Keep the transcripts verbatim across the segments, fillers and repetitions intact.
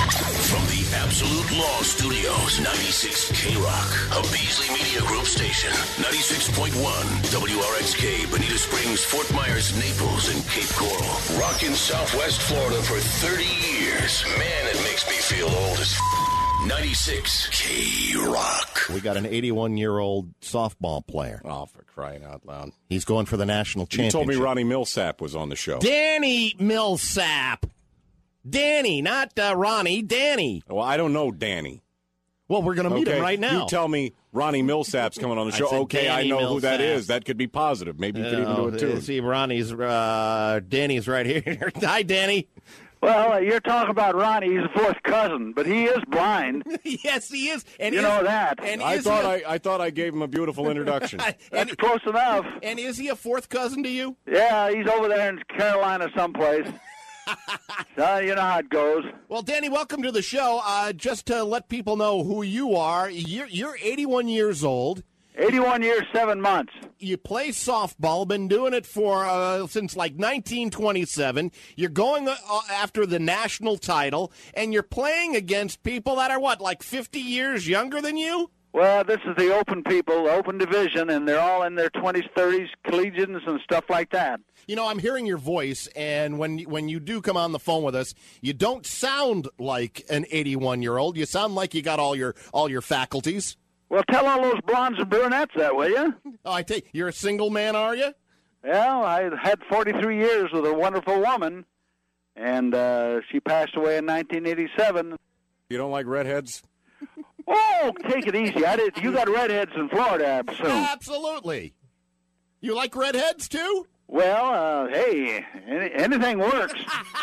From the Absolute Law Studios, ninety-six K-Rock, a Beasley Media Group station. ninety-six point one W R X K, Bonita Springs, Fort Myers, Naples, and Cape Coral. Rockin' Southwest Florida for thirty years. Man, it makes me feel old as f- ninety-six K-Rock. We got an eighty-one-year-old softball player. Oh, for crying out loud. He's going for the national You championship. told me Ronnie Millsap was on the show. Danny Millsap. Danny, not uh, Ronnie. Danny. Well, I don't know Danny. Well, we're going to meet okay. him right now. You tell me Ronnie Millsap's coming on the I show. said Okay, Danny I know Millsap. who that is. That could be positive. Maybe you could even do it, too. See, Ronnie's, uh, Danny's right here. Hi, Danny. Well, uh, you're talking about Ronnie. He's a fourth cousin, but he is blind. Yes, he is. And You is, know that. And I is thought he a- I, I thought I gave him a beautiful introduction. That's and, close enough. and is he a fourth cousin to you? Yeah, he's over there in Carolina someplace. So, you know how it goes. Well, Danny, welcome to the show. Uh, just to let people know who you are, you're, you're eighty-one years old. eighty-one years, seven months. You play softball, been doing it for uh, since like nineteen twenty-seven. You're going uh, after the national title, and you're playing against people that are, what, like fifty years younger than you? Well, this is the open people, open division, and they're all in their twenties, thirties, collegians and stuff like that. You know, I'm hearing your voice, and when when you do come on the phone with us, you don't sound like an eighty-one-year-old. You sound like you got all your all your faculties. Well, tell all those blondes and brunettes that, will you? Oh, I take you're a single man, are you? Well, I had forty-three years with a wonderful woman, and uh, she passed away in nineteen eighty-seven. You don't like redheads? Oh, take it easy. I did. You got redheads in Florida, I assume. Absolutely. You like redheads too? Well, uh, hey, any, anything works.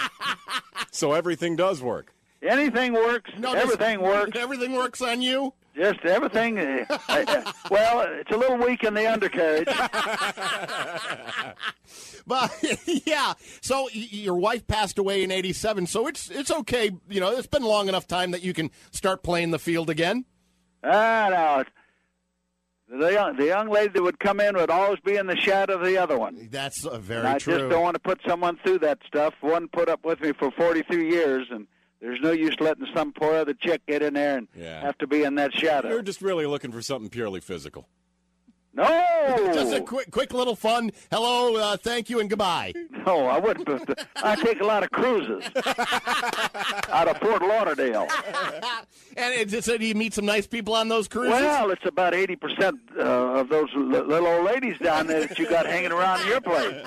So everything does work. Anything works. No, does- everything works. Everything works on you. Just everything. Uh, uh, well, it's a little weak in the undercarriage. But yeah, so y- your wife passed away in eighty-seven, so it's it's okay. You know, it's been long enough time that you can start playing the field again. Ah, no. The young, the young lady that would come in would always be in the shadow of the other one. That's uh, very And I true. just don't want to put someone through that stuff. One put up with me for forty-three years, and there's no use letting some poor other chick get in there and Yeah. have to be in that shadow. You're just really looking for something purely physical. No! Just a quick, quick little fun. Hello, uh, thank you, and goodbye. No, I wouldn't. I take a lot of cruises out of Fort Lauderdale. And it just said you meet some nice people on those cruises. Well, it's about eighty percent uh, of those l- little old ladies down there that you got hanging around your place.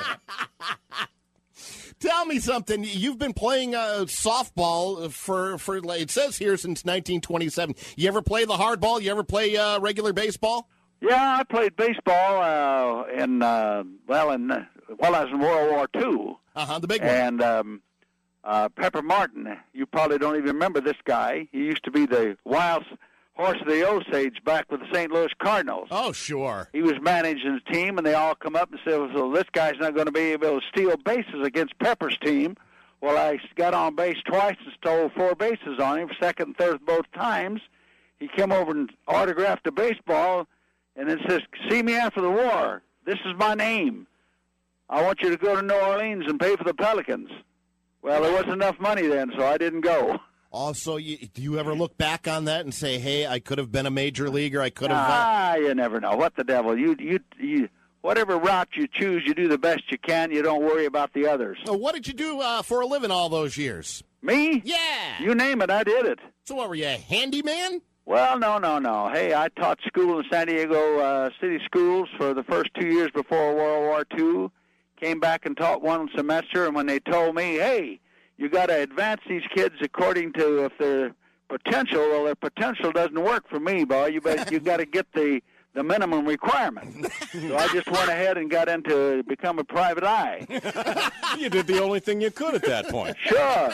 Tell me something. You've been playing uh, softball for, for, it says here, since nineteen twenty-seven. You ever play the hardball? You ever play uh, regular baseball? Yeah, I played baseball uh, in, uh, well, in, uh, while I was in World War Two. Uh-huh, the big one. And um, uh, Pepper Martin, you probably don't even remember this guy. He used to be the wild horse of the Osage back with the Saint Louis Cardinals. Oh, sure. He was managing the team, and they all come up and said, well, this guy's not going to be able to steal bases against Pepper's team. Well, I got on base twice and stole four bases on him, second and third both times. He came over and autographed the baseball, and then says, see me after the war. This is my name. I want you to go to New Orleans and pay for the Pelicans. Well, there wasn't enough money then, so I didn't go. Also, you, do you ever look back on that and say, hey, I could have been a major leaguer, I could have... Uh... Ah, you never know. What the devil? You, you, you, whatever route you choose, you do the best you can. You don't worry about the others. So what did you do uh, for a living all those years? Me? Yeah. You name it, I did it. So what, were you a handyman? Well, no, no, no. Hey, I taught school in San Diego uh, City Schools for the first two years before World War Two. Came back and taught one semester, and when they told me, hey, you got to advance these kids according to if their potential, well, their potential doesn't work for me, boy. You bet you got to get the, the minimum requirement. So I just went ahead and got into become a private eye. You did the only thing you could at that point. Sure.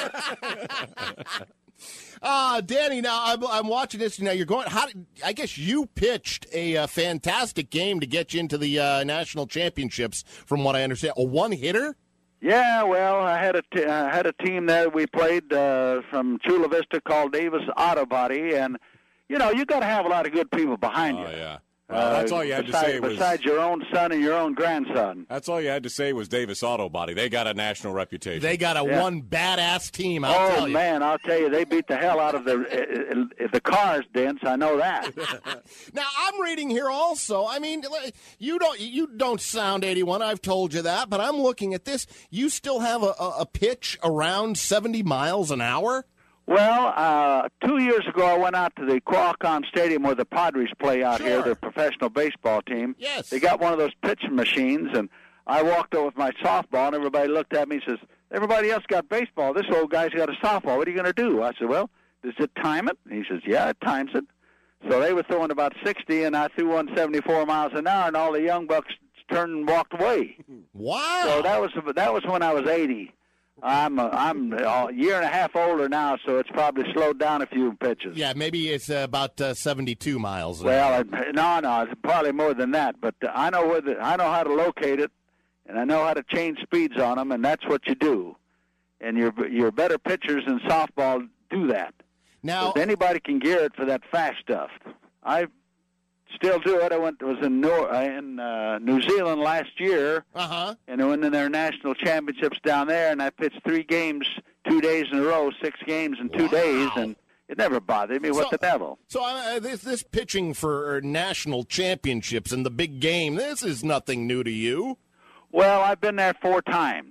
Uh, Danny, now I'm, I'm watching this. Now you're going. How? I guess you pitched a uh, fantastic game to get you into the uh, national championships, from what I understand. A one hitter. Yeah, well, I had a t- I had a team that we played uh, from Chula Vista called Davis Auto Body, and you know you got to have a lot of good people behind Oh, you. yeah. Well, that's all you had besides, to say was. Besides your own son and your own grandson. That's all you had to say was Davis Auto Body. They got a national reputation. They got a Yeah. one badass team. I'll oh tell you. man, I'll tell you, they beat the hell out of the uh, uh, the cars, Dents. I know that. Now I'm reading here also. I mean, you don't you don't sound eighty-one. I've told you that, but I'm looking at this. You still have a, a, a pitch around seventy miles an hour. Well, uh, two years ago, I went out to the Qualcomm Stadium where the Padres play out Sure. here, their professional baseball team. Yes. They got one of those pitching machines, and I walked over with my softball, and everybody looked at me and says, everybody else got baseball. This old guy's got a softball. What are you going to do? I said, well, does it time it? And he says, yeah, it times it. So they were throwing about sixty, and I threw one seventy-four miles an hour, and all the young bucks turned and walked away. Wow. So that was that was when I was eighty. I'm uh, I'm a year and a half older now, so it's probably slowed down a few pitches. Yeah, maybe it's uh, about uh, seventy-two miles. an Well, hour. I, no, no, it's probably more than that. But uh, I know where the, I know how to locate it, and I know how to change speeds on them, and that's what you do. And your your better pitchers in softball do that. now, 'Cause anybody can gear it for that fast stuff. I still do it. I went was in New, uh, in uh, New Zealand last year. uh huh. And I went in their national championships down there, and I pitched three games, two days in a row, six games in two Wow. days, and it never bothered me. What So- the devil? So uh, this this pitching for national championships and the big game. This is nothing new to you. Well, I've been there four times,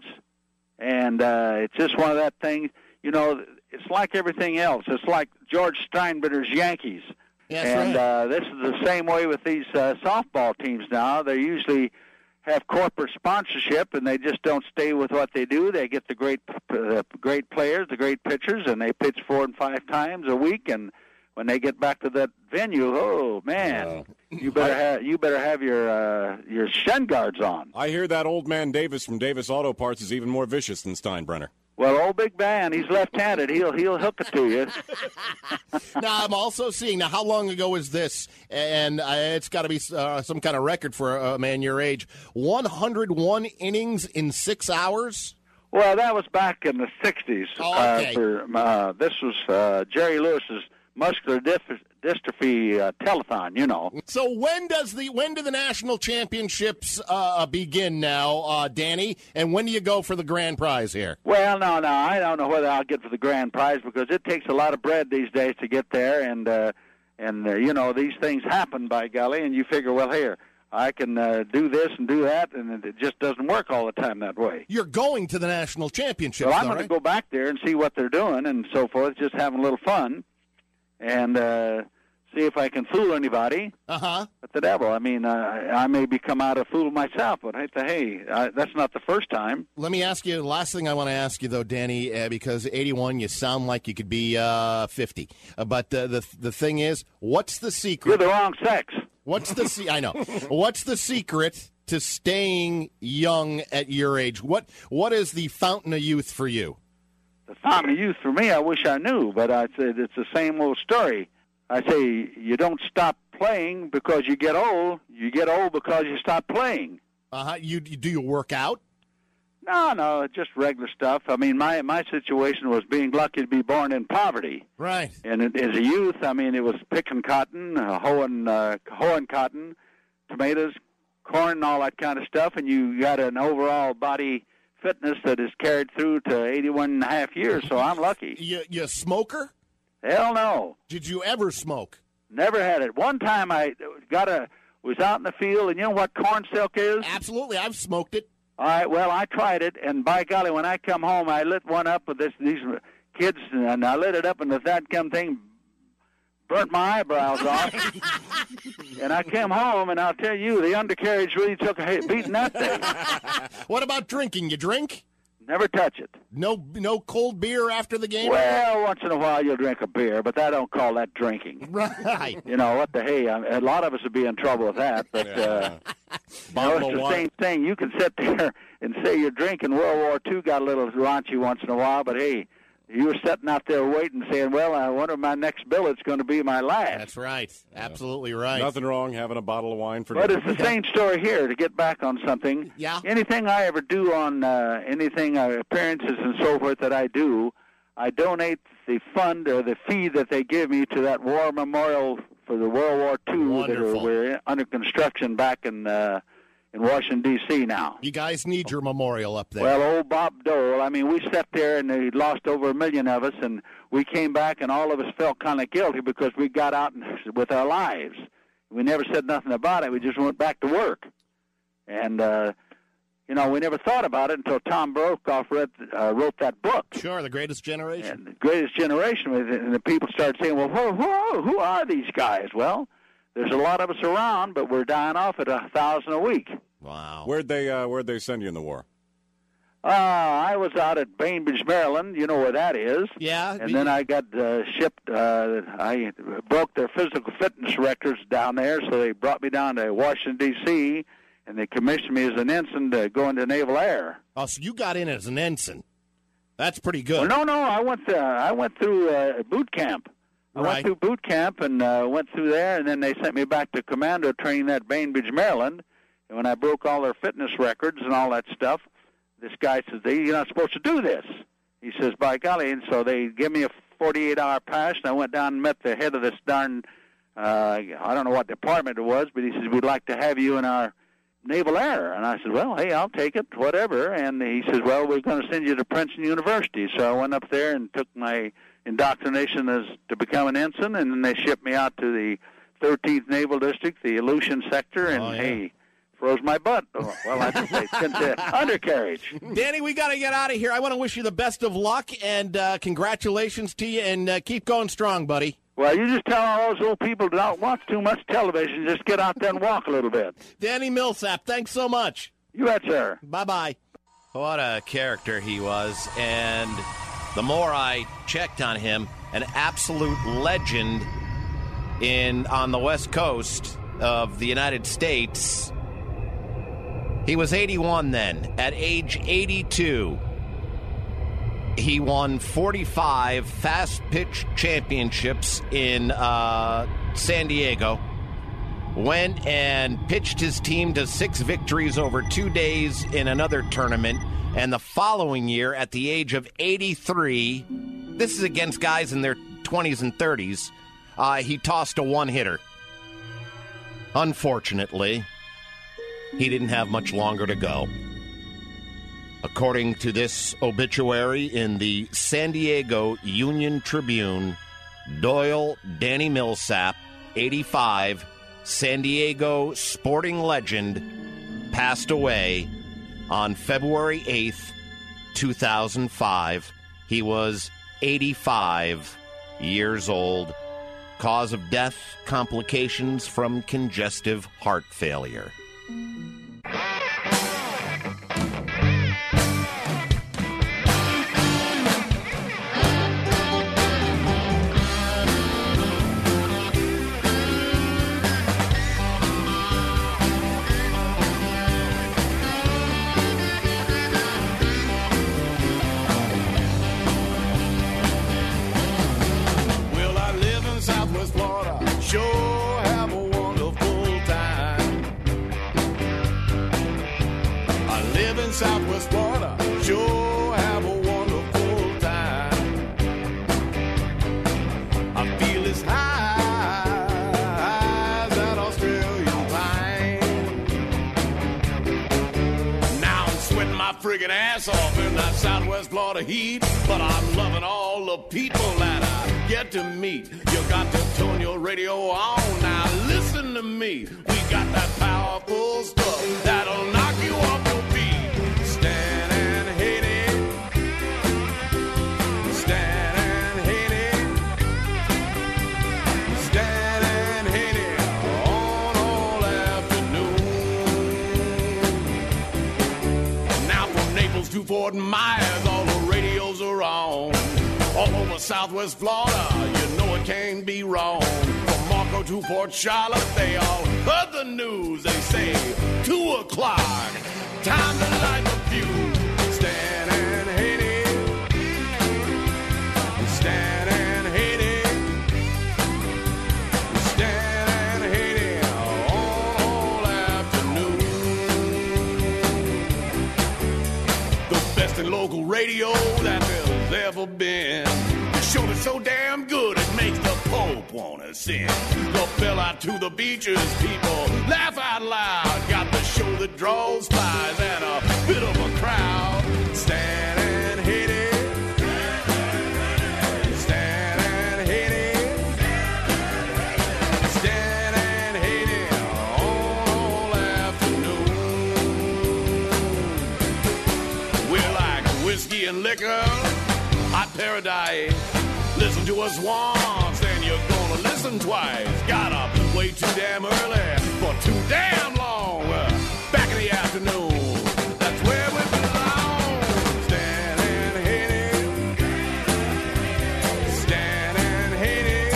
and uh, it's just one of that things. You know, it's like everything else. It's like George Steinbrenner's Yankees. That's and right. uh, this is the same way with these uh, softball teams now. They usually have corporate sponsorship, and they just don't stay with what they do. They get the great, uh, great players, the great pitchers, and they pitch four and five times a week. And when they get back to that venue, oh man, Wow. you better have you better have your uh, your shin guards on. I hear that old man Davis from Davis Auto Parts is even more vicious than Steinbrenner. Well, old big man, he's left-handed. He'll he'll hook it to you. Now I'm also seeing. Now, how long ago is this? And uh, it's got to be uh, some kind of record for a man your age. one hundred one innings in six hours. Well, that was back in the sixties. Oh, okay. uh, for, uh, this was uh, Jerry Lewis's muscular dystrophy, dystrophy uh, telethon, you know. So when does the when do the national championships uh, begin now, uh, Danny? And when do you go for the grand prize here? Well, no, no, I don't know whether I'll get for the grand prize because it takes a lot of bread these days to get there, and uh, and uh, you know these things happen, by golly, and you figure, well, here I can uh, do this and do that, and it just doesn't work all the time that way. You're going to the national championships. So I'm though, going right? to go back there and see what they're doing and so forth, just having a little fun, and uh, see if I can fool anybody. Uh huh. But the devil, I mean, uh, I may become out a fool myself, but hey, hey, uh, that's not the first time. Let me ask you. The last thing I want to ask you, though, Danny, uh, because eighty-one, you sound like you could be uh, fifty. Uh, but uh, the the thing is, what's the You're secret? the wrong sex. What's the se- I know. What's the secret to staying young at your age? What what is the fountain of youth for you? The fountain of youth for me, I wish I knew, but I said it's the same old story. I say you don't stop playing because you get old. You get old because you stop playing. Uh huh. You, you do you work out? No, no, just regular stuff. I mean, my my situation was being lucky to be born in poverty. Right. And it, as a youth, I mean, it was picking cotton, uh, hoeing, uh, hoeing cotton, tomatoes, corn, and all that kind of stuff, and you got an overall body fitness that is carried through to eighty-one and a half years, so I'm lucky. You you a smoker? Hell no. Did you ever smoke? Never had it. One time I got a was out in the field, and you know what corn silk is? Absolutely. I've smoked it. All right, well, I tried it, and by golly, when I come home, I lit one up with this these kids, and I lit it up, and the that come thing burnt my eyebrows off. And I came home, and I'll tell you, the undercarriage really took a hit, beating that thing. What about drinking? You drink? Never touch it. No no cold beer after the game? Well, once in a while you'll drink a beer, but I don't call that drinking. Right. You know, what the hey, I mean, a lot of us would be in trouble with that, but uh, you know, Bottle it's of the wine. same thing. You can sit there and say you're drinking. World War Two got a little raunchy once in a while, but hey, you were sitting out there waiting, saying, well, I wonder if my next billet's going to be my last. That's right. Absolutely right. Nothing wrong having a bottle of wine for But dinner. it's the same story here. To get back on something, Yeah. anything I ever do on uh, anything uh, appearances and so forth that I do, I donate the fund or the fee that they give me to that War Memorial for the World War Two Wonderful. that are we're under construction back in uh, in Washington, D C now. You guys need your memorial up there. Well, old Bob Dole, I mean, we sat there and they lost over a million of us, and we came back and all of us felt kind of guilty because we got out with our lives. We never said nothing about it. We just went back to work. And, uh, you know, we never thought about it until Tom Brokaw read, uh, wrote that book. Sure, The Greatest Generation. And the Greatest Generation. And the people started saying, well, who, who, who are these guys? Well, there's a lot of us around, but we're dying off at a thousand a week. Wow. Where'd they uh, Where'd they send you in the war? Uh, I was out at Bainbridge, Maryland. You know where that is. Yeah. And then I got uh, shipped. Uh, I broke their physical fitness records down there, so they brought me down to Washington, D C, and they commissioned me as an ensign to go into Naval Air. Oh, so you got in as an ensign. That's pretty good. Well, no, no, I went. Uh, I went through uh, boot camp. I Right. went through boot camp and uh, went through there, and then they sent me back to commando training at Bainbridge, Maryland. And when I broke all their fitness records and all that stuff, this guy says, "You're not supposed to do this." He says, "By golly!" And so they give me a forty-eight hour pass, and I went down and met the head of this darn, uh, I don't know what department it was, but he says, "We'd like to have you in our Naval Air." And I said, "Well, hey, I'll take it, whatever." And he says, "Well, we're going to send you to Princeton University." So I went up there and took my indoctrination as to become an ensign, and then they shipped me out to the thirteenth Naval District, the Aleutian sector, and Oh, yeah. hey, froze my butt. Oh, well, I should say, sent to undercarriage. Danny, we got to get out of here. I want to wish you the best of luck, and uh, congratulations to you, and uh, keep going strong, buddy. Well, you just tell all those old people to not watch too much television. Just get out there and walk a little bit. Danny Millsap, thanks so much. You bet, sir. Bye-bye. What a character he was, and the more I checked on him, an absolute legend in on the West Coast of the United States. He was eighty-one then. At age eighty-two, he won forty-five fast-pitch championships in uh, San Diego. Went and pitched his team to six victories over two days in another tournament. And the following year, at the age of eighty-three, this is against guys in their twenties and thirties, uh, he tossed a one-hitter. Unfortunately, he didn't have much longer to go. According to this obituary in the San Diego Union Tribune, Doyle Danny Millsap, eighty-five, San Diego sporting legend, passed away on February eighth, two thousand five. He was eighty-five years old. Cause of death, complications from congestive heart failure. Well, I live in Southwest Florida. Sure have a wonderful time. I live in Southwest Florida. Sure have a wonderful time. I feel as high as that Australian pine. Now I'm sweating my friggin' ass off in that Southwest Florida heat, but I'm loving all the people that I get to meet. You got to tune your radio on. Now listen to me. We got that powerful stuff that'll knock you off your feet. Stand and hit it. Stand and hit it. Stand and hit it on all afternoon. Now from Naples to Fort Myers, all the radios are on. All over Southwest Florida, you know it can't be wrong. From Marco to Port Charlotte, they all heard the news. They say, two o'clock, time to light the fuse. Stand and hit it. Stand and hit it. Stand and hit it on all afternoon. The best in local radio that there's ever been. The show is so damn good it makes the Pope wanna sing. Go fill out to the beaches, people laugh out loud. Got the show that draws flies and a bit of a crowd. Stand and hit it. Stand and hit it. Stand and hit it all afternoon. We're like whiskey and liquor, hot paradise. Listen to us once, then you're gonna listen twice. Got up way too damn early for too damn long. Back in the afternoon, that's where we belong. Stand and hit it. Stand and hit it.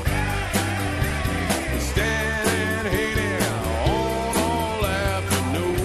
Stand and hit it on all afternoon.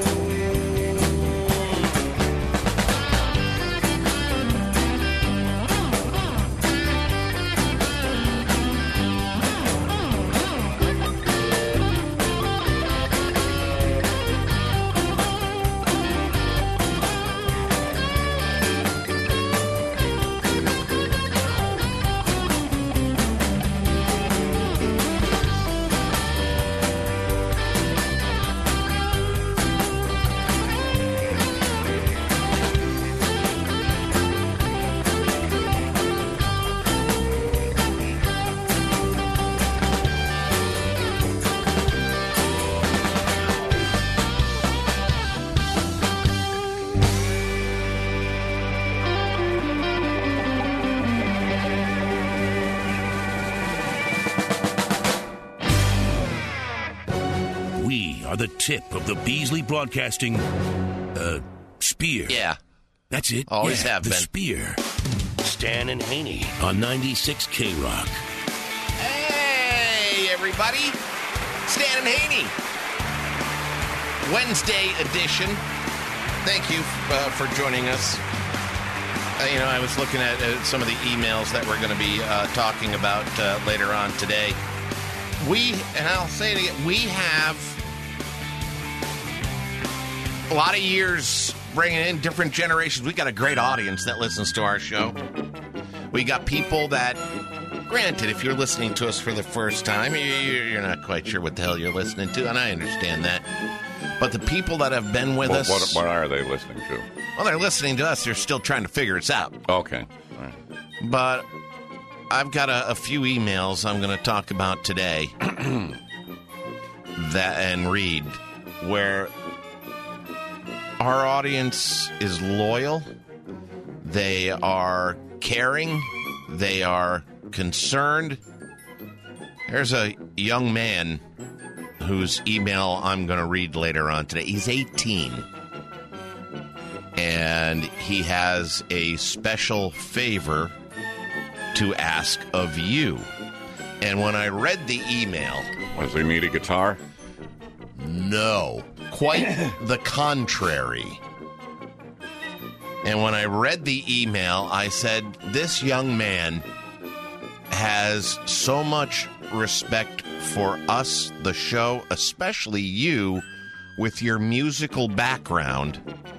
Are the tip of the Beasley Broadcasting uh, spear. Yeah. That's it. Always yeah, have the been. spear. Stan and Haney on ninety-six K Rock. Hey, everybody. Stan and Haney. Wednesday edition. Thank you uh, for joining us. Uh, you know, I was looking at uh, some of the emails that we're going to be uh, talking about uh, later on today. We, and I'll say it again, we have a lot of years bringing in different generations. We got a great audience that listens to our show. We got people that, granted, if you're listening to us for the first time, you're not quite sure what the hell you're listening to, and I understand that. But the people that have been with What, us... what, what are they listening to? Well, they're listening to us. They're still trying to figure us out. Okay. All right. But I've got a, a few emails I'm going to talk about today that and read where our audience is loyal, they are caring, they are concerned. There's a young man whose email I'm going to read later on today. He's eighteen, and he has a special favor to ask of you. And when I read the email... Does he need a guitar? No, quite the contrary. And when I read the email, I said, this young man has so much respect for us, the show, especially you, with your musical background.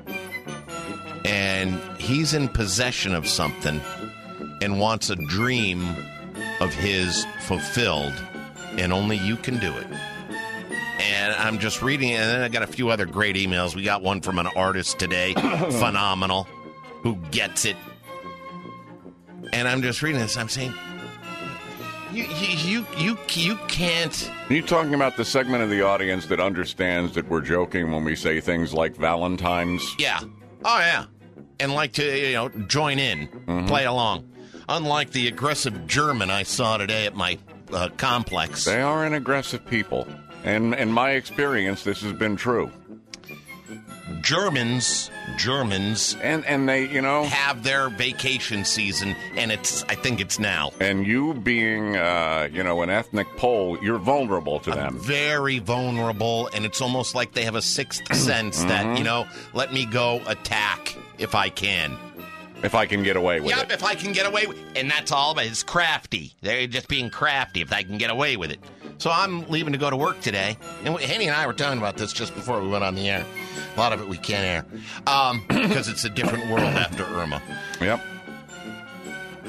And he's in possession of something and wants a dream of his fulfilled, and only you can do it. And I'm just reading it, and then I got a few other great emails. We got one from an artist today, phenomenal, who gets it. And I'm just reading this, I'm saying, you you you you, you can't... Are you talking about the segment of the audience that understands that we're joking when we say things like Valentine's? Yeah. Oh, yeah. And like to, you know, join in, mm-hmm. play along. Unlike the aggressive German I saw today at my uh, complex. They are an aggressive people. And in my experience, this has been true. Germans, Germans, and and they, you know, have their vacation season, and it's, I think it's now. And you being, uh, you know, an ethnic Pole, you're vulnerable to I'm them. Very vulnerable, and it's almost like they have a sixth sense mm-hmm. that, you know, let me go attack if I can. If I can get away with yep, it. Yep, if I can get away with it. And that's all about it. It's crafty. They're just being crafty if I can get away with it. So I'm leaving to go to work today. And Henny and I were talking about this just before we went on the air. A lot of it we can't air. Um, because it's a different world after Irma. Yep.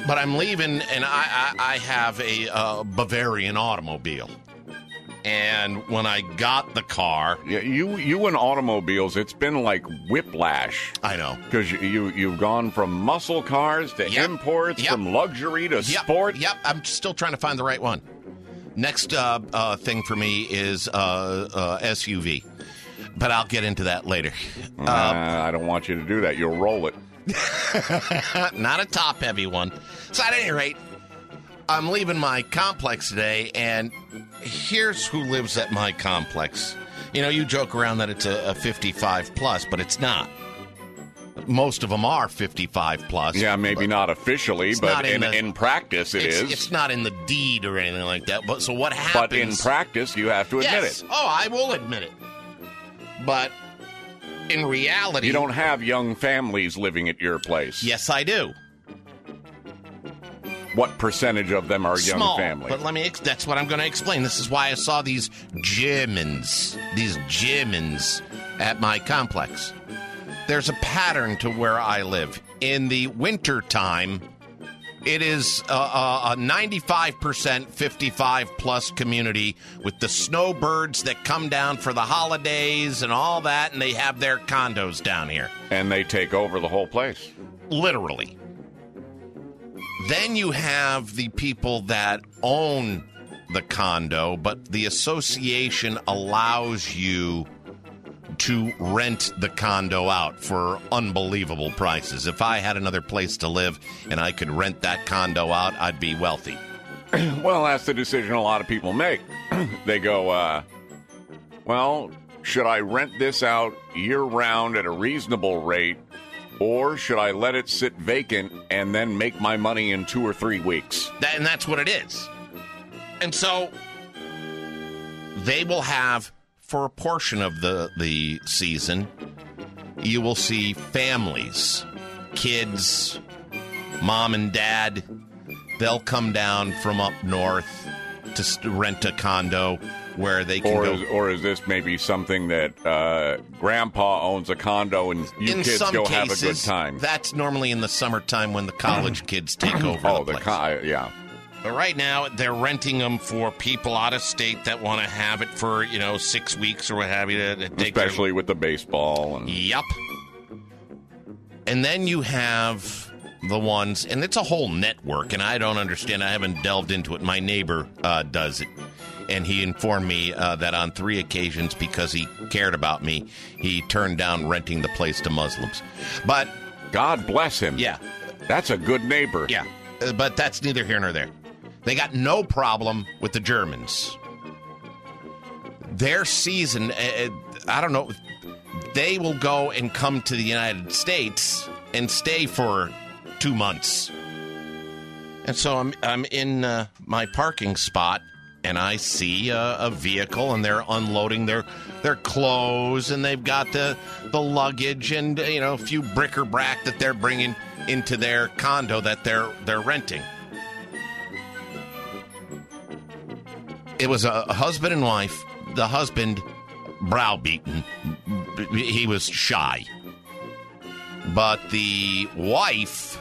But I'm leaving, and I, I, I have a uh, Bavarian automobile. And when I got the car... Yeah, you you and automobiles, it's been like whiplash. I know. Because you, you've gone from muscle cars to Yep. imports, Yep. from luxury to Yep. sport. Yep, I'm still trying to find the right one. Next uh, uh, thing for me is uh, uh, S U V. But I'll get into that later. Uh, I don't want you to do that. You'll roll it. Not a top-heavy one. So at any rate, I'm leaving my complex today, and here's who lives at my complex. You know, you joke around that it's a, a fifty-five plus, but it's not. Most of them are fifty-five plus. Yeah, maybe not officially, but not in in, the- in practice it it's, is. It's not in the deed or anything like that. But so what happens? But in practice, you have to admit yes. it. Oh, I will admit it. But in reality, You don't have young families living at your place. Yes, I do. What percentage of them are young Small, families? but let me. Ex- that's what I'm going to explain. This is why I saw these Germans, these Germans at my complex. There's a pattern to where I live. In the winter time, it is a, a, a ninety-five percent fifty-five plus community with the snowbirds that come down for the holidays and all that, and they have their condos down here. And they take over the whole place. Literally. Then you have the people that own the condo, but the association allows you to rent the condo out for unbelievable prices. If I had another place to live and I could rent that condo out, I'd be wealthy. Well, that's the decision a lot of people make. They go, uh, well, should I rent this out year-round at a reasonable rate, or should I let it sit vacant and then make my money in two or three weeks? That, and that's what it is. And so they will have, for a portion of the, the season, you will see families, kids, mom and dad. They'll come down from up north to st- rent a condo where they can Or go. is, or is this maybe something that uh, Grandpa owns a condo and you in kids some go cases, have a good time? That's normally in the summertime when the college kids take over Oh, the the place. con- yeah. But right now, they're renting them for people out of state that want to have it for, you know, six weeks or what have you. To, to take their- Especially with the baseball. And Yup. And then you have the ones, and it's a whole network, and I don't understand. I haven't delved into it. My neighbor uh, does it. And he informed me uh, that on three occasions, because he cared about me, he turned down renting the place to Muslims. But, God bless him. yeah, That's a good neighbor. yeah. Uh, But that's neither here nor there. They got no problem with the Germans. Their season, uh, I don't know, they will go and come to the United States and stay for two months. And so I'm I'm in uh, my parking spot, and I see a, a vehicle, and they're unloading their their clothes, and they've got the the luggage, and you know a few bric-a-brac that they're bringing into their condo that they're they're renting. It was a, a husband and wife. The husband, browbeaten, he was shy, but the wife,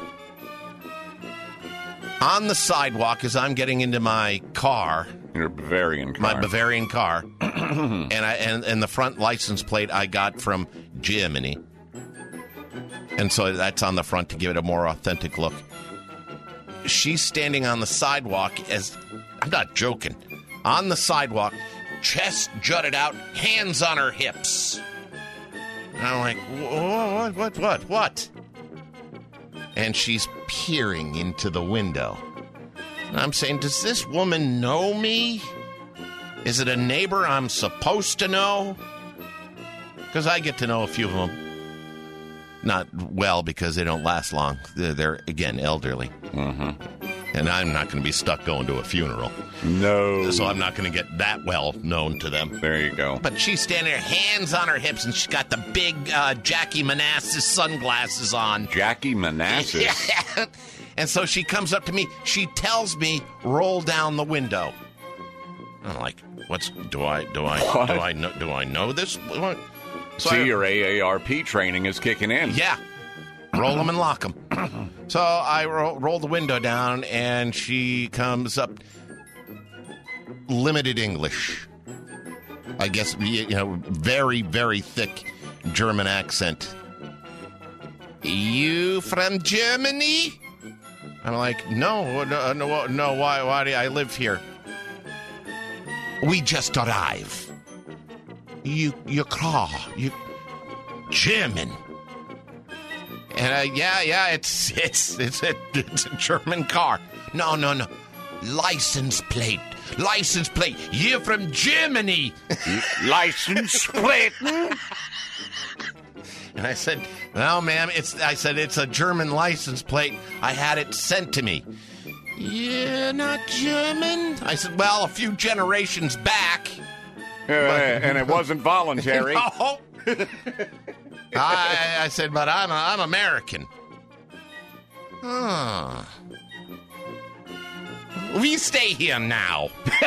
on the sidewalk as I'm getting into my car, Your Bavarian car. my Bavarian car, and I and, and the front license plate I got from Germany, and so that's on the front to give it a more authentic look. She's standing on the sidewalk as, I'm not joking, on the sidewalk, chest jutted out, hands on her hips. And I'm like, what, what, what, what? And she's peering into the window. And I'm saying, does this woman know me? Is it a neighbor I'm supposed to know? Because I get to know a few of them. Not well, because they don't last long. They're, they're again, elderly. Mm-hmm. And I'm not going to be stuck going to a funeral. No. So I'm not going to get that well known to them. There you go. But she's standing there, hands on her hips, and she's got the big uh, Jackie Manassas sunglasses on. Jackie Manassas. Yeah. And so she comes up to me. She tells me, roll down the window. I'm like, what's, do I, do I, What? do I know, do I know this? What? So See, I- your A A R P training is kicking in. Yeah. Roll them and lock them. So I ro- roll the window down, and she comes up. Limited English. I guess, you know, very, very thick German accent. You from Germany? I'm like, no, no, no, no why, why do I live here? We just arrived. You, your car, you, German. And uh, yeah, yeah, it's it's it's a, it's a German car. No, no, no, license plate, license plate. You're from Germany. License plate. And I said, no, ma'am, it's. I said it's a German license plate. I had it sent to me. You're not German? I said, well, a few generations back. Uh, and it wasn't voluntary. No. I, I said, but I'm a, I'm American. Huh. We stay here now.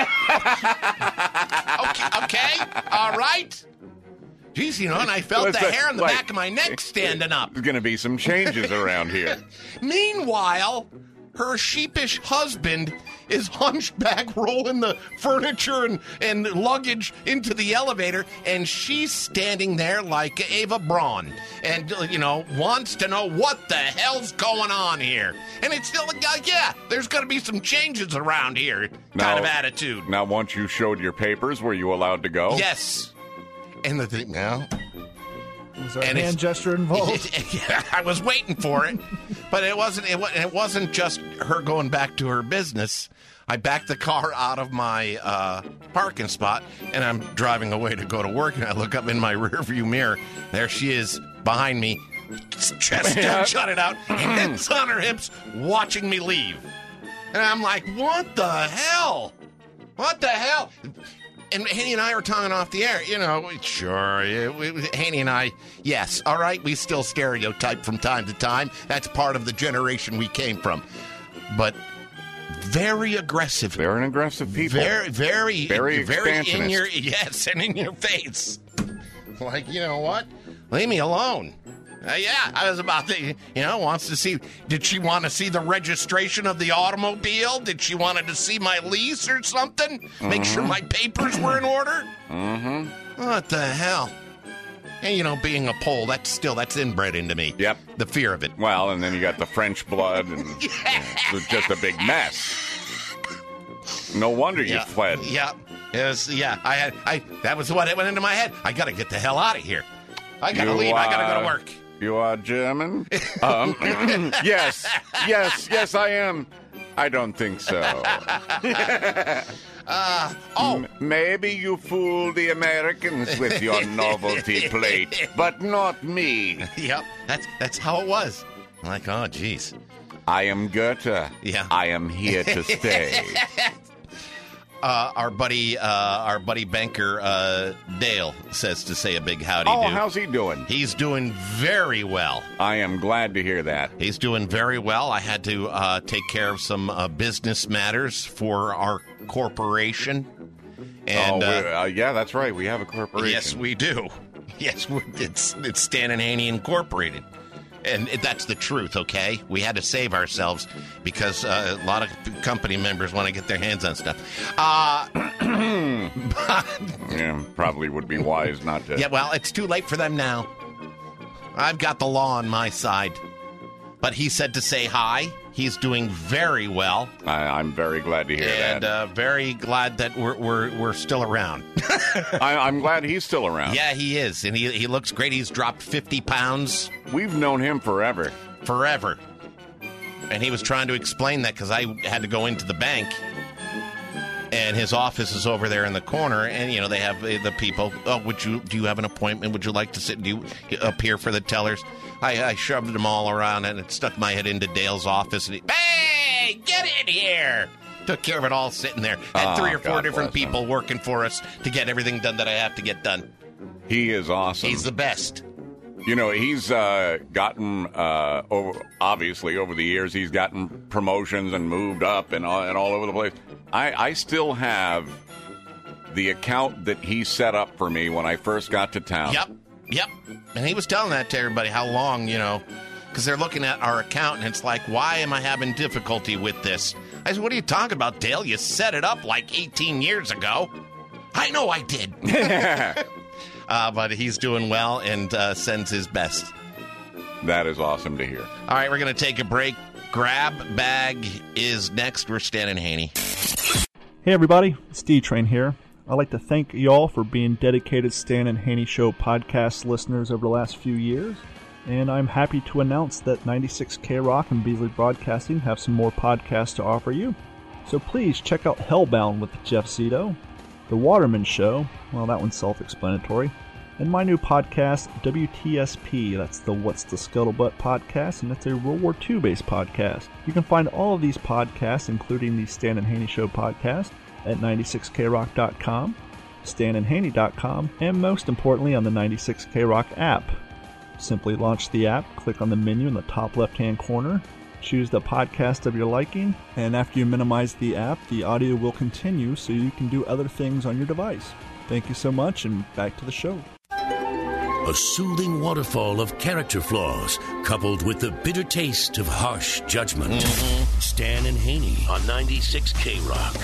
okay, okay, all right. Geez, you know, and I felt the hair on the like, back of my neck standing up. There's going to be some changes around here. Meanwhile, her sheepish husband is hunchback rolling the furniture and, and luggage into the elevator, and she's standing there like Ava Braun and, you know, wants to know what the hell's going on here. And it's still like, yeah, there's going to be some changes around here now, kind of attitude. Now, once you showed your papers, were you allowed to go? Yes. And the thing now... Was there a hand gesture involved? It, it, yeah, I was waiting for it, but it wasn't. It, it wasn't just her going back to her business. I backed the car out of my uh, parking spot, and I'm driving away to go to work. And I look up in my rearview mirror. There she is behind me, chest down, shut it out, hands on her hips, watching me leave. And I'm like, "What the hell? What the hell?" And Hanny and I were talking off the air, you know, sure, yeah, we, Hanny and I, yes, all right, we still stereotype from time to time. That's part of the generation we came from. But very aggressive. They're an aggressive people. Very, very, very, very expansionist. in your, yes, and in your face. Like, you know what? Leave me alone. Uh, yeah, I was about to, you know, wants to see, did she want to see the registration of the automobile? Did she wanted to see my lease or something? Mm-hmm. Make sure my papers were in order? Mm-hmm. What the hell? And, you know, being a Pole, that's still, that's inbred into me. Yep. The fear of it. Well, and then you got the French blood, and yeah. It was just a big mess. No wonder you yeah. fled. Yeah. It was, yeah, I had, I, that was what went into my head. I got to get the hell out of here. I got to leave. Uh, I got to go to work. You are German? um, yes, yes, yes, I am. I don't think so. uh, oh. M- maybe you fool the Americans with your novelty plate, but not me. Yep, that's that's how it was. I'm like, oh, geez. I am Goethe. Yeah. I am here to stay. Uh, our buddy, uh, our buddy banker uh, Dale says to say a big howdy. Oh, do. How's he doing? He's doing very well. I am glad to hear that. He's doing very well. I had to uh, take care of some uh, business matters for our corporation. And oh, uh, uh, yeah, that's right. We have a corporation. Yes, we do. Yes, it's it's Stan and Haney Incorporated. And that's the truth, okay? We had to save ourselves because uh, a lot of company members want to get their hands on stuff. Uh, yeah, probably would be wise not to. Yeah, well, it's too late for them now. I've got the law on my side. But he said to say hi. He's doing very well. I, I'm very glad to hear and, that. And uh, very glad that we're we're, we're still around. I, I'm glad he's still around. Yeah, he is. And he, he looks great. He's dropped fifty pounds. We've known him forever. Forever. And he was trying to explain that because I had to go into the bank. And his office is over there in the corner. And, you know, they have the people. Oh, would you, do you have an appointment? Would you like to sit? Do you appear for the tellers? I, I shoved them all around and it stuck my head into Dale's office. And he, hey, get in here. Took care of it all sitting there. Had oh, three or four God different people him. working for us to get everything done that I have to get done. He is awesome. He's the best. You know, he's uh, gotten, uh, over, obviously, over the years, he's gotten promotions and moved up and all, and all over the place. I, I still have the account that he set up for me when I first got to town. Yep, yep. And he was telling that to everybody how long, you know, because they're looking at our account, and it's like, why am I having difficulty with this? I said, what are you talking about, Dale? You set it up like eighteen years ago. I know I did. uh, but he's doing well and uh, sends his best. That is awesome to hear. All right, we're going to take a break. Grab Bag is next. We're Stan and Haney. Hey, everybody. It's D-Train here. I'd like to thank y'all for being dedicated Stan and Haney Show podcast listeners over the last few years. And I'm happy to announce that ninety-six K Rock and Beasley Broadcasting have some more podcasts to offer you. So please check out Hellbound with Jeff Zito, The Waterman Show, well, that one's self-explanatory, and my new podcast, W T S P, that's the What's the Scuttlebutt podcast, and it's a World War Two based podcast. You can find all of these podcasts, including the Stan and Haney Show podcast, at ninety-six K rock dot com, stan and haney dot com, and most importantly on the ninety-six K Rock app. Simply launch the app, click on the menu in the top left-hand corner, choose the podcast of your liking, and after you minimize the app, the audio will continue so you can do other things on your device. Thank you so much, and back to the show. A soothing waterfall of character flaws, coupled with the bitter taste of harsh judgment. Mm-hmm. Stan and Haney on ninety-six K Rock.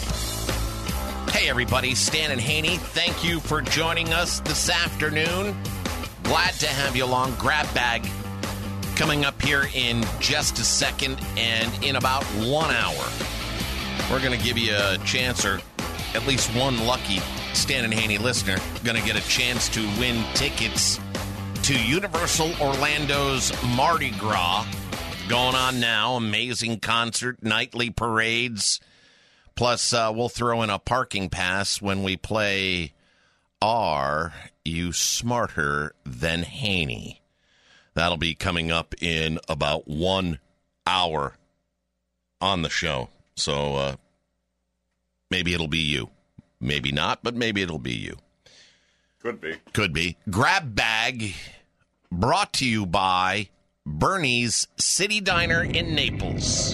Hey, everybody. Stan and Haney, thank you for joining us this afternoon. Glad to have you along. Grab Bag coming up here in just a second, and in about one hour, we're going to give you a chance, or at least one lucky Stan and Haney listener going to get a chance to win tickets to Universal Orlando's Mardi Gras going on now. Amazing concert, nightly parades. Plus, uh, we'll throw in a parking pass when we play Are You Smarter Than Haney? That'll be coming up in about one hour on the show. So uh, maybe it'll be you. Maybe not, but maybe it'll be you. Could be. Could be. Grab Bag, brought to you by Bernie's City Diner in Naples.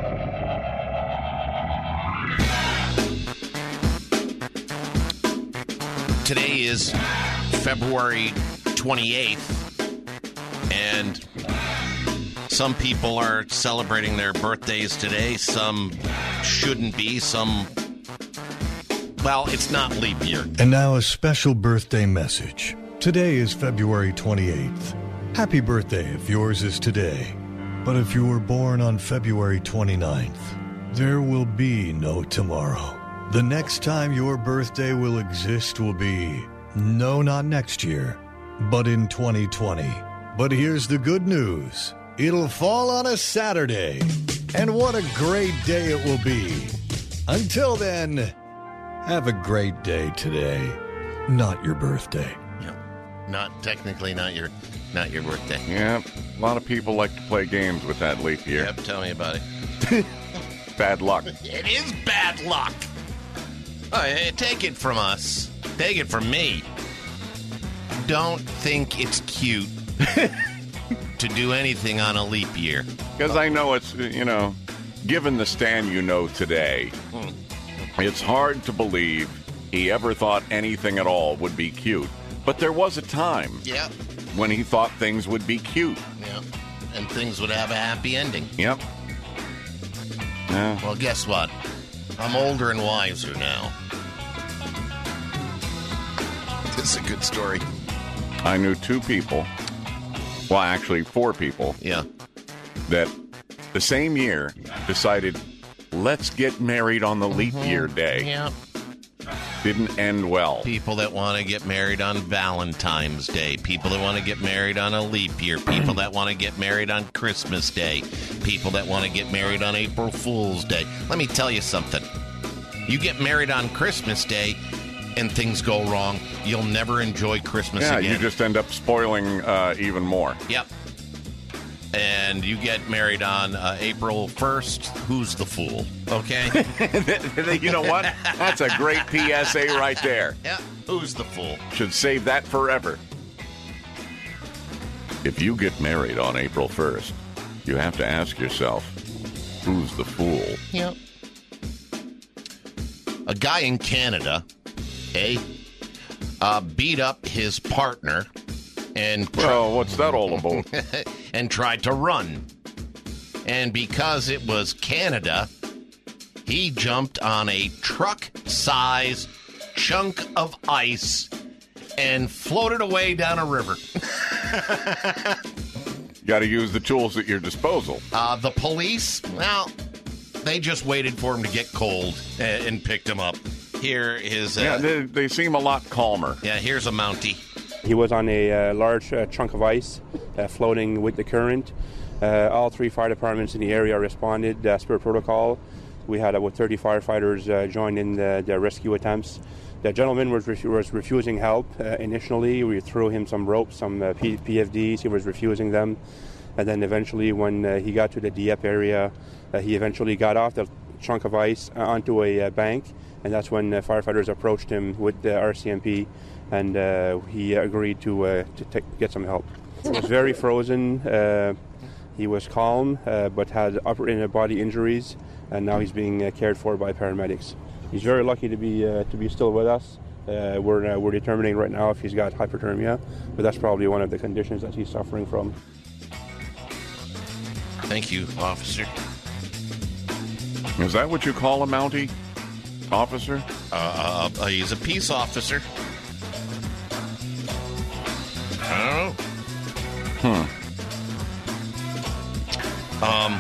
Today is February twenty-eighth, and some people are celebrating their birthdays today. Some shouldn't be. Some, well, it's not leap year. And now a special birthday message. Today is February twenty-eighth. Happy birthday if yours is today. But if you were born on February twenty-ninth, there will be no tomorrow. The next time your birthday will exist will be, no, not next year, but in twenty twenty. But here's the good news. It'll fall on a Saturday. And what a great day it will be. Until then, have a great day today. Not your birthday. Yep. Not technically not your not your birthday. Yeah, a lot of people like to play games with that leap year. Yep, tell me about it. Bad luck. It is bad luck. Oh, hey, take it from us. Take it from me. Don't think it's cute to do anything on a leap year. Because I know it's, you know, given the Stan you know today, hmm. it's hard to believe he ever thought anything at all would be cute. But there was a time yep. when he thought things would be cute. Yep. And things would have a happy ending. Yep. Yeah. Well, guess what? I'm older and wiser now. This is a good story. I knew two people, well, actually four people, yeah, that the same year decided, let's get married on the leap mm-hmm. year day. Yeah. Didn't end well. People that want to get married on Valentine's Day. People that want to get married on a leap year. People that want to get married on Christmas Day. People that want to get married on April Fool's Day. Let me tell you something. You get married on Christmas Day and things go wrong, you'll never enjoy Christmas yeah, again. You just end up spoiling uh, even more. Yep. And you get married on uh, April first, who's the fool? Okay? You know what? That's a great P S A right there. Yeah, who's the fool? Should save that forever. If you get married on April first, you have to ask yourself, who's the fool? Yep. A guy in Canada, eh, uh, beat up his partner and... Well, what's that all about? and tried to run. And because it was Canada, he jumped on a truck-sized chunk of ice and floated away down a river. You got to use the tools at your disposal. Uh, the police, well, they just waited for him to get cold and, and picked him up. Here is... Uh, yeah, they, they seem a lot calmer. Yeah, here's a Mountie. He was on a uh, large uh, chunk of ice uh, floating with the current. Uh, all three fire departments in the area responded as per protocol. We had about thirty firefighters uh, join in the, the rescue attempts. The gentleman was, re- was refusing help uh, initially. We threw him some ropes, some uh, P- PFDs. He was refusing them. And then eventually when uh, he got to the Dieppe area, uh, he eventually got off the chunk of ice uh, onto a uh, bank. And that's when uh, firefighters approached him with the R C M P, and uh, he agreed to uh, to t- get some help. He was very frozen. Uh, he was calm, uh, but had upper inner body injuries, and now he's being uh, cared for by paramedics. He's very lucky to be uh, to be still with us. Uh, we're uh, we're determining right now if he's got hypothermia, but that's probably one of the conditions that he's suffering from. Thank you, officer. Is that what you call a Mountie? Officer? Uh, uh, he's a peace officer. I don't know. Hmm. Um,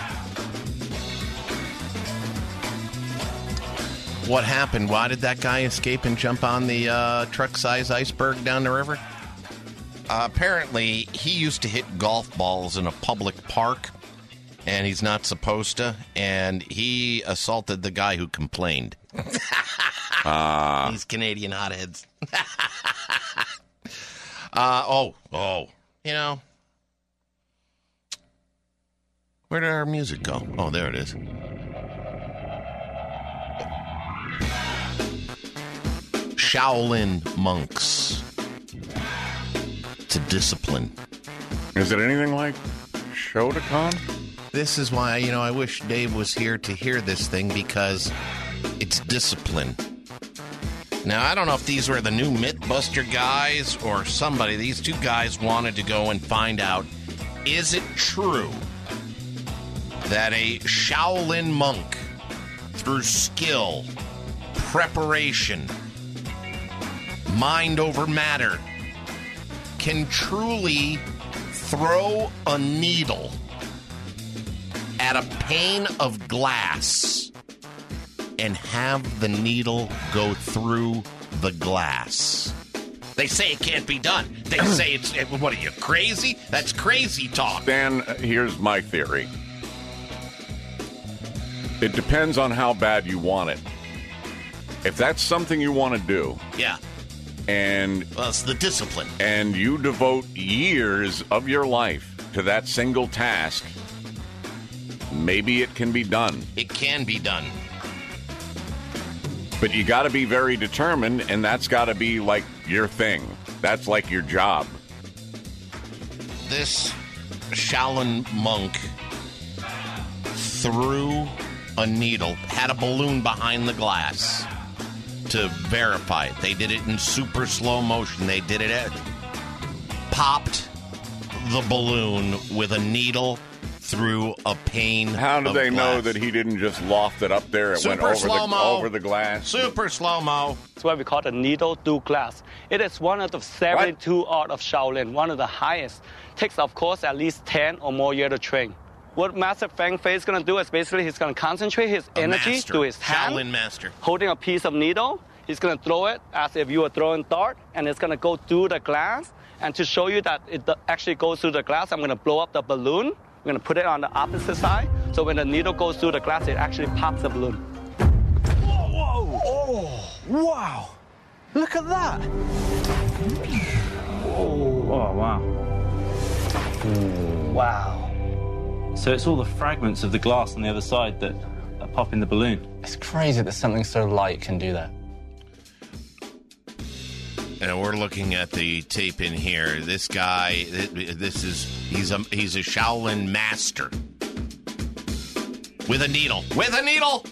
what happened? Why did that guy escape and jump on the uh, truck-sized iceberg down the river? Uh, apparently, he used to hit golf balls in a public park, and he's not supposed to, and he assaulted the guy who complained. uh. These Canadian hotheads. uh, oh, oh, you know. Where did our music go? Oh, there it is. Shaolin monks. To discipline. Is it anything like Shotokan? This is why, you know, I wish Dave was here to hear this thing, because it's discipline. Now, I don't know if these were the new Mythbuster guys or somebody. These two guys wanted to go and find out, is it true that a Shaolin monk, through skill, preparation, mind over matter, can truly throw a needle at a pane of glass and have the needle go through the glass? They say it can't be done. They say it's, what are you, crazy? That's crazy talk. Dan, here's my theory. It depends on how bad you want it. If that's something you want to do. Yeah. And well, it's the discipline. And you devote years of your life to that single task, maybe it can be done. It can be done. But you got to be very determined, and that's got to be like your thing. That's like your job. This Shaolin monk threw a needle, had a balloon behind the glass to verify it. They did it in super slow motion. They did it at, popped the balloon with a needle through a pane. How do of they glass. know that he didn't just loft it up there? It Super went over slow-mo. the, over the glass. Super slow-mo. It's what we call the needle through glass. It is one of the seventy-two what? art of Shaolin, one of the highest. Takes, of course, at least ten or more years to train. What Master Fang Fei is going to do is basically he's going to concentrate his a energy master. to his hand. Shaolin master. Holding a piece of needle. He's going to throw it as if you were throwing dart, and it's going to go through the glass. And to show you that it actually goes through the glass, I'm going to blow up the balloon. I'm going to put it on the opposite side. So when the needle goes through the glass, it actually pops the balloon. Whoa, whoa. Oh, wow. Look at that. Oh, wow. Wow. So it's all the fragments of the glass on the other side that are popping the balloon. It's crazy that something so light can do that. And we're looking at the tape in here. This guy, this is, he's a, he's a Shaolin master. With a needle. With a needle!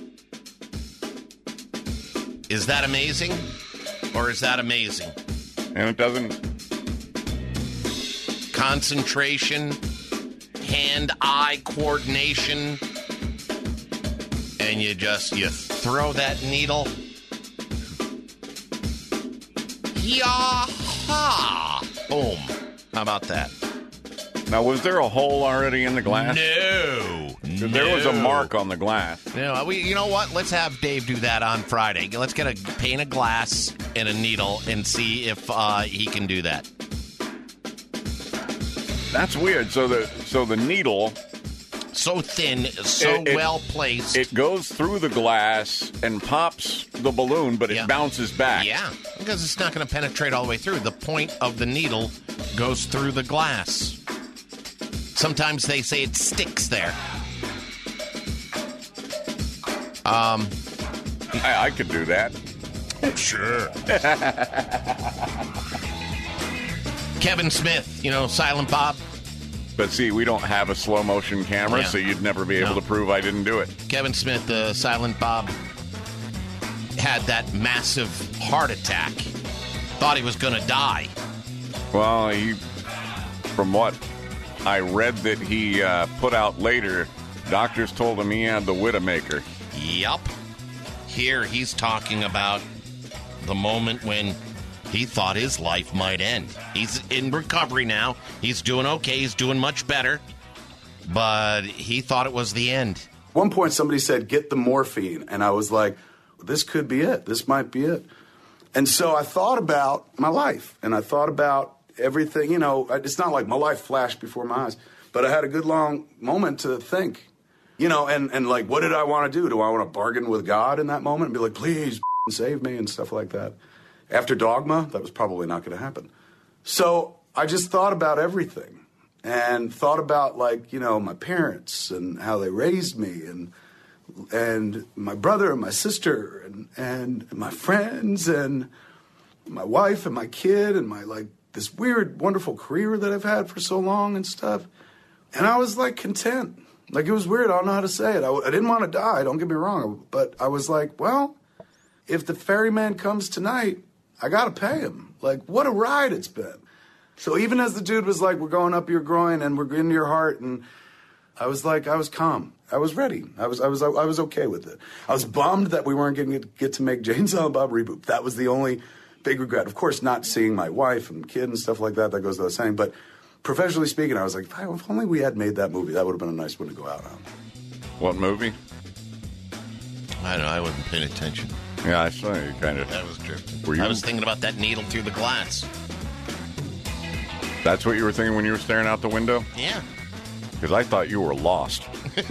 Is that amazing? Or is that amazing? And it doesn't... Concentration, hand-eye coordination, and you just, you throw that needle. Yaha! Boom. How about that? Now, was there a hole already in the glass? No. There no. was a mark on the glass. No, we, you know what? Let's have Dave do that on Friday. Let's get a pane of glass and a needle and see if uh, he can do that. That's weird. So the so the needle, so thin, so it, it, well placed, it goes through the glass and pops the balloon, but it yeah. bounces back. Yeah, because it's not going to penetrate all the way through. The point of the needle goes through the glass. Sometimes they say it sticks there. Um, I, I could do that. Sure. Kevin Smith, you know, Silent Bob. But see, we don't have a slow motion camera, Yeah. so you'd never be able No. to prove I didn't do it. Kevin Smith, the uh, Silent Bob, had that massive heart attack. Thought he was going to die. Well, he, from what I read that he uh, put out later, doctors told him he had the Widowmaker. Yup. Here he's talking about the moment when he thought his life might end. He's in recovery now. He's doing okay. He's doing much better. But he thought it was the end. At one point, somebody said, get the morphine. And I was like, this could be it. This might be it. And so I thought about my life. And I thought about everything. You know, it's not like my life flashed before my eyes. But I had a good long moment to think. You know, and, and like, what did I want to do? Do I want to bargain with God in that moment and be like, please save me and stuff like that? After Dogma, that was probably not going to happen. So I just thought about everything and thought about, like, you know, my parents and how they raised me and and my brother and my sister and, and my friends and my wife and my kid and my, like, this weird, wonderful career that I've had for so long and stuff. And I was, like, content. Like, it was weird. I don't know how to say it. I, I didn't want to die. Don't get me wrong. But I was like, well, if the ferryman comes tonight, I got to pay him. Like, what a ride it's been. So even as the dude was like, we're going up your groin and we're into your heart, and I was like, I was calm. I was ready. I was I was, I was okay with it. I was bummed that we weren't going to get to make Jay and Silent Bob reboot. That was the only big regret. Of course, not seeing my wife and kid and stuff like that, that goes without saying. But professionally speaking, I was like, if only we had made that movie, that would have been a nice one to go out on. What movie? I don't know. I wasn't paying attention. Yeah, I saw you kind of. That was drifting. Were you? I was thinking about that needle through the glass. That's what you were thinking when you were staring out the window? Yeah. Because I thought you were lost.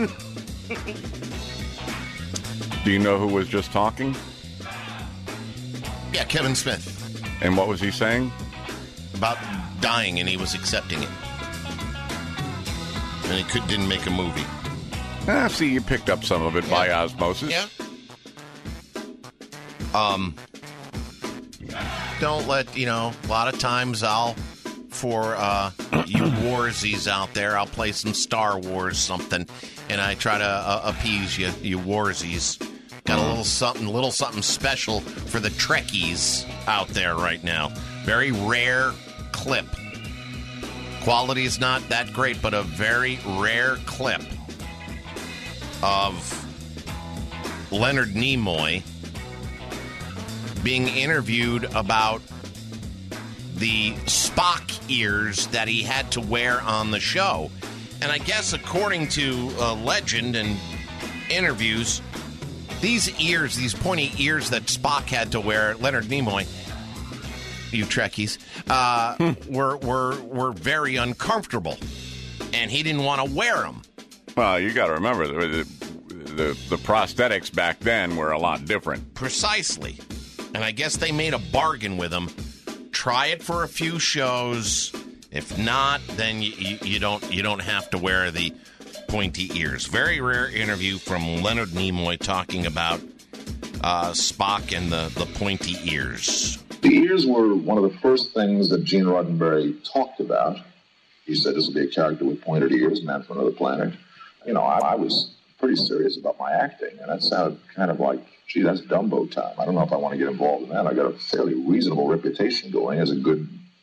Do you know who was just talking? Yeah, Kevin Smith. And what was he saying? About dying, and he was accepting it. And he could, didn't make a movie. Ah, see, you picked up some of it yeah. by osmosis. Yeah. Um, don't let, you know, a lot of times I'll, for uh, you warsies out there, I'll play some Star Wars something, and I try to uh, appease you, you warsies. Got a little something, little something special for the Trekkies out there right now. Very rare clip. Quality is not that great, but a very rare clip of Leonard Nimoy being interviewed about the Spock ears that he had to wear on the show. And I guess according to uh, legend and interviews, these ears, these pointy ears that Spock had to wear, Leonard Nimoy, you Trekkies, uh, hmm. were, were, were very uncomfortable. And he didn't want to wear them. Well, you got to remember, the, the, the prosthetics back then were a lot different. Precisely. And I guess they made a bargain with him. Try it for a few shows. If not, then you, you, you don't you don't have to wear the pointy ears. Very rare interview from Leonard Nimoy talking about uh, Spock and the, the pointy ears. The ears were one of the first things that Gene Roddenberry talked about. He said this will be a character with pointed ears, man from another planet. You know, I, I was pretty serious about my acting, and that sounded kind of like, gee, that's Dumbo time. I don't know if I want to get involved in that. I got a fairly reasonable reputation going as a good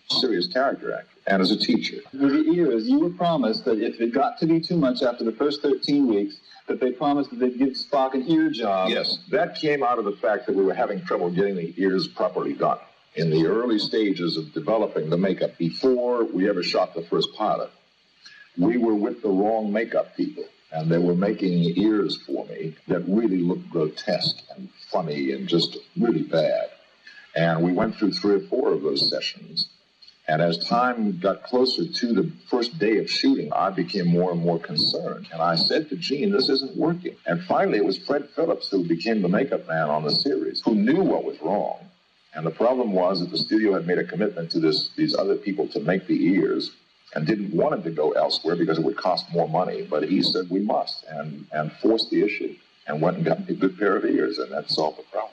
serious character actor and as a teacher. With the ears, you were promised that if it got to be too much after the first thirteen weeks, that they promised that they'd give Spock an ear job. Yes, that came out of the fact that we were having trouble getting the ears properly done. In the early stages of developing the makeup, before we ever shot the first pilot, we were with the wrong makeup people, and they were making ears for me that really looked grotesque and funny and just really bad. And we went through three or four of those sessions. And as time got closer to the first day of shooting, I became more and more concerned. And I said to Gene, this isn't working. And finally, it was Fred Phillips who became the makeup man on the series, who knew what was wrong. And the problem was that the studio had made a commitment to this, these other people to make the ears and didn't want him to go elsewhere because it would cost more money. But he said, we must, and, and forced the issue and went and got me a good pair of ears, and that solved the problem.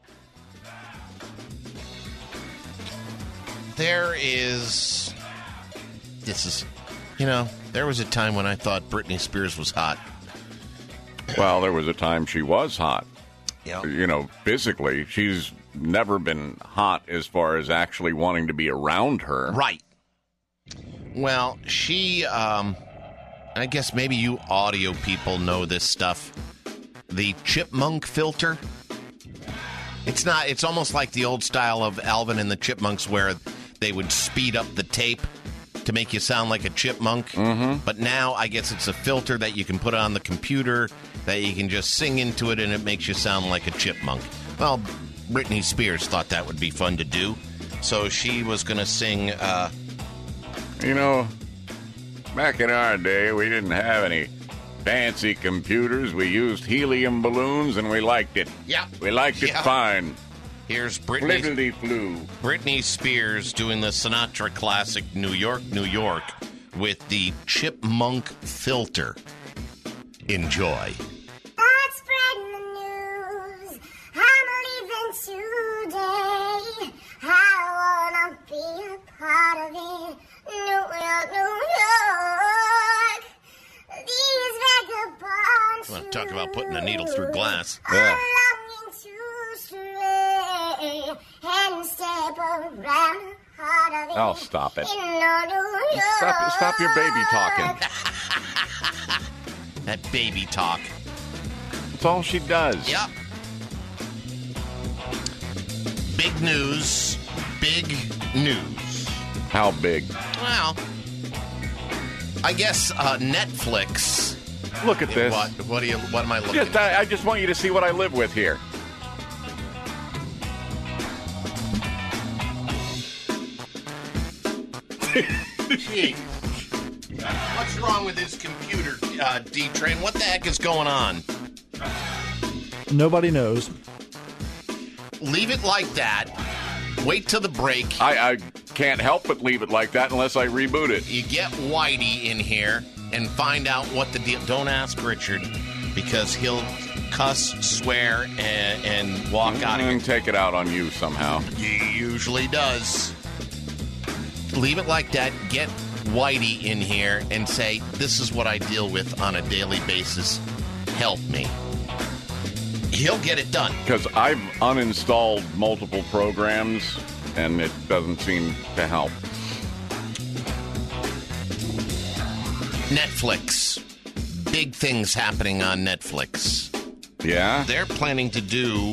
There is, this is, you know, there was a time when I thought Britney Spears was hot. Well, there was a time she was hot. Yeah. You know, physically, she's never been hot as far as actually wanting to be around her. Right. Well, she, um, I guess maybe you audio people know this stuff. The chipmunk filter. It's not, it's almost like the old style of Alvin and the Chipmunks where they would speed up the tape to make you sound like a chipmunk. Mm-hmm. But now I guess it's a filter that you can put on the computer that you can just sing into it and it makes you sound like a chipmunk. Well, Britney Spears thought that would be fun to do. So she was going to sing, uh... You know, back in our day, we didn't have any fancy computers. We used helium balloons and we liked it. Yeah. We liked it yeah. fine. Here's Britney, Flippity flew. Britney Spears doing the Sinatra classic New York, New York with the chipmunk filter. Enjoy. I'm spreading the news. I'm leaving today. I wanna be a part of it. New York, New York. These vagabonds. I want to talk about putting a needle through glass. Yeah. And step around heart of it. Oh, stop it. Stop, Stop, stop your baby talking. That baby talk. That's all she does. Yep. Big news. Big news. How big? Well, I guess uh, Netflix. Look at this. What, what, do you, what am I looking Just, at? I, I just want you to see what I live with here. Jeez. What's wrong with this computer, uh, D-Train? What the heck is going on? Nobody knows. Leave it like that. Wait till the break. I, I can't help but leave it like that unless I reboot it. You get Whitey in here and find out what the deal. Don't ask Richard because he'll cuss, swear, and, and walk mm-hmm. out of here. And take it out on you somehow. He usually does. Leave it like that. Get Whitey in here and say, this is what I deal with on a daily basis. Help me. He'll get it done. Because I've uninstalled multiple programs, and it doesn't seem to help. Netflix. Big things happening on Netflix. Yeah? They're planning to do...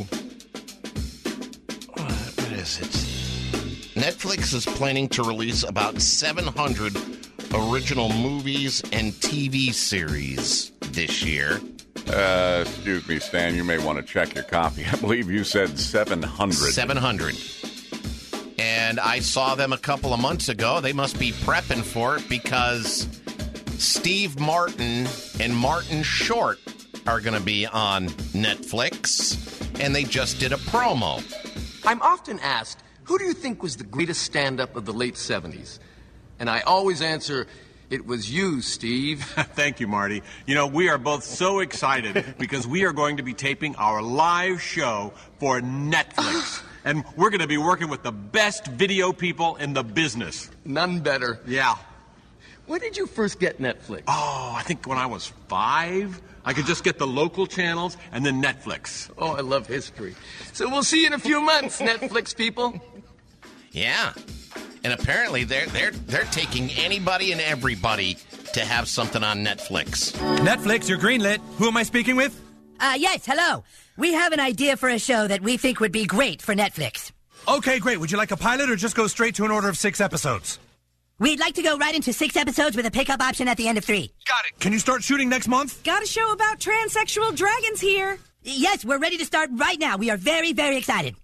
What is it? Netflix is planning to release about seven hundred original movies and T V series this year. Uh, excuse me, Stan, you may want to check your copy. I believe you said seven hundred. seven hundred. And I saw them a couple of months ago. They must be prepping for it because Steve Martin and Martin Short are going to be on Netflix, and they just did a promo. I'm often asked, who do you think was the greatest stand-up of the late seventies? And I always answer, it was you, Steve. Thank you, Marty. You know, we are both so excited because we are going to be taping our live show for Netflix. And we're going to be working with the best video people in the business. None better. Yeah. When did you first get Netflix? Oh, I think when I was five. I could just get the local channels and then Netflix. Oh, I love history. So we'll see you in a few months, Netflix people. Yeah. And apparently they're they're they're taking anybody and everybody to have something on Netflix. Netflix, you're greenlit. Who am I speaking with? Uh, yes, hello. We have an idea for a show that we think would be great for Netflix. Okay, great. Would you like a pilot or just go straight to an order of six episodes? We'd like to go right into six episodes with a pickup option at the end of three. Got it. Can you start shooting next month? Got a show about transsexual dragons here. Yes, we're ready to start right now. We are very, very excited.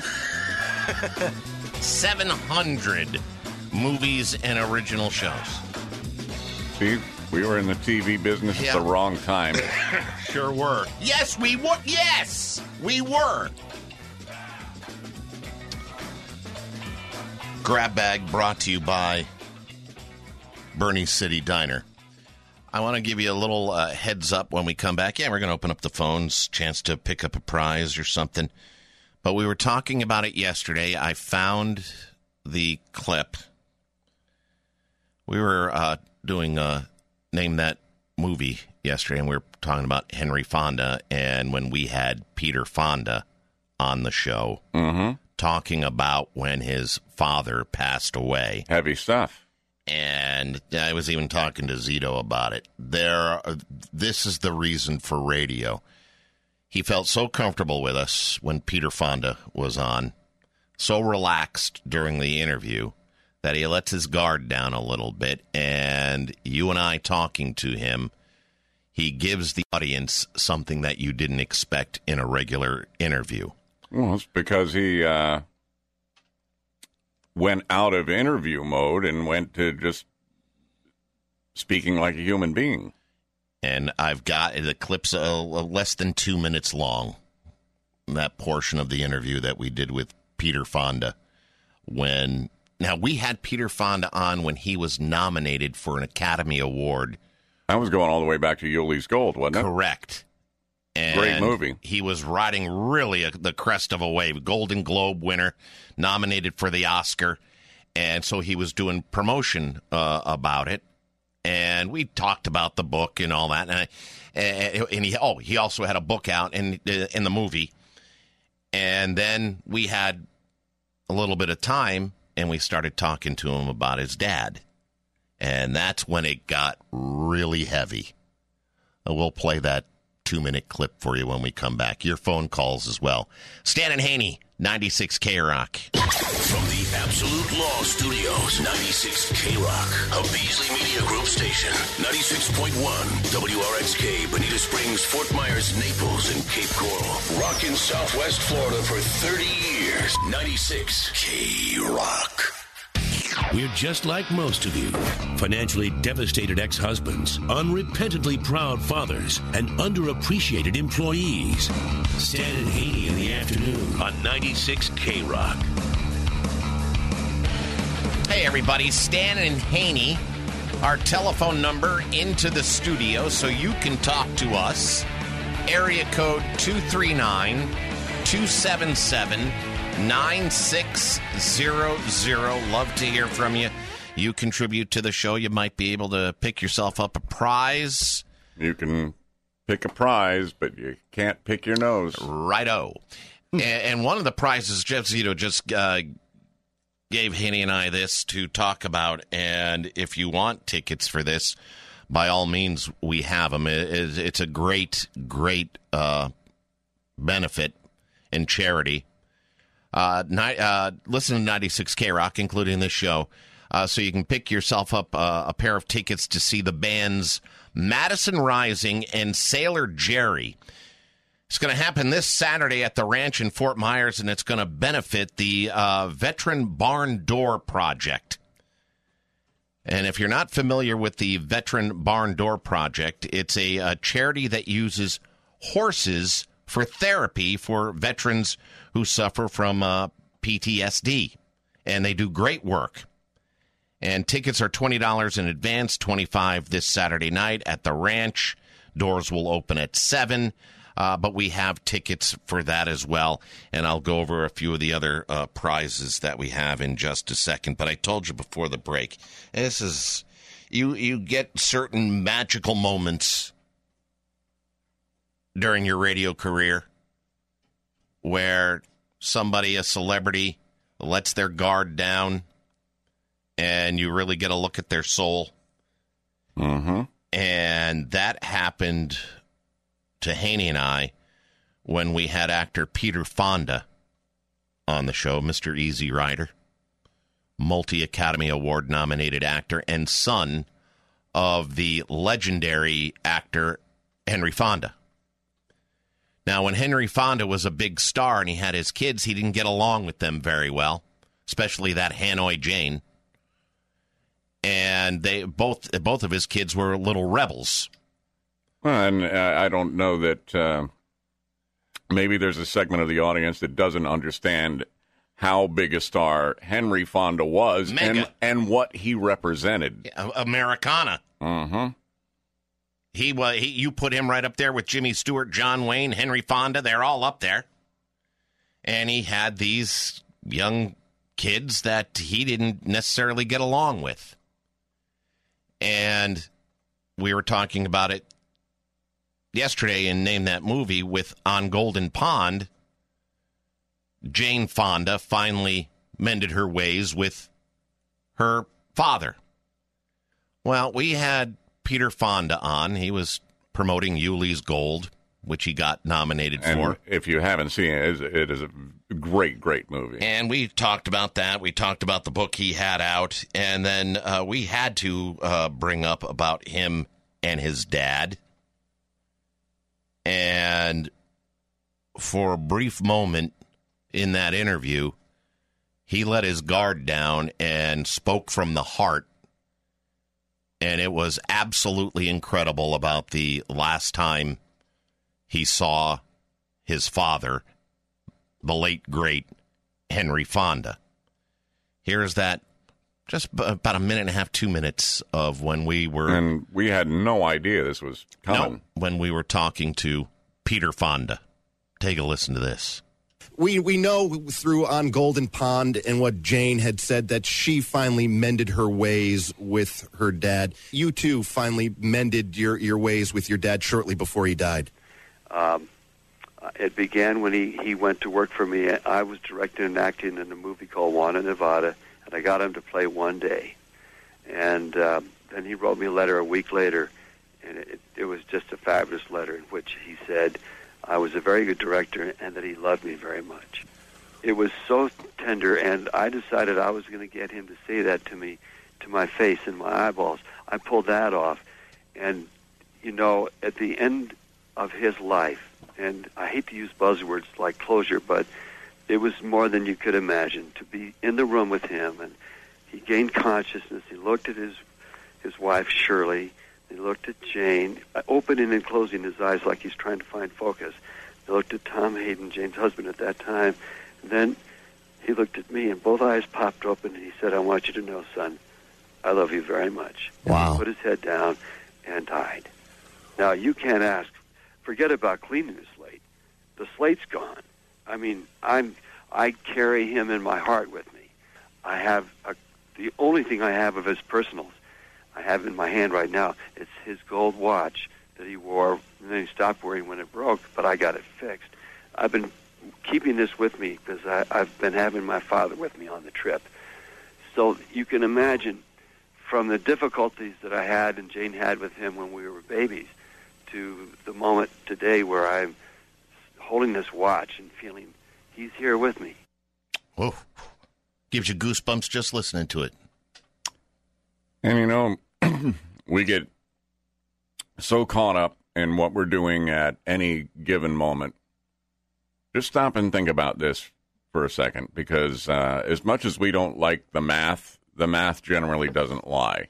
seven hundred movies and original shows. See, we were in the T V business Yeah. at the wrong time. Sure were. Yes, we were. Yes, we were. Grab Bag brought to you by Bernie City Diner. I want to give you a little uh, heads up when we come back. Yeah, we're going to open up the phones, chance to pick up a prize or something. But we were talking about it yesterday. I found the clip. We were uh, doing uh, Name That Movie yesterday, and we were talking about Henry Fonda. And when we had Peter Fonda on the show, mm-hmm. talking about when his father passed away. Heavy stuff. And I was even talking to Zito about it. There, this is the reason for radio. He felt so comfortable with us when Peter Fonda was on, so relaxed during the interview that he lets his guard down a little bit. And you and I talking to him, he gives the audience something that you didn't expect in a regular interview. Well, it's because he uh, went out of interview mode and went to just speaking like a human being. And I've got the clip's uh, less than two minutes long, that portion of the interview that we did with Peter Fonda. When now, we had Peter Fonda on when he was nominated for an Academy Award. I was going all the way back to Yuli's Gold, wasn't it? Correct. And great movie. He was riding really a, the crest of a wave. Golden Globe winner, nominated for the Oscar. And so he was doing promotion uh, about it. And we talked about the book and all that. And, I, and he, oh, he also had a book out in, in the movie. And then we had a little bit of time, and we started talking to him about his dad. And that's when it got really heavy. We'll play that two-minute clip for you when we come back. Your phone calls as well. Stan and Haney, ninety-six K Rock. From the Absolute Law Studios, ninety-six K Rock, a Beasley Media Group station. ninety-six point one W R X K, Bonita Springs, Fort Myers, Naples, and Cape Coral. Rockin' Southwest Florida for thirty years. ninety-six K Rock. We're just like most of you. Financially devastated ex-husbands, unrepentantly proud fathers, and underappreciated employees. Stan and Haney in the afternoon on ninety-six K Rock. Hey, everybody. Stan and Haney, our telephone number into the studio so you can talk to us. Area code two three nine, two seven seven, nine six zero zero. Love to hear from you. You contribute to the show. You might be able to pick yourself up a prize. You can pick a prize, but you can't pick your nose. Righto. and, and one of the prizes, Jeff Zito just uh, gave Haney and I this to talk about. And if you want tickets for this, by all means, we have them. It, it's a great, great uh, benefit and charity. Uh, ni- uh, listen to ninety-six K Rock, including this show, uh, so you can pick yourself up uh, a pair of tickets to see the bands Madison Rising and Sailor Jerry. It's going to happen this Saturday at the Ranch in Fort Myers, and it's going to benefit the uh, Veteran Barn Door Project. And if you're not familiar with the Veteran Barn Door Project, it's a, a charity that uses horses for therapy for veterans who suffer from uh, P T S D. And they do great work. And tickets are twenty dollars in advance, twenty-five dollars this Saturday night at the Ranch. Doors will open at seven, uh, but we have tickets for that as well. And I'll go over a few of the other uh, prizes that we have in just a second. But I told you before the break, this is, you, you get certain magical moments during your radio career where somebody, a celebrity, lets their guard down and you really get a look at their soul. Mm-hmm. And that happened to Haney and I when we had actor Peter Fonda on the show, Mister Easy Rider, multi-Academy Award nominated actor and son of the legendary actor Henry Fonda. Now, when Henry Fonda was a big star and he had his kids, he didn't get along with them very well, especially that Hanoi Jane. And they both both of his kids were little rebels. Well, and uh, I don't know that uh, maybe there's a segment of the audience that doesn't understand how big a star Henry Fonda was and, and what he represented. Americana. Mm-hmm. He was. He, you put him right up there with Jimmy Stewart, John Wayne, Henry Fonda. They're all up there. And he had these young kids that he didn't necessarily get along with. And we were talking about it yesterday in Name That Movie with On Golden Pond. Jane Fonda finally mended her ways with her father. Well, we had Peter Fonda on. He was promoting Yuli's Gold, which he got nominated and for. If you haven't seen it, it is a great, great movie. And we talked about that. We talked about the book he had out. And then uh, we had to uh, bring up about him and his dad. And for a brief moment in that interview, he let his guard down and spoke from the heart. And it was absolutely incredible about the last time he saw his father, the late, great Henry Fonda. Here's that, just about a minute and a half, two minutes of when we were... And we had no idea this was coming. No, when we were talking to Peter Fonda. Take a listen to this. We we know through On Golden Pond and what Jane had said that she finally mended her ways with her dad. You, too, finally mended your, your ways with your dad shortly before he died. Um, it began when he, he went to work for me. I was directing and acting in a movie called Juana, Nevada, and I got him to play one day. And uh, then he wrote me a letter a week later, and it, it was just a fabulous letter in which he said I was a very good director and that he loved me very much. It was so tender, and I decided I was going to get him to say that to me, to my face and my eyeballs. I pulled that off, and, you know, at the end of his life, and I hate to use buzzwords like closure, but it was more than you could imagine to be in the room with him, and he gained consciousness. He looked at his his wife, Shirley. He looked at Jane, opening and closing his eyes like he's trying to find focus. He looked at Tom Hayden, Jane's husband at that time. And then he looked at me, and both eyes popped open, and he said, I want you to know, son, I love you very much. Wow. And he put his head down and died. Now, you can't ask, forget about cleaning the slate. The slate's gone. I mean, I'm, I carry him in my heart with me. I have, a, the only thing I have of his personals I have in my hand right now. It's his gold watch that he wore, and then he stopped wearing when it broke, but I got it fixed. I've been keeping this with me because I, I've been having my father with me on the trip. So you can imagine from the difficulties that I had and Jane had with him when we were babies to the moment today where I'm holding this watch and feeling he's here with me. Whoa. Gives you goosebumps just listening to it. And, you know, we get so caught up in what we're doing at any given moment. Just stop and think about this for a second, because uh, as much as we don't like the math, the math generally doesn't lie.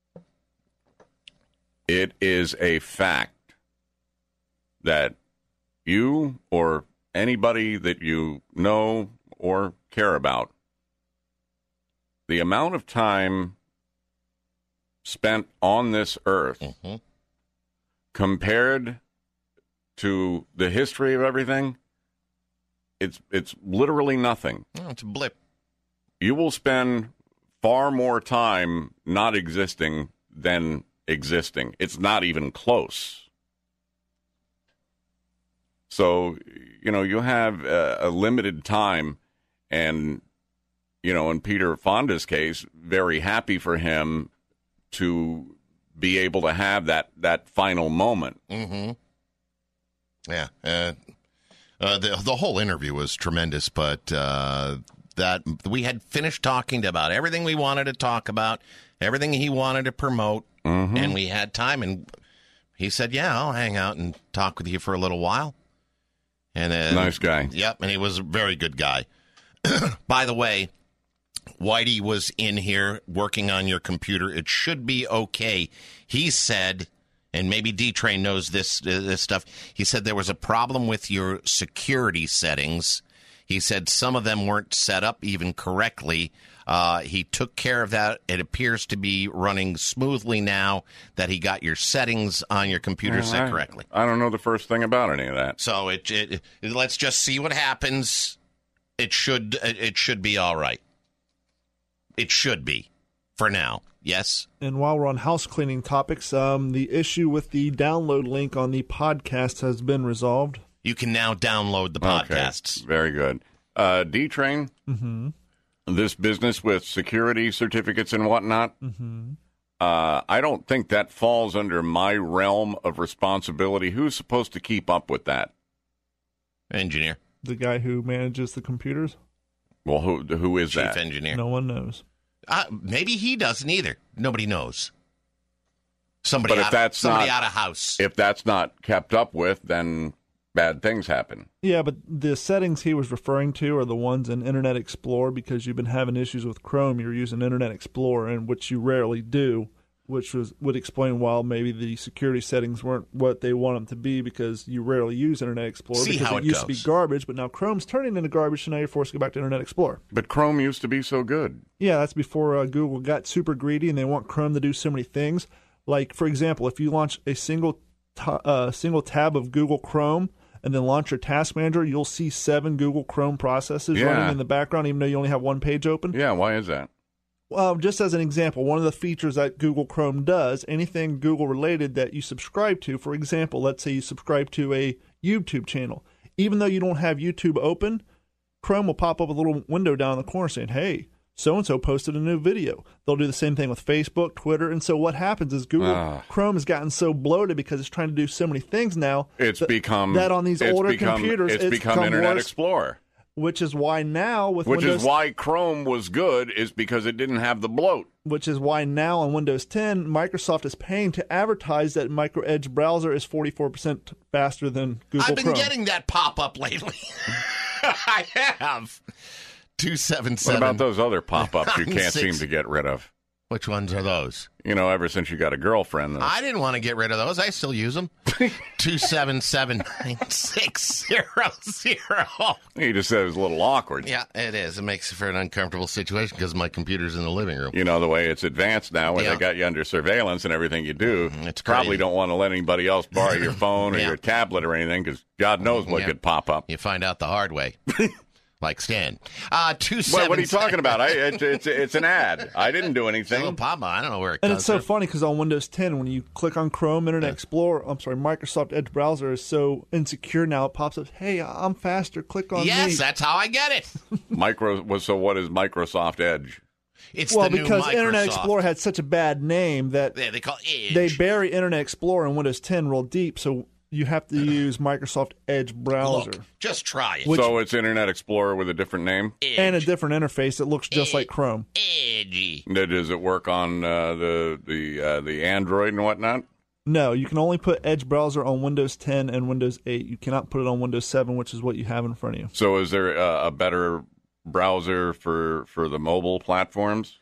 It is a fact that you or anybody that you know or care about, the amount of time spent on this earth mm-hmm. compared to the history of everything, it's it's literally nothing. Oh, it's a blip. You will spend far more time not existing than existing. It's not even close. So, you know, you have a, a limited time, and you know, in Peter Fonda's case, very happy for him to be able to have that, that final moment. Mm-hmm. Yeah. Uh, uh, the the whole interview was tremendous, but uh, that we had finished talking about everything we wanted to talk about, everything he wanted to promote, mm-hmm. and we had time. And he said, "Yeah, I'll hang out and talk with you for a little while." And then, nice guy. Yep, and he was a very good guy. By the way, Whitey was in here working on your computer. It should be okay. He said, and maybe D-Train knows this uh, this stuff, he said there was a problem with your security settings. He said some of them weren't set up even correctly. Uh, he took care of that. It appears to be running smoothly now that he got your settings on your computer Well, set I- correctly. I don't know the first thing about any of that. So it, it, it let's just see what happens. It should it should be all right. It should be for now. Yes. And while we're on house cleaning topics, um, the issue with the download link on the podcast has been resolved. You can now download the podcasts. Okay, very good. Uh, D-Train, Mm-hmm. this business with security certificates and whatnot, Mm-hmm. uh, I don't think that falls under my realm of responsibility. Who's supposed to keep up with that? Engineer. The guy who manages the computers? Well, who who is Chief that? engineer. No one knows. Uh, maybe he doesn't either. Nobody knows. Somebody, But if out, that's somebody not- out of house. If that's not kept up with, then bad things happen. Yeah, but the settings he was referring to are the ones in Internet Explorer because you've been having issues with Chrome. You're using Internet Explorer, and which you rarely do, which was would explain why maybe the security settings weren't what they want them to be because you rarely use Internet Explorer See because how it it used to goes. be garbage, but now Chrome's turning into garbage, so now you're forced to go back to Internet Explorer. But Chrome used to be so good. Yeah, that's before uh, Google got super greedy and they want Chrome to do so many things. Like, for example, if you launch a single ta- uh, single tab of Google Chrome and then launch your task manager, you'll see seven Google Chrome processes Yeah. running in the background, even though you only have one page open. Yeah, why is that? Well, just as an example, one of the features that Google Chrome does, anything Google related that you subscribe to, for example, let's say you subscribe to a YouTube channel. Even though you don't have YouTube open, Chrome will pop up a little window down in the corner saying, hey, so-and-so posted a new video. They'll do the same thing with Facebook, Twitter. And so what happens is Google Ah. Chrome has gotten so bloated because it's trying to do so many things now. It's that, become that on these it's older become, computers, It's, it's become, become Internet worse. Explorer. Which is why now with Which Windows is why Chrome was good, is because it didn't have the bloat. Which is why now on Windows ten, Microsoft is paying to advertise that Micro Edge browser is forty-four percent faster than Google I've been Chrome. getting that pop-up lately. I have. two seven seven. What about those other pop-ups you can't Six. seem to get rid of? Which ones are those? You know, ever since you got a girlfriend. those- I didn't want to get rid of those. I still use them. two seven seven nine six zero zero. He just said it was a little awkward. Yeah, it is. It makes it for an uncomfortable situation because my computer's in the living room. You know, the way it's advanced now, where Yeah. they got you under surveillance and everything you do. It's Probably crazy. don't want to let anybody else borrow your phone or Yeah. your tablet or anything, because God knows what Yeah. could pop up. You find out the hard way. Like Stan. Uh, two What, seven what are you talking about? I, it's, it's, it's an ad. I didn't do anything. Little Papa, I don't know where it And comes it's so from. funny because on Windows ten, when you click on Chrome, Internet Explorer, I'm sorry, Microsoft Edge browser is so insecure now. It pops up, hey, I'm faster. Click on me. Yes, that's how I get it. Micro. well, So what is Microsoft Edge? It's well, the new because Internet Microsoft. Explorer had such a bad name that Yeah, they call it Edge. they bury Internet Explorer in Windows ten real deep, so you have to use Microsoft Edge browser. Look, just try it. Which- so it's Internet Explorer with a different name? and a different interface that looks just like Chrome. Edgy. Now, does it work on uh, the the uh, the Android and whatnot? No, you can only put Edge browser on Windows ten and Windows eight. You cannot put it on Windows seven, which is what you have in front of you. So is there a, a better browser for, for the mobile platforms?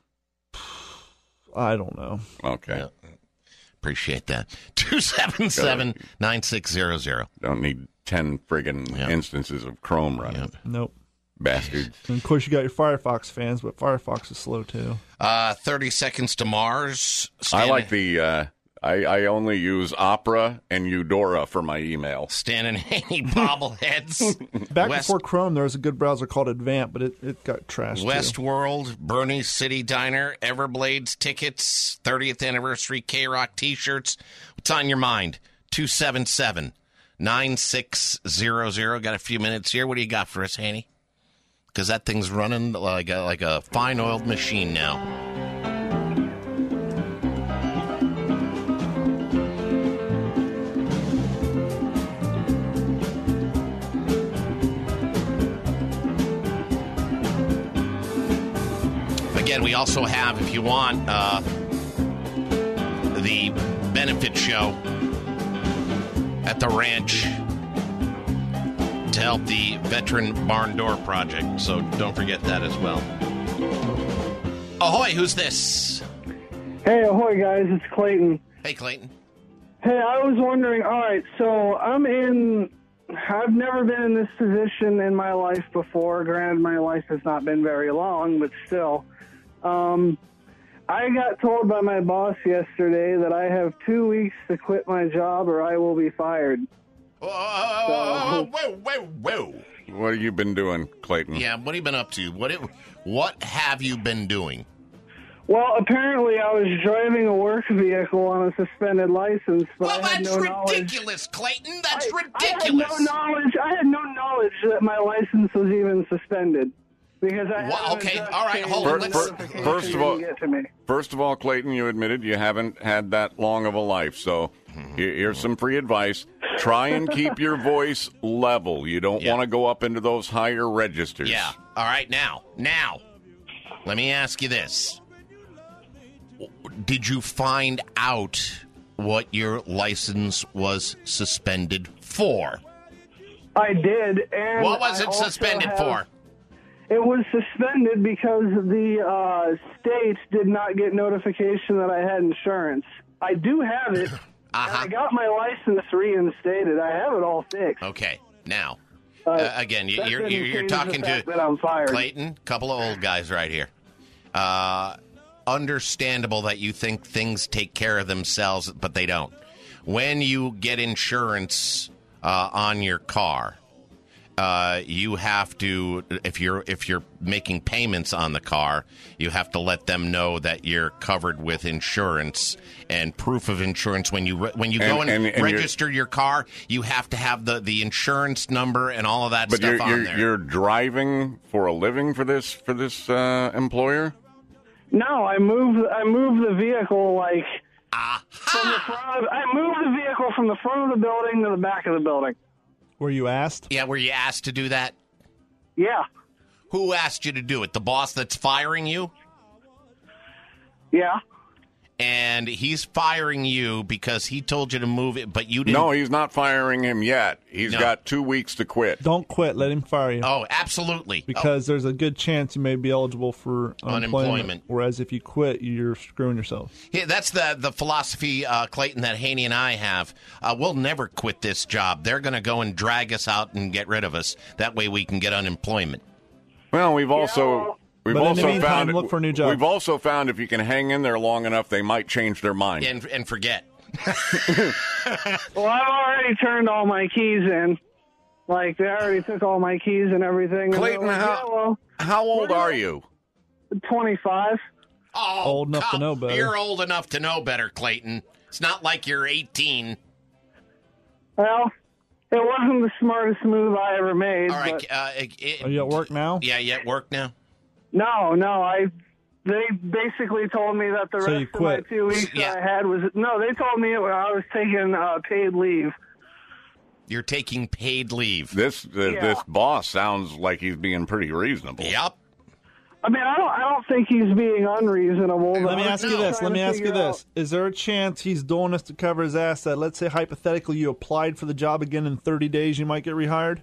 I don't know. Okay. Yeah. Appreciate that. two seven seven nine six zero zero. Don't need ten friggin' Yeah. instances of Chrome running. Nope. Bastards. And of course, you got your Firefox fans, but Firefox is slow too. Uh, thirty seconds to Mars. I Stan- like the. Uh, I, I only use Opera and Eudora for my email. Stan and Haney bobbleheads. Back West, before Chrome, there was a good browser called Advant, but it, it got trashed. too. Westworld, Bernie's City Diner, Everblades tickets, thirtieth anniversary K-Rock T-shirts. What's on your mind? two seven seven nine six zero zero. Got a few minutes here. What do you got for us, Haney? because that thing's running like a, like a fine-oiled machine now. Again, we also have, if you want, uh, the benefit show at the ranch to help the Veteran Barn Door Project. So don't forget that as well. Ahoy, who's this? Hey, ahoy, guys. It's Clayton. Hey, Clayton. Hey, I was wondering, all right, so I'm in, I've never been in this position in my life before. Granted, my life has not been very long, but still. Um, I got told by my boss yesterday that I have two weeks to quit my job or I will be fired. Whoa, whoa, whoa, whoa. What have you been doing, Clayton? Yeah, what have you been up to? What it, What have you been doing? Well, apparently I was driving a work vehicle on a suspended license, but well, I had that's no ridiculous, knowledge. Clayton. That's I, ridiculous. I had no knowledge. I had no knowledge that my license was even suspended. Because I well, okay, all right, hold on. Let's, first of all, get to me. first of all, Clayton, you admitted you haven't had that long of a life. So here's some free advice: try and keep your voice level. You don't Yeah. want to go up into those higher registers. Yeah. All right, now, now, let me ask you this: did you find out what your license was suspended for? I did, and what was I it also suspended have- for? It was suspended because the uh, state did not get notification that I had insurance. I do have it. Uh-huh. And I got my license reinstated. I have it all fixed. Okay, now, Uh, uh, again, you, that you're, doesn't you're, you're change talking the fact to that I'm fired. Clayton, couple of old guys right here. Uh, understandable that you think things take care of themselves, but they don't. When you get insurance uh, on your car, Uh, you have to, if you're if you're making payments on the car, you have to let them know that you're covered with insurance and proof of insurance. When you re- when you go and, And- and- and register your car, you have to have the, the insurance number and all of that But stuff you're, on you're, there. you're driving for a living for this for this uh, employer? No, I moved. I moved the vehicle like from the front. Of, I moved the vehicle from the front of the building to the back of the building. Were you asked? Yeah, were you asked to do that? Yeah. Who asked you to do it? The boss that's firing you? Yeah. And he's firing you because he told you to move it, but you didn't. No, he's not firing him yet. He's No. got two weeks to quit. Don't quit. Let him fire you. Oh, absolutely. Because there's a good chance you may be eligible for unemployment. Unemployment. Whereas if you quit, you're screwing yourself. Yeah, that's the the philosophy, uh, Clayton, that Haney and I have. Uh, we'll never quit this job. They're going to go and drag us out and get rid of us. That way we can get unemployment. Well, we've also we've But in the also meantime, found look for a new job. We've also found if you can hang in there long enough, they might change their mind. And and forget. Well, I've already turned all my keys in. Like, they already took all my keys and everything. Clayton, and like, how- yeah, well, How old are you? twenty-five. Oh, Old enough to come- know better. You're old enough to know better, Clayton. It's not like you're eighteen. Well, it wasn't the smartest move I ever made. All right. but- Uh, it, it- Are you at work now? yeah, you at work now? No, no, I. They basically told me that the So you rest of my quit. two weeks Yeah. that I had was no. They told me I was taking uh, paid leave. You're taking paid leave. This uh, Yeah. this boss sounds like he's being pretty reasonable. Yep. I mean, I don't. I don't think he's being unreasonable. but Let me I'm ask you just this. trying Let me to ask you figure this. Is there a chance he's doing this to cover his ass that, let's say, hypothetically, you applied for the job again in thirty days, you might get rehired?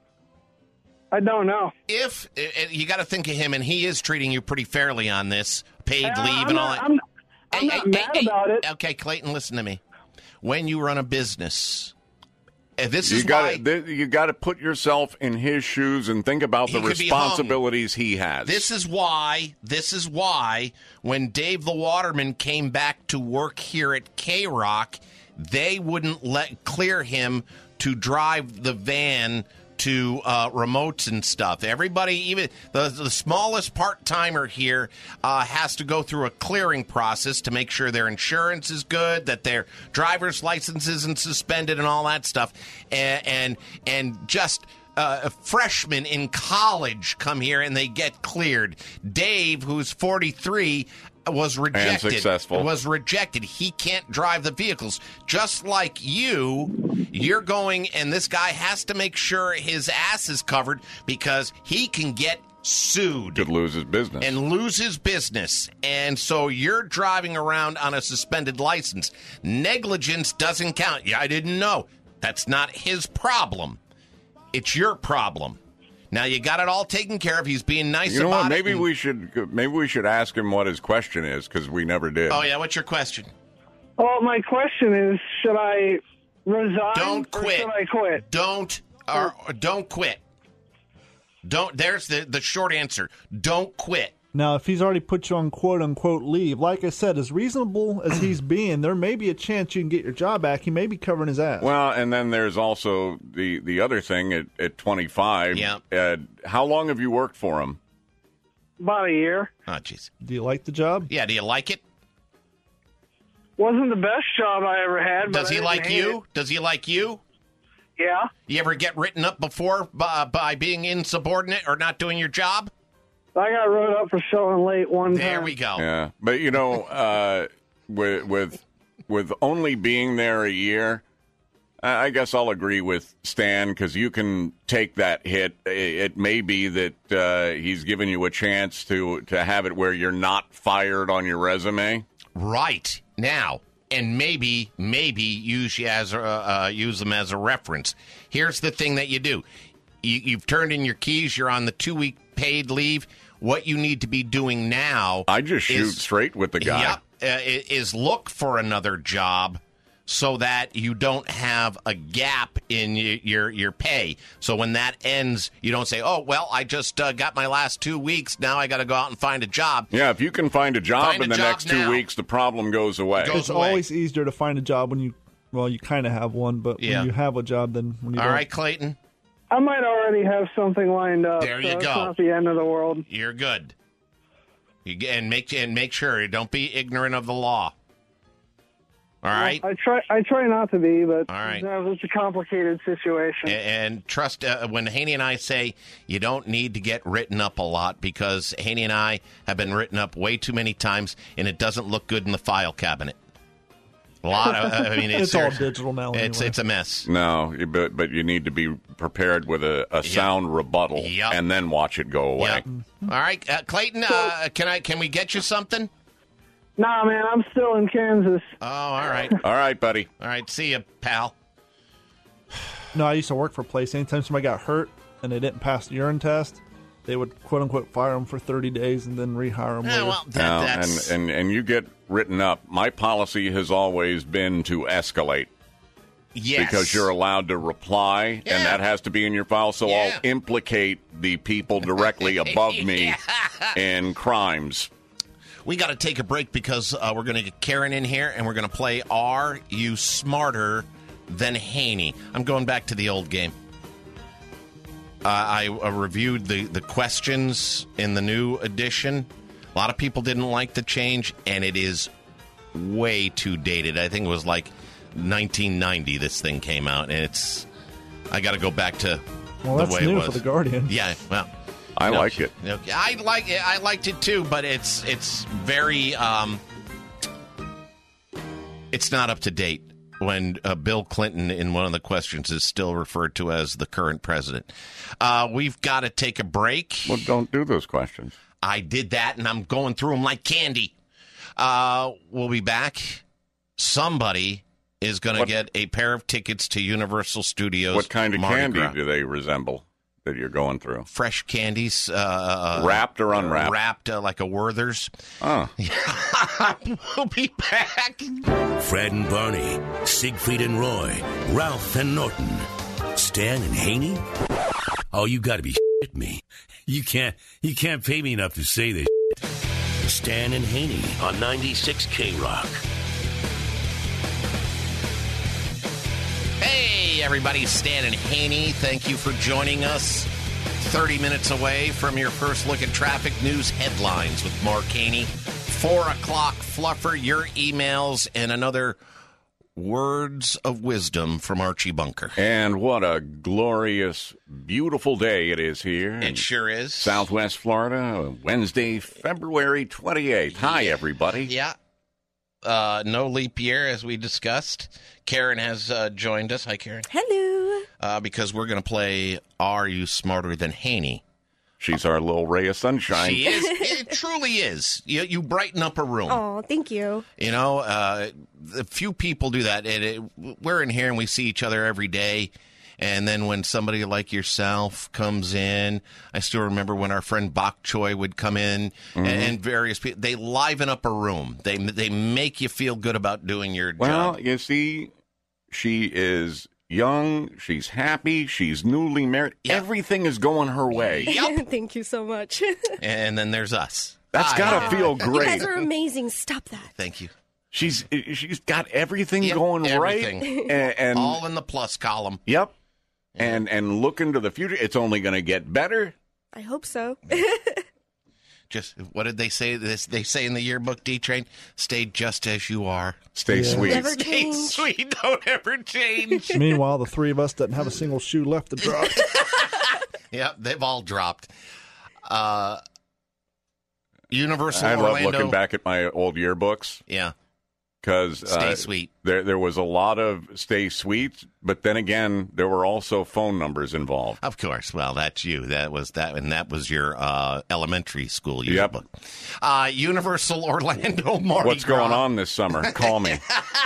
I don't know. If uh, uh, you got to think of him, and he is treating you pretty fairly on this paid Uh, leave I'm and all not, that. I'm, I'm not mad about it. Okay, Clayton, listen to me. When you run a business, uh, this You is got why to you got to put yourself in his shoes and think about the He could be hung. responsibilities he has. This is why, this is why when Dave the Waterman came back to work here at K-Rock, they wouldn't let clear him to drive the van to uh, remotes and stuff. Everybody, even the, the smallest part-timer here, uh, has to go through a clearing process to make sure their insurance is good, that their driver's license isn't suspended and all that stuff. And, and, and just uh, freshmen in college come here and they get cleared. Dave, who's forty-three, was rejected. And successful. Was rejected. He can't drive the vehicles. Just like you, you're going, and this guy has to make sure his ass is covered because he can get sued. Could lose his business. And lose his business. And so you're driving around on a suspended license. Negligence doesn't count. Yeah, I didn't know. That's not his problem. It's your problem. Now you got it all taken care of. He's being nice you know about what? Maybe it. and- we should maybe we should ask him what his question is because we never did. Oh yeah, what's your question? Well, my question is, should I resign Don't or quit. should I quit? Don't or, or don't quit. Don't. There's the the short answer. Don't quit. Now, if he's already put you on quote-unquote leave, like I said, as reasonable as he's being, there may be a chance you can get your job back. He may be covering his ass. Well, and then there's also the, the other thing at, at twenty-five. Yeah. Uh, how long have you worked for him? About a year. Oh, jeez. Do you like the job? Yeah, do you like it? Wasn't the best job I ever had. But Does I he didn't like hate you? it. Does he like you? Yeah. You ever get written up before by, by being insubordinate or not doing your job? I got wrote up for showing late one time. There we go. Yeah, but you know, uh, with with with only being there a year, I I guess I'll agree with Stan because you can take that hit. It may be that uh, he's giving you a chance to to have it where you're not fired on your resume. Right now, and maybe maybe use you as a, uh, use them as a reference. Here's the thing that you do: you, you've turned in your keys. You're on the two week paid leave. What you need to be doing now, I just shoot is, straight with the guy. Yep, uh, is look for another job so that you don't have a gap in y- your your pay. So when that ends, you don't say, "Oh, well, I just uh, got my last two weeks. Now I got to go out and find a job." Yeah, if you can find a job Find in a the job next two now. weeks, the problem goes away. Goes It's away. always easier to find a job when you, well, you kind of have one, but Yeah. when you have a job, then when you All don't. right, Clayton, I might already have something lined up. There you so go. It's not the end of the world. you're good. You, g- and make and make sure you don't be ignorant of the law. All right. I try. I try not to be, but All right. it's a complicated situation. A- And trust, uh, when Haney and I say you don't need to get written up a lot because Haney and I have been written up way too many times and it doesn't look good in the file cabinet. A lot of, I mean, it's, It's all digital now It's anyway. it's a mess. No, but but you need to be prepared with a, a sound rebuttal, Yep. and then watch it go away. Yep. All right, uh, Clayton, uh, can I can we get you something? Nah, man, I'm still in Kansas. Oh, all right, All right, buddy. all right. See you, pal. No, I used to work for a place. Anytime somebody got hurt and they didn't pass the urine test, they would quote unquote fire them for thirty days and then rehire them Yeah, later. well, that, Now, that's and, and and you get written up. My policy has always been to escalate. yes Because you're allowed to reply, Yeah. and that has to be in your file. So Yeah. I'll implicate the people directly above me in crimes. We got to take a break because uh, we're going to get Karen in here and we're going to play Are You Smarter Than Haney? I'm going back to the old game. Uh, I uh, reviewed the, the questions in the new edition. A lot of people didn't like the change, and it is way too dated. I think it was like nineteen ninety this thing came out, and it's... I got to go back to Well, the that's way it new was. for the Guardian. Yeah, well... I No, like it. Okay, I like it. I liked it too, but it's it's very um, it's not up to date. When uh, Bill Clinton, in one of the questions, is still referred to as the current president. Uh, we've got to take a break. Well, don't do those questions. I did that, and I'm going through them like candy. Uh, we'll be back. Somebody is going to What- get a pair of tickets to Universal Studios. What kind of Mardi candy Gras. do they resemble that you're going through? Fresh candies. Uh, Wrapped or unwrapped? Wrapped uh, like a Werther's. Oh. We'll be back. Fred and Barney, Siegfried and Roy, Ralph and Norton, Stan and Haney. Oh, you got to be shitting me. You can't. You can't pay me enough to say this shit. Stan and Haney on ninety-six K Rock. Hey, everybody, Stan and Haney. Thank you for joining us. thirty minutes away from your first look at traffic news headlines with Mark Haney. Four o'clock fluffer, your emails, and another words of wisdom from Archie Bunker. And what a glorious, beautiful day it is here. It sure is. Southwest Florida, Wednesday, February twenty-eighth. Hi, everybody. Yeah. Uh, no leap year, as we discussed. Karen has uh, joined us. Hi, Karen. Hello. Uh, because we're going to play Are You Smarter Than Haney? She's our little ray of sunshine. She is. It truly is. You, you brighten up a room. Oh, thank you. You know, uh, a few people do that. And it, we're in here and we see each other every day. And then when somebody like yourself comes in, I still remember when our friend Bok Choy would come in, Mm-hmm. and, and various people, they liven up a room. They they make you feel good about doing your Well, job. you see, she is young, she's happy, she's newly married. Everything is going her way. Thank you so much. And then there's us. That's Hi. got to feel You guys great. are amazing. Stop that. Thank you. She's she's got everything Yep, going everything. right. And, and All in the plus column. Yep. And and look into the future. It's only going to get better. I hope so. Just what did they say? This they say in the yearbook, D Train. Stay just as you are. Stay Yeah. sweet. Never Stay change. sweet. Don't ever change. Meanwhile, the three of us doesn't have a single shoe left to drop. Yep, they've all dropped. Uh, Universal I love Orlando. looking back at my old yearbooks. Yeah. Because Stay uh, sweet. There, there was a lot of stay sweet, but then again, there were also phone numbers involved. Of course. Well, that's you. That was that, and that was your uh, elementary school yearbook. Yep. Uh, Universal Orlando Mardi What's Gras. going on this summer? Call me.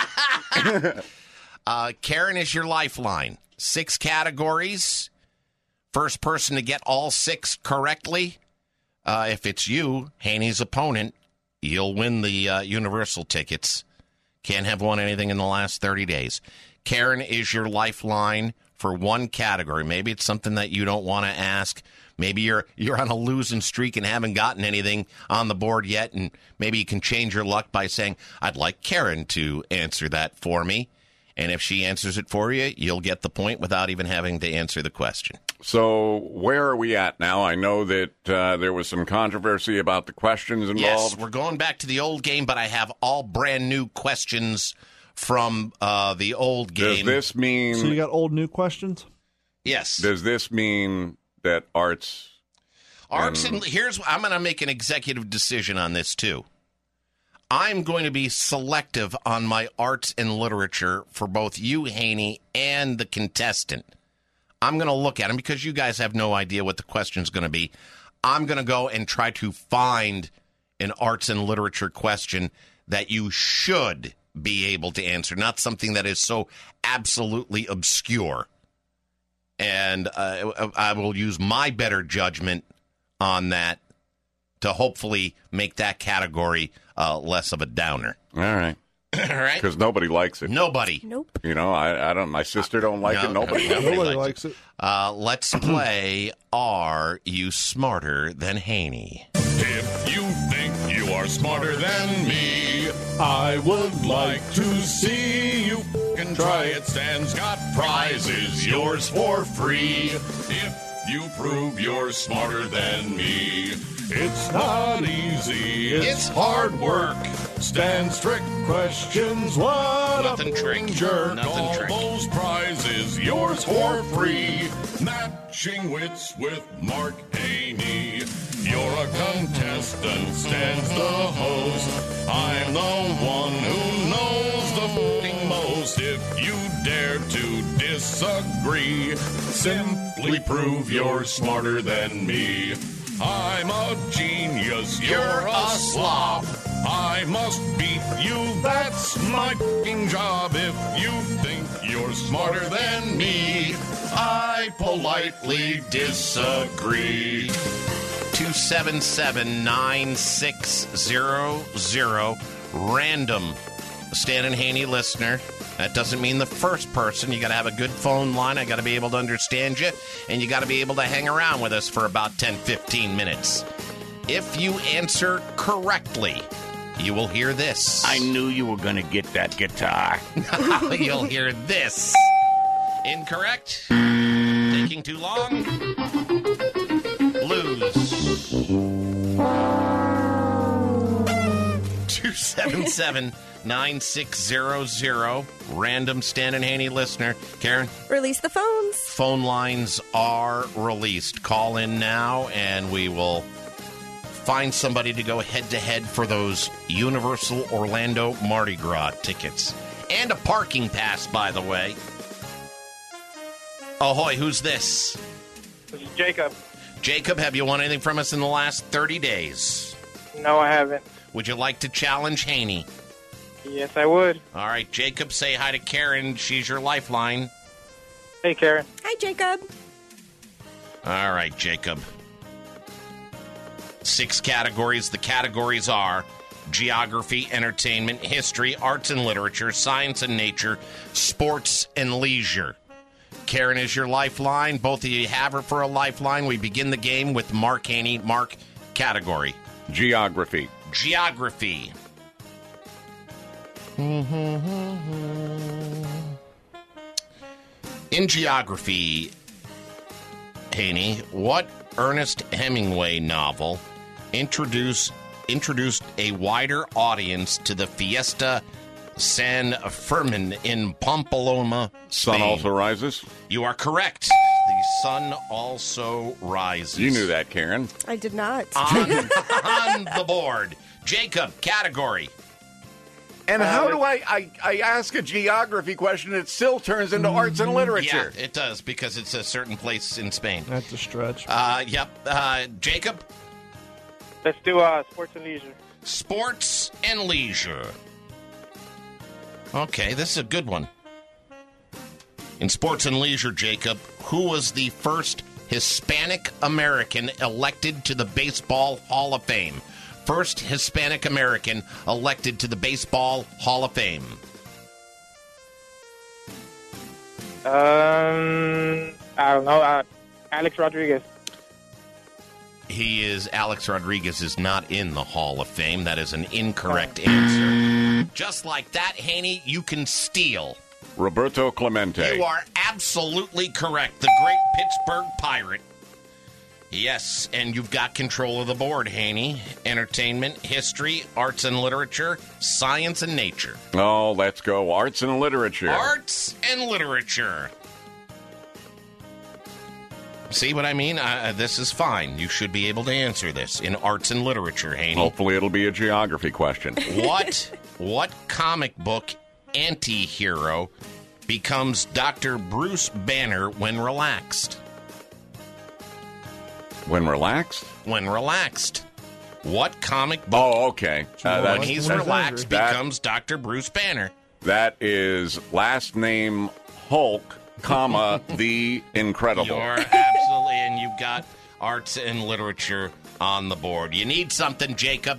Uh, Karen is your lifeline. Six categories. First person to get all six correctly. Uh, if it's you, Haney's opponent, you'll win the uh, Universal tickets. Can't have won anything in the last thirty days. Karen is your lifeline for one category. Maybe it's something that you don't want to ask. Maybe you're you're on a losing streak and haven't gotten anything on the board yet, and maybe you can change your luck by saying, I'd like Karen to answer that for me. And if she answers it for you, you'll get the point without even having to answer the question. So where are we at now? I know that uh, there was some controversy about the questions involved. Yes, we're going back to the old game, but I have all brand new questions from uh, the old game. Does this mean... So you got old new questions? Yes. Does this mean that arts... Arts and here's I'm going to make an executive decision on this too. I'm going to be selective on my arts and literature for both you, Haney, and the contestant. I'm going to look at them because you guys have no idea what the question's going to be. I'm going to go and try to find an arts and literature question that you should be able to answer, not something that is so absolutely obscure. And uh, I will use my better judgment on that to hopefully make that category uh, less of a downer. All right. All right. Because nobody likes it. Nobody. Nope. You know, I, I don't. My sister don't like No, it. Nobody. no, nobody Nobody likes likes it. Uh, let's play Are You Smarter Than Haney? If you think you are smarter than me, I would like to see you f***ing try it. Stan's got prizes, yours for free. If you prove you're smarter than me, it's not easy, it's hard work. Stan's trick questions, what Nothing a trick. jerk. Nothing All trick. those prizes, yours for free. Matching wits with Mark Haney. You're a contestant, Stan's the host. I'm the one who knows the f***ing most. If you dare to disagree, simply prove you're smarter than me. I'm a genius, you're a slob. I must beat you, that's my f***ing job. If you think you're smarter than me, I politely disagree. two seven seven, nine six zero zero. Random Stan and Haney listener. That doesn't mean the first person. You got to have a good phone line. I got to be able to understand you. And you got to be able to hang around with us for about ten, fifteen minutes. If you answer correctly, you will hear this. I knew you were going to get that guitar. You'll hear this. Incorrect. Taking too long. Lose. two seven seven, nine six zero zero. Random Stan and Haney listener. Karen? Release the phones. Phone lines are released. Call in now, and we will find somebody to go head-to-head for those Universal Orlando Mardi Gras tickets. And a parking pass, by the way. Ahoy, who's this? This is Jacob. Jacob, have you won anything from us in the last thirty days? No, I haven't. Would you like to challenge Haney? Yes, I would. All right, Jacob, say hi to Karen. She's your lifeline. Hey, Karen. Hi, Jacob. All right, Jacob. Six categories. The categories are geography, entertainment, history, arts and literature, science and nature, sports and leisure. Karen is your lifeline. Both of you have her for a lifeline. We begin the game with Mark Haney. Mark, category. Geography. Geography. In geography, Haney, what Ernest Hemingway novel introduced introduced a wider audience to the Fiesta San Fermin in Pamplona, Spain? Sun Also Rises? You are correct. The sun also rises. You knew that, Karen. I did not. On, on the board. Jacob, category. And how do I, I, I ask a geography question? It still turns into arts and literature. Yeah, it does, because it's a certain place in Spain. That's a stretch. Uh, yep. Uh, Jacob? Let's do uh, sports and leisure. Sports and leisure. Okay, this is a good one. In sports and leisure, Jacob, who was the first Hispanic American elected to the Baseball Hall of Fame? First Hispanic American elected to the Baseball Hall of Fame. Um, I don't know. Uh, Alex Rodriguez. He is, Alex Rodriguez is not in the Hall of Fame. That is an incorrect answer. Just like that, Haney, you can steal. Roberto Clemente. You are absolutely correct. The great Pittsburgh Pirate. Yes, and you've got control of the board, Haney. Entertainment, history, arts and literature, science and nature. Oh, let's go. Arts and literature. Arts and literature. See what I mean? Uh, this is fine. You should be able to answer this in arts and literature, Haney. Hopefully it'll be a geography question. What, what comic book anti-hero becomes Doctor Bruce Banner when relaxed? When relaxed? When relaxed. What comic book? Oh, okay. Uh, when he's relaxed, that, becomes Doctor Bruce Banner. That is last name Hulk, comma, the Incredible. You're absolutely, and you've got arts and literature on the board. You need something, Jacob.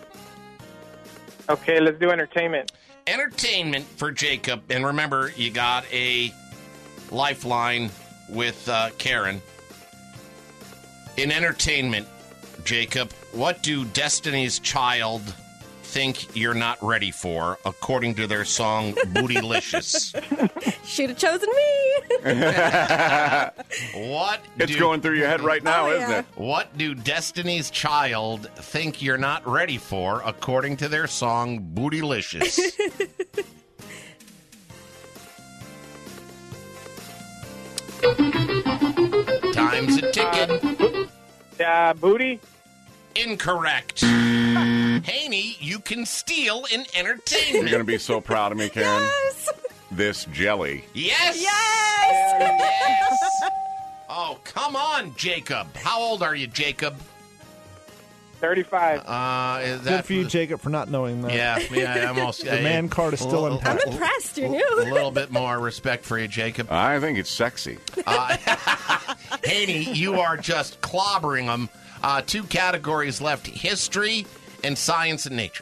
Okay, let's do entertainment. Entertainment for Jacob. And remember, you got a lifeline with uh, Karen. In entertainment, Jacob, what do Destiny's Child think you're not ready for, according to their song Bootylicious? Should have chosen me. What? It's do, going through your head right now, oh, isn't yeah. it? What do Destiny's Child think you're not ready for, according to their song Bootylicious? Time's a ticking. Uh, booty? Incorrect. Haney, you can steal in entertainment. You're going to be so proud of me, Karen. Yes. This jelly. Yes. Yes. Yes. Oh, come on, Jacob. How old are you, Jacob? thirty-five. Uh, is Good that for you, Jacob, for not knowing that. Yeah, yeah, almost. The man card is still a, intact. I'm impressed. You're A new. little bit more respect for you, Jacob. I think it's sexy. Uh, Haney, you are just clobbering them. Uh, two categories left, history and science and nature.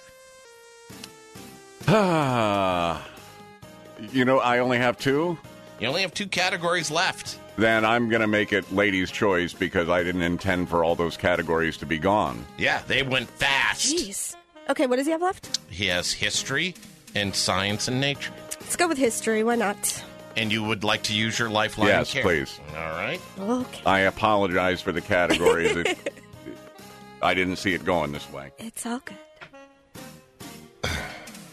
You know, I only have two. You only have two categories left. Then I'm going to make it ladies' choice because I didn't intend for all those categories to be gone. Yeah, they went fast. Jeez. Okay, what does he have left? He has history and science and nature. Let's go with history. Why not? And you would like to use your lifeline? Yes, Karen. please. All right. Okay. I apologize for the categories. it, I didn't see it going this way. It's all good.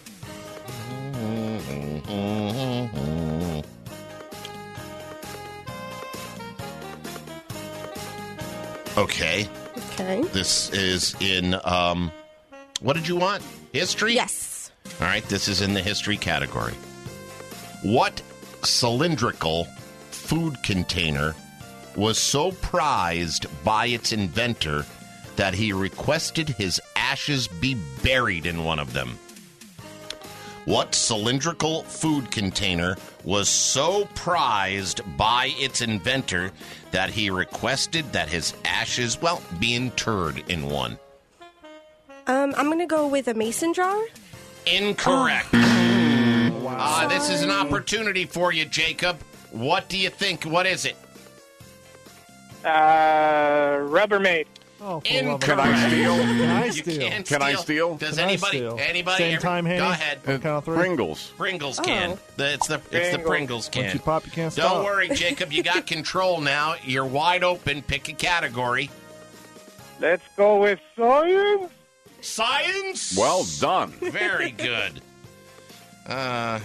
Okay. Okay. This is in, um, what did you want? History? Yes. All right, this is in the history category. What cylindrical food container was so prized by its inventor that he requested his ashes be buried in one of them? What cylindrical food container was so prized by its inventor that he requested that his ashes, well, be interred in one? Um, I'm gonna go with a mason jar. Incorrect. Oh. Wow. Uh, this is an opportunity for you, Jacob. What do you think? What is it? Uh, Rubbermaid. Oh, Incorrect. Can I steal? Can I You steal? can't Can I steal? Does Can I anybody? steal? Anybody? Same every- time, Haney? Go ahead. On count of three? Pringles. Pringles Oh. can. The, it's the it's the Pringles. Pringles can. Once you pop, you can't Don't stop. worry, Jacob. You got control now. You're wide open. Pick a category. Let's go with science. Science. Well done. Very good. Uh.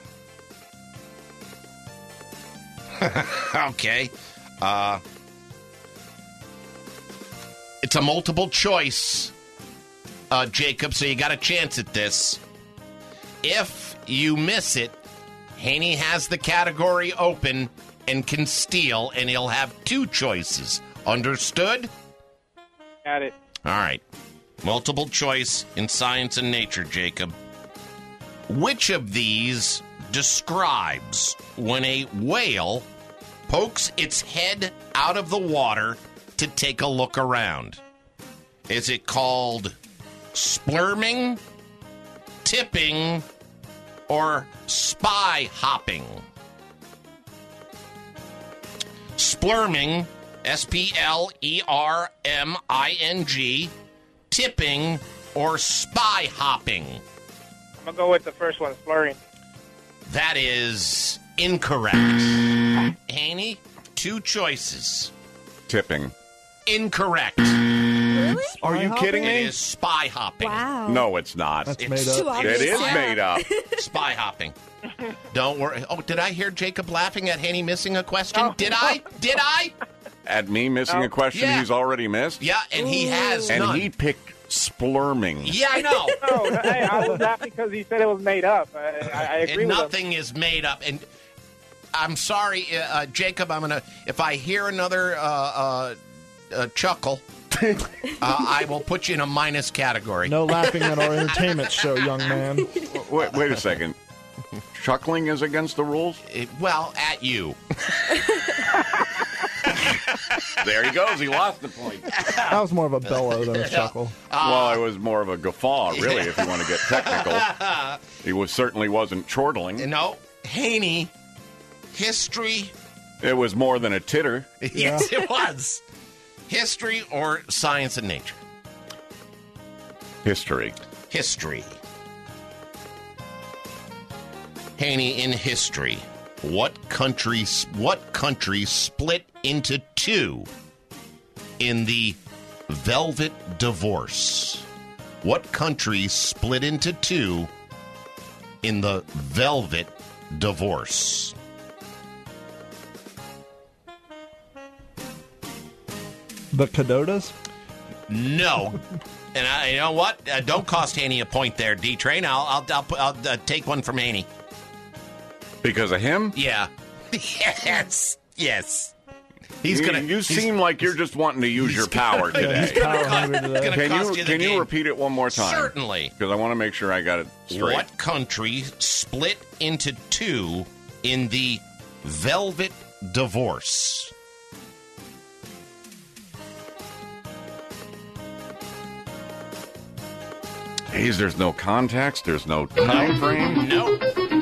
Okay. Uh. It's a multiple choice, uh, Jacob, so you got a chance at this. If you miss it, Haney has the category open and can steal, and he'll have two choices. Understood? Got it. All right. Multiple choice in science and nature, Jacob. Which of these describes when a whale pokes its head out of the water to take a look around? Is it called splurming, tipping, or spy hopping? Splurming, S P L E R M I N G, tipping, or spy hopping? I'm gonna go with the first one, slurring. That is incorrect. Haney, two choices. Tipping. Incorrect. Really? Are you kidding It me? is spy hopping. Wow. No, it's not. That's It's made Too up. obvious. It is Yeah. made up. Spy hopping. Don't worry. Oh, did I hear Jacob laughing at Haney missing a question? Did I? Did I? At me missing No. a question Yeah. he's already missed? Yeah, and he has And none. he picked splurming. Yeah, I know. No, hey, I was laughing because he said it was made up. I, I, I agree And with him. nothing is made up. And I'm sorry, uh, uh, Jacob. I'm gonna. If I hear another uh, uh, uh, chuckle, uh, I will put you in a minus category. No laughing at our entertainment show, young man. Wait, wait a second. Chuckling is against the rules? It- well, at you. There he goes. He lost the point. That was more of a bellow than a chuckle. well, it was more of a guffaw, really, if you want to get technical. He was certainly wasn't chortling. No, Haney, history. It was more than a titter. Yes, it was. History or science and nature? History. History. Haney, in history, what country what country split into two in the Velvet Divorce? What country split into two in the Velvet Divorce? The Cadotas? No. And I, you know what? Uh, don't cost Haney a point there, D-Train. I'll, I'll, I'll, I'll uh, take one from Haney. Because of him? Yeah. Yes. Yes. He's you, gonna. You he's- seem like you're just wanting to use your power today. He's gonna cost, gonna Can cost you you the can game. you repeat it one more time? Certainly. Because I want to make sure I got it straight. What country split into two in the Velvet Divorce? Geez, there's no context. There's no time frame. No.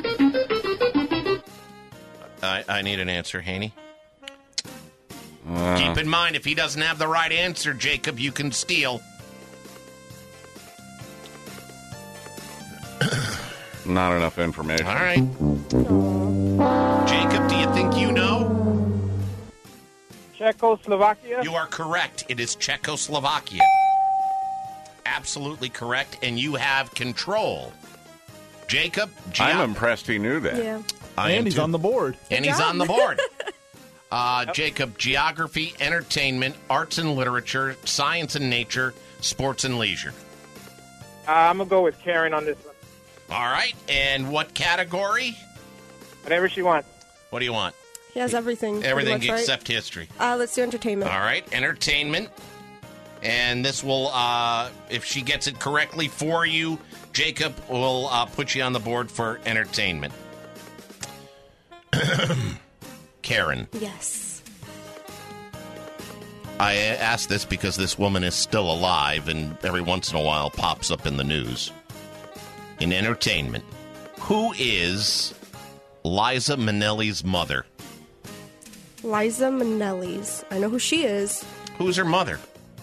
I, I need an answer, Haney. Uh, Keep in mind, if he doesn't have the right answer, Jacob, you can steal. Not enough information. All right. Jacob, do you think you know? Czechoslovakia. You are correct. It is Czechoslovakia. Absolutely correct, and you have control. Jacob, I'm Gia- impressed he knew that. Yeah. I am And he's too. on the board. And Good he's job. on the board. Uh, Jacob, geography, entertainment, arts and literature, science and nature, sports and leisure. Uh, I'm going to go with Karen on this one. All right. And what category? Whatever she wants. What do you want? He has everything. pretty Everything much, right? except history. Uh, let's do entertainment. All right. Entertainment. And this will, uh, if she gets it correctly for you, Jacob will uh, put you on the board for entertainment. Karen. Yes. I asked this because this woman is still alive and every once in a while pops up in the news. In entertainment, who is Liza Minnelli's mother? Liza Minnelli's. I know who she is. Who's her mother?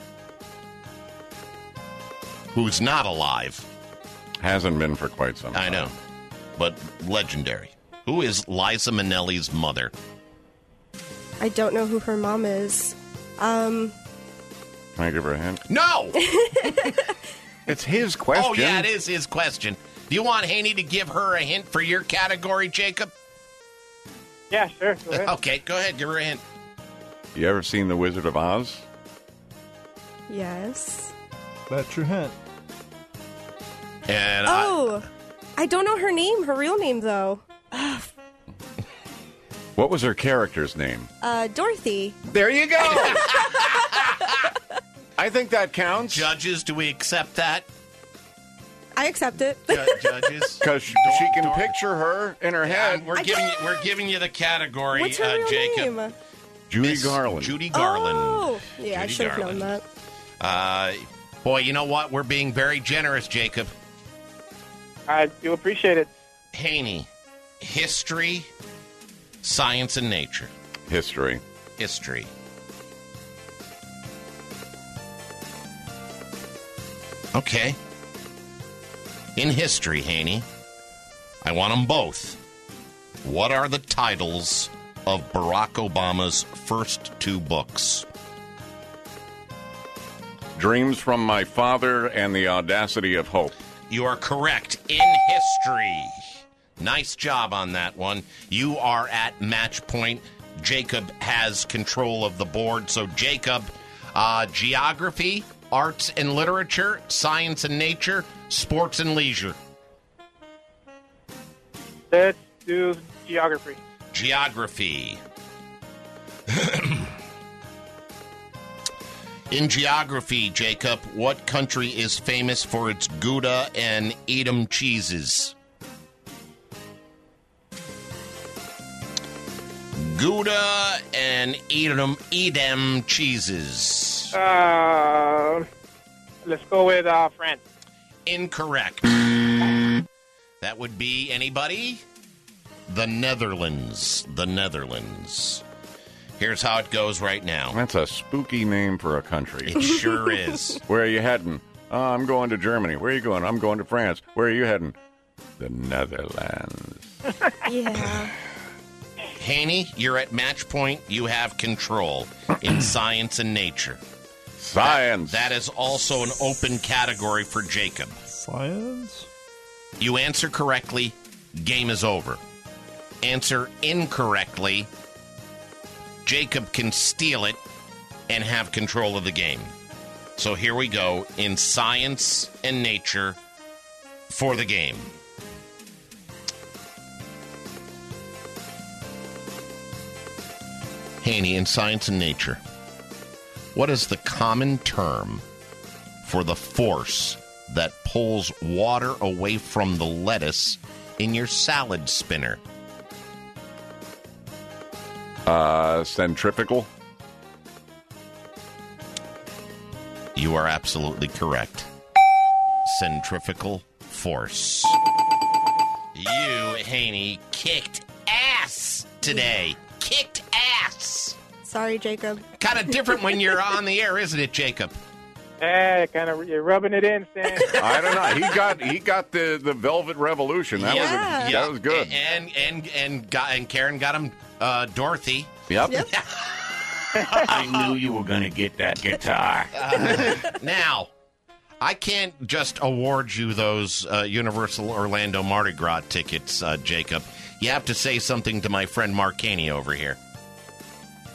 Who's not alive. Hasn't been for quite some time. I know, but legendary. Who is Liza Minnelli's mother? I don't know who her mom is. Um. Can I give her a hint? No! It's his question. Oh, yeah, it is his question. Do you want Haney to give her a hint for your category, Jacob? Yeah, sure. Go ahead. Okay, go ahead. Give her a hint. You ever seen The Wizard of Oz? Yes. That's your hint. And Oh, I don't know her name. Her real name, though. What was her character's name? Uh, Dorothy. There you go. I think that counts. Judges, do we accept that? I accept it. Ju- judges, Because she, she can picture her in her head. we're giving you, we're giving you the category, What's her uh, real Jacob. name? Judy Miss Garland. Judy Garland. Oh, yeah, I Judy should have known Garland. that. Uh, boy, you know what? We're being very generous, Jacob. I do appreciate it. Haney, history, science, and nature. History. History. Okay. In history, Haney, I want them both. What are the titles of Barack Obama's first two books? Dreams from My Father and The Audacity of Hope. You are correct. In history. Nice job on that one. You are at match point. Jacob has control of the board. So, Jacob, uh, geography, arts and literature, science and nature, sports and leisure. Let's do geography. Geography. In geography, Jacob, what country is famous for its Gouda and Edam cheeses? Gouda and Edam, Edam cheeses. Uh, let's go with uh, France. Incorrect. That would be anybody? The Netherlands. The Netherlands. Here's how it goes right now. That's a spooky name for a country. It sure is. Where are you heading? Oh, I'm going to Germany. Where are you going? I'm going to France. Where are you heading? The Netherlands. Yeah. Haney, you're at match point. You have control in science and nature. Science. That, that is also an open category for Jacob. Science? You answer correctly, game is over. Answer incorrectly, Jacob can steal it and have control of the game. So here we go in science and nature for the game. Haney, in science and nature, what is the common term for the force that pulls water away from the lettuce in your salad spinner? Uh, centrifugal. You are absolutely correct. Centrifugal force. You, Haney, kicked ass today. Kicked ass. Sorry, Jacob. Kind of different when you're on the air, isn't it, Jacob? Eh, kind of you're rubbing it in, Stan. I don't know. He got he got the, the Velvet Revolution. That yeah. was a, yeah. that was good. And and and got, and Karen got him uh, Dorothy. Yep. Yep. I knew you were going to get that guitar. Uh, now, I can't just award you those uh, Universal Orlando Mardi Gras tickets, uh, Jacob. You have to say something to my friend Mark Haney over here.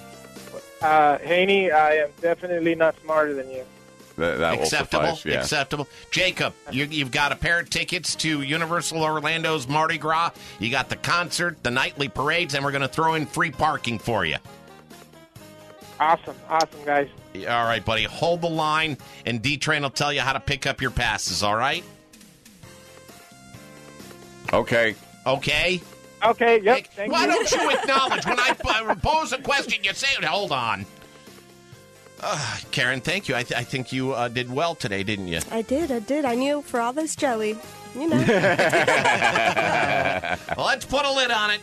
Uh, Haney, I am definitely not smarter than you. That, that Acceptable. will suffice, yeah. Acceptable. Jacob, you, you've got a pair of tickets to Universal Orlando's Mardi Gras. You got the concert, the nightly parades, and we're going to throw in free parking for you. Awesome. Awesome, guys. All right, buddy. Hold the line, and D-Train will tell you how to pick up your passes, all right? Okay. Okay? Okay, yep. Hey, thank why you. don't you acknowledge when I uh, pose a question, you say it. Hold on. Uh, Karen, thank you. I, th- I think you uh, did well today, didn't you? I did, I did. I knew for all this jelly, you know. Well, let's put a lid on it.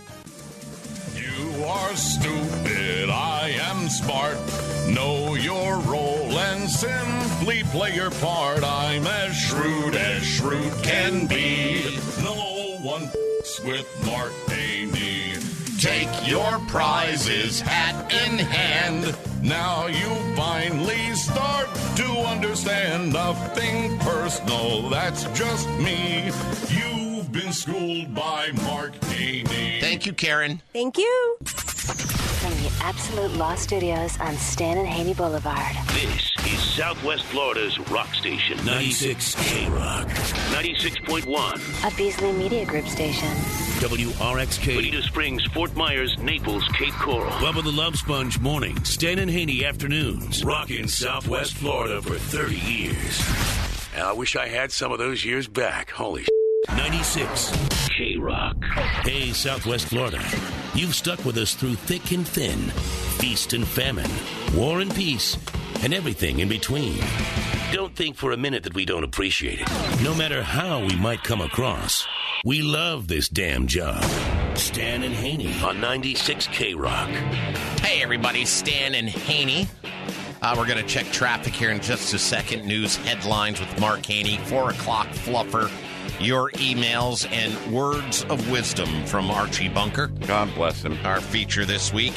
You are stupid, I am smart. Know your role and simply play your part. I'm as shrewd as shrewd can be. No one f***s with Mark Haney. Take your prizes hat in hand. Now you finally start to understand. Nothing personal, that's just me. You've been schooled by Mark Haney. Thank you, Karen. Thank you. From the Absolute Law Studios on Stan and Haney Boulevard. This is Southwest Florida's rock station, ninety-six K-Rock, ninety-six point one. A Beasley Media Group station. W R X K, Bonita Springs, Fort Myers, Naples, Cape Coral. Bubba the Love Sponge morning, Stan and Haney afternoons. Rocking Southwest Florida for thirty years. And I wish I had some of those years back. Holy shit. ninety-six K-Rock. Hey, Southwest Florida. You've stuck with us through thick and thin, feast and famine, war and peace, and everything in between. Don't think for a minute that we don't appreciate it. No matter how we might come across, we love this damn job. Stan and Haney on ninety-six K-Rock. Hey, everybody. Stan and Haney. Uh, we're going to check traffic here in just a second. News headlines with Mark Haney. Four o'clock fluffer. Your emails and words of wisdom from Archie Bunker. God bless him. Our feature this week.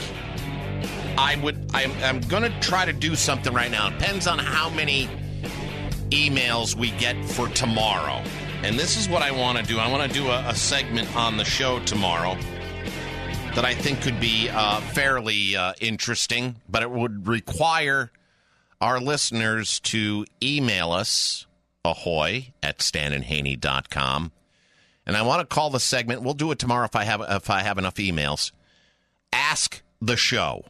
I would. I'm, I'm going to try to do something right now. It depends on how many emails we get for tomorrow. And this is what I want to do. I want to do a, a segment on the show tomorrow that I think could be uh, fairly uh, interesting, but it would require our listeners to email us, ahoy, at stan and haney dot com. And I want to call the segment, we'll do it tomorrow if I have if I have enough emails, Ask the Show.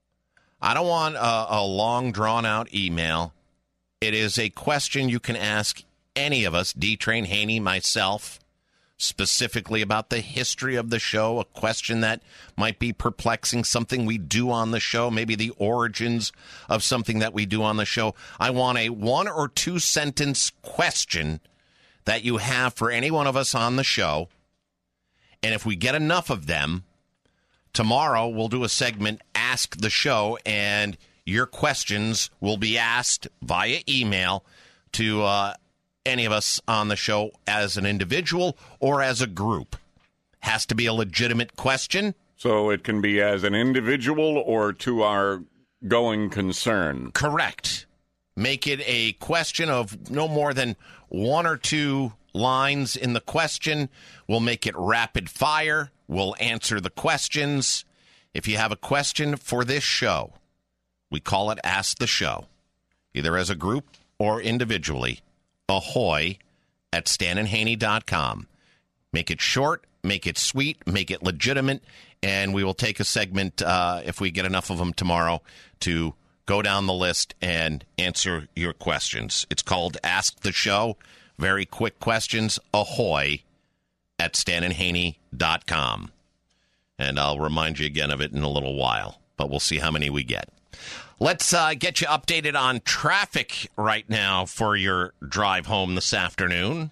I don't want a, a long, drawn-out email. It is a question you can ask any of us, D-Train, Haney, myself, specifically about the history of the show, a question that might be perplexing, something we do on the show, maybe the origins of something that we do on the show. I want a one or two sentence question that you have for any one of us on the show. And if we get enough of them, tomorrow we'll do a segment, Ask the Show, and your questions will be asked via email to uh, any of us on the show as an individual or as a group. Has to be a legitimate question. So it can be as an individual or to our going concern. Correct. Make it a question of no more than one or two lines in the question. We'll make it rapid fire. We'll answer the questions. If you have a question for this show, we call it Ask the Show, either as a group or individually. Ahoy at stan and haney dot com. Make it short, make it sweet, make it legitimate, and we will take a segment, uh, if we get enough of them tomorrow, to go down the list and answer your questions. It's called Ask the Show. Very quick questions. Ahoy at stan and haney dot com. And I'll remind you again of it in a little while, but we'll see how many we get. Let's uh, get you updated on traffic right now for your drive home this afternoon.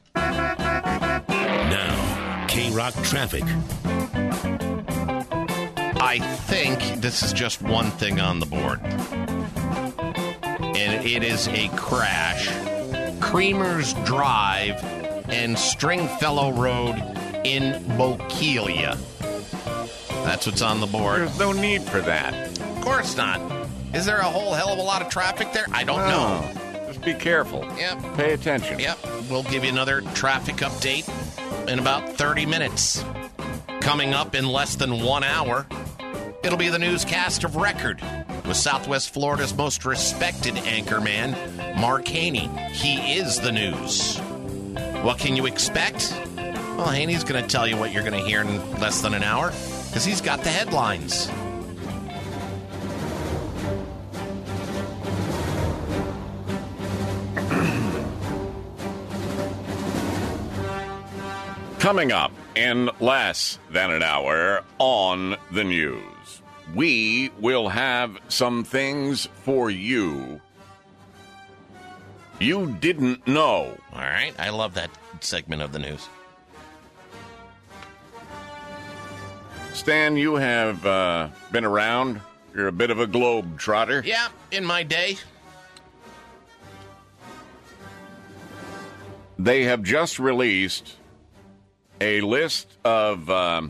Now, K-Rock traffic. I think this is just one thing on the board. And it is a crash. Creamer's Drive and Stringfellow Road in Bokeelia. That's what's on the board. There's no need for that. Of course not. Is there a whole hell of a lot of traffic there? I don't no. know. Just be careful. Yep. Pay attention. Yep. We'll give you another traffic update in about thirty minutes. Coming up in less than one hour, it'll be the newscast of record. with Southwest Florida's most respected anchorman, Mark Haney. He is the news. What can you expect? Well, Haney's going to tell you what you're going to hear in less than an hour, because he's got the headlines. Coming up in less than an hour on the news, we will have some things for you you didn't know. All right. I love that segment of the news. Stan, you have uh, been around. You're a bit of a globe trotter. Yeah, in my day. They have just released a list of um,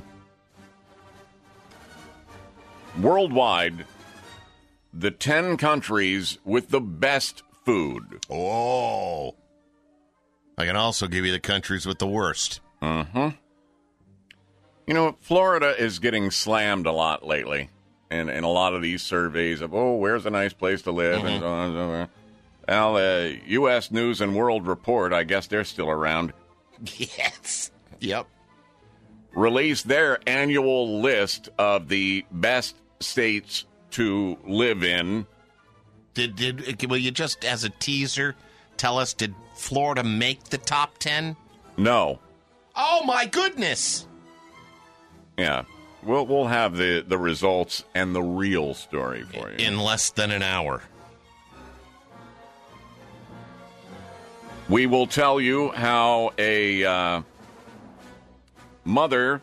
worldwide, the ten countries with the best food. Oh. I can also give you the countries with the worst. Uh-huh. You know, Florida is getting slammed a lot lately. And in a lot of these surveys of, oh, where's a nice place to live? Mm-hmm. And so on and so on. Well, the U S News and World Report, I guess they're still around. Yes. Yep. Released their annual list of the best states to live in. Did did will you just as a teaser tell us, did Florida make the top ten? No. Oh my goodness. Yeah. We'll we'll have the, the results and the real story for you. In less than an hour. We will tell you how a uh, mother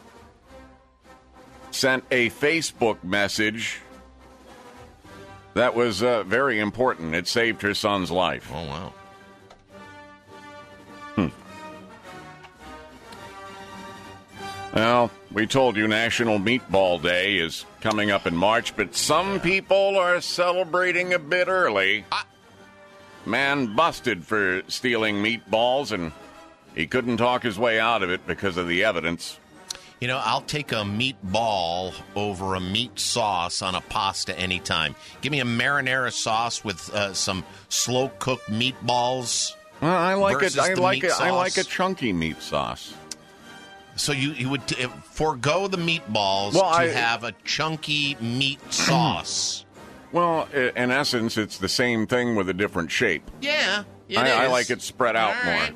sent a Facebook message that was uh, very important. It saved her son's life. Oh, wow. Hmm. Well, we told you National Meatball Day is coming up in March, but some people are celebrating a bit early. Ah. Man busted for stealing meatballs, and he couldn't talk his way out of it because of the evidence. You know, I'll take a meatball over a meat sauce on a pasta anytime. Give me a marinara sauce with uh, some slow-cooked meatballs. Well, I like it. I like it. Sauce. I like a chunky meat sauce. So you you would t- forego the meatballs well, to I, have a chunky meat sauce. Well, in essence, it's the same thing with a different shape. Yeah, it I, is. I like it spread out All more. right.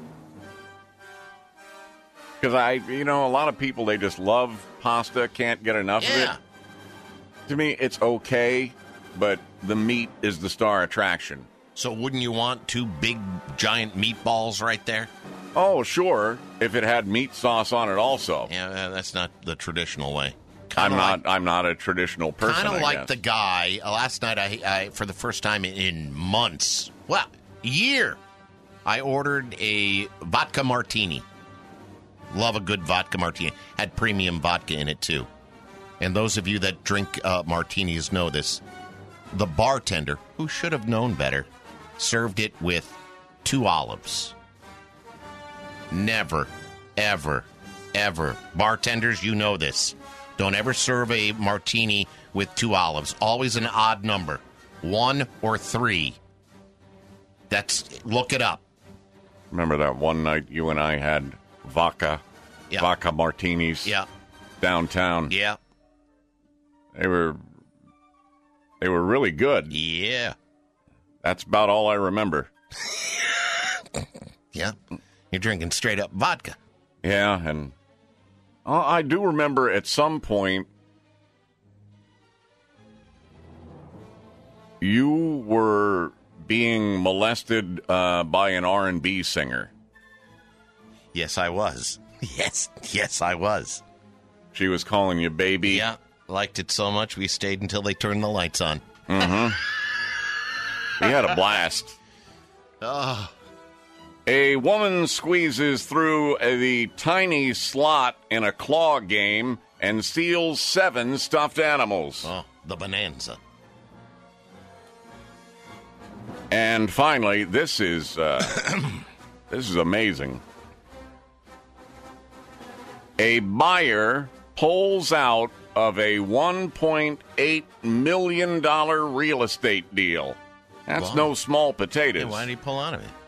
Because I, you know, a lot of people, they just love pasta, can't get enough yeah. of it. To me, it's okay, but the meat is the star attraction. So wouldn't you want two big, giant meatballs right there? Oh, sure, if it had meat sauce on it also. Yeah, that's not the traditional way. I'm like, not. I'm not a traditional person. Kind of I like guess. the guy uh, last night. I, I, for the first time in, in months, well, year, I ordered a vodka martini. Love a good vodka martini. Had premium vodka in it too. And those of you that drink uh, martinis know this. The bartender, who should have known better, served it with two olives. Never, ever, ever. Bartenders, you know this. Don't ever serve a martini with two olives. Always an odd number. One or three. That's, look it up. Remember that one night you and I had vodka, yeah. vodka martinis yeah. downtown? Yeah. They were, they were really good. Yeah. That's about all I remember. Yeah. You're drinking straight up vodka. Yeah, and uh, I do remember at some point you were being molested uh, by an R and B singer. Yes, I was. Yes, yes, I was. She was calling you baby. Yeah, liked it so much we stayed until they turned the lights on. Mm-hmm. We had a blast. Oh. A woman squeezes through the tiny slot in a claw game and steals seven stuffed animals. Oh, the bonanza. And finally, this is uh, this is amazing. A buyer pulls out of a one point eight million dollars real estate deal. That's Wow. no small potatoes. Yeah, why did he pull out of it?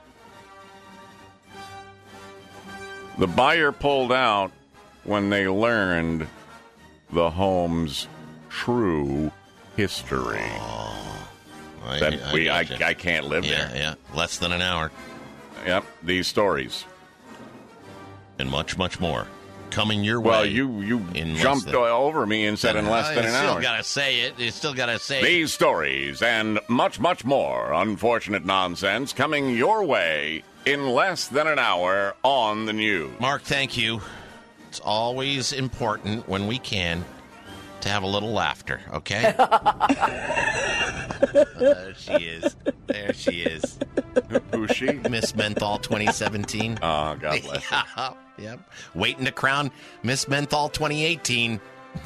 The buyer pulled out when they learned the home's true history. I, that I we, I, gotcha. I can't live Yeah, there. yeah. Less than an hour. Yep, these stories. And much, much more. Coming your Well, way. you you in less jumped than- over me and said in less Uh, than an you still hour. gotta say it. You still gotta say it. These stories and much, much more unfortunate nonsense coming your way in less than an hour on the news. Mark, thank you. It's always important when we can to have a little laughter, okay? There she is. There she is. Who's she? Miss Menthol twenty seventeen. Oh, God bless her. Yeah, yep. Waiting to crown Miss Menthol twenty eighteen.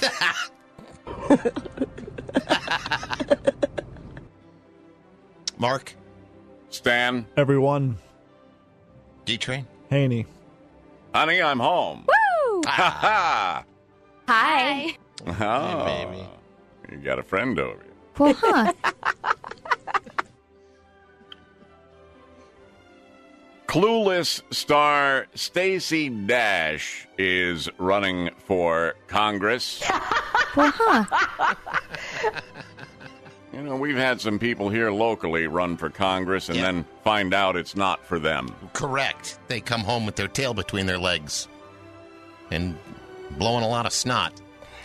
Mark? Stan? Everyone. D-Train? Haney. Honey, I'm home. Woo! Ha Hi. ha! Oh, Hey, baby. You got a friend over here. Well, huh. Clueless star Stacey Dash is running for Congress. Well, huh. You know, we've had some people here locally run for Congress and Yeah. then find out it's not for them. Correct. They come home with their tail between their legs and blowing a lot of snot.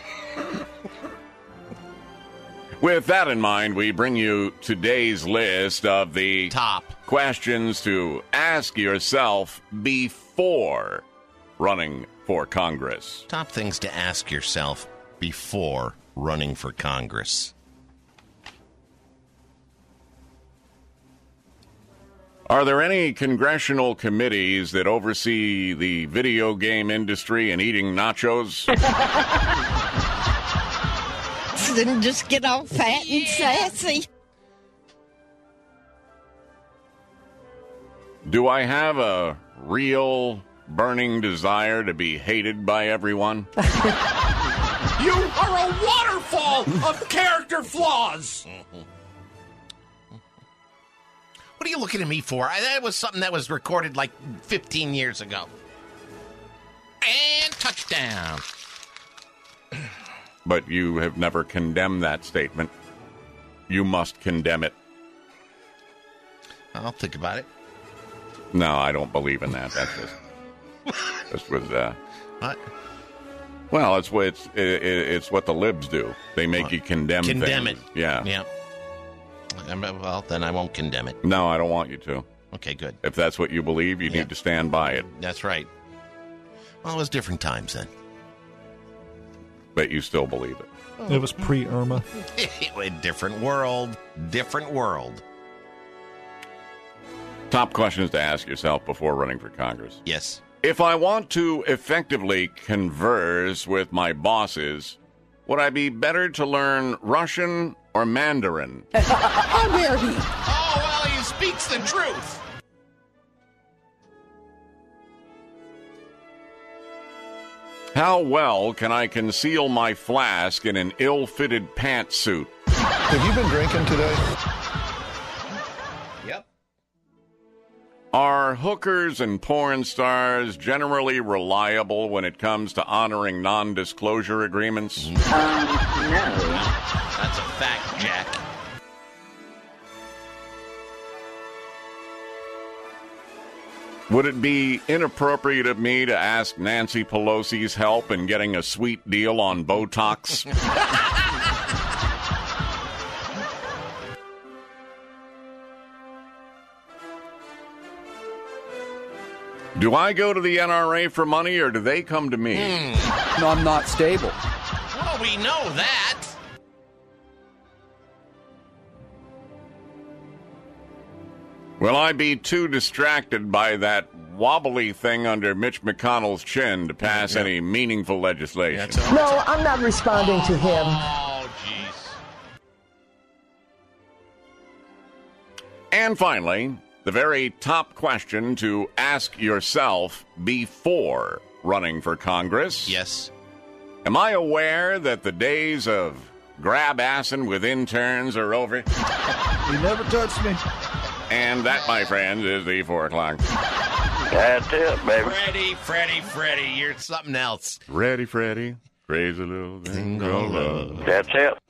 With that in mind, we bring you today's list of the top questions to ask yourself before running for Congress. Top things to ask yourself before running for Congress. Are there any congressional committees that oversee the video game industry and eating nachos? Then just get all fat and sassy. Do I have a real burning desire to be hated by everyone? You are a waterfall of character flaws. What are you looking at me for? I, that was something that was recorded like fifteen years ago. And touchdown. But you have never condemned that statement. You must condemn it. I'll think about it. No, I don't believe in that. That's just... This was, uh... What? Well, it's what it's it, it's what the libs do. They make What? you condemn Condemn things. it. Yeah. Yeah. Um, Well, then I won't condemn it. No, I don't want you to. Okay, good. If that's what you believe, you Yeah. need to stand by it. That's right. Well, it was different times then. But you still believe it. It was pre-Irma. A different world. Different world. Top questions to ask yourself before running for Congress. Yes. If I want to effectively converse with my bosses, would I be better to learn Russian or Mandarin? How dare he? Oh, well, he speaks the truth. How well can I conceal my flask in an ill-fitted pantsuit? Have you been drinking today? Yep. Are hookers and porn stars generally reliable when it comes to honoring non-disclosure agreements? Um, no. That's a fact, Jack. Would it be inappropriate of me to ask Nancy Pelosi's help in getting a sweet deal on Botox? Do I go to the N R A for money, or do they come to me? Mm. No, I'm not stable. Well, we know that. Will I be too distracted by that wobbly thing under Mitch McConnell's chin to pass Yeah. any meaningful legislation? No, I'm not responding to him. Oh, jeez. And finally, the very top question to ask yourself before running for Congress. Yes. Am I aware that the days of grab-assing with interns are over? You never touched me. And that, my friends, is the four o'clock. That's it, baby. Freddy, Freddy, Freddy, you're something else. Ready, Freddy. Crazy little thing called love. That's it.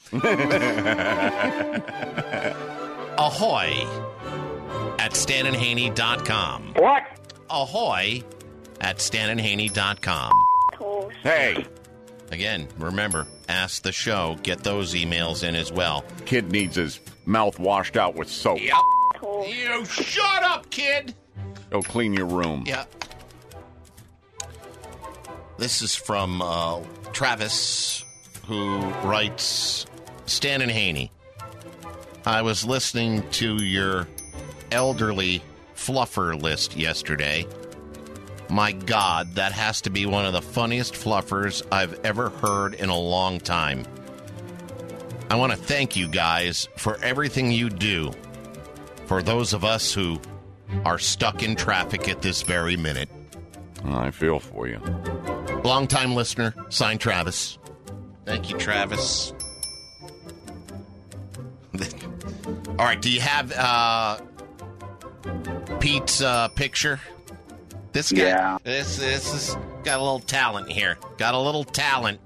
Ahoy at stan and haney dot com. What? Ahoy at stan and haney dot com. Hey. Again, remember, ask the show. Get those emails in as well. Kid needs his mouth washed out with soap. Yep. You shut up, kid. Go clean your room. Yeah. This is from uh, Travis, who writes, Stan and Haney, I was listening to your elderly fluffer list yesterday. My God, that has to be one of the funniest fluffers I've ever heard in a long time. I want to thank you guys for everything you do for those of us who are stuck in traffic at this very minute. I feel for you. Long-time listener, signed Travis. Thank you, Travis. All right, do you have uh, Pete's uh, picture? This guy, Yeah. this this has got a little talent here. Got a little talent.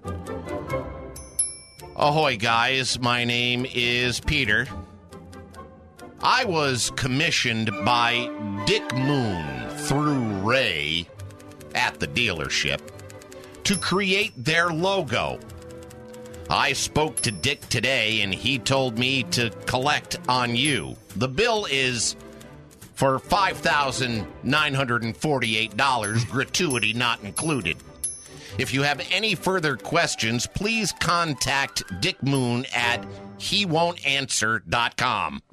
Ahoy, guys. My name is Peter. I was commissioned by Dick Moon through Ray at the dealership to create their logo. I spoke to Dick today, and he told me to collect on you. The bill is for five thousand nine hundred forty-eight dollars, gratuity not included. If you have any further questions, please contact Dick Moon at he won't answer dot com.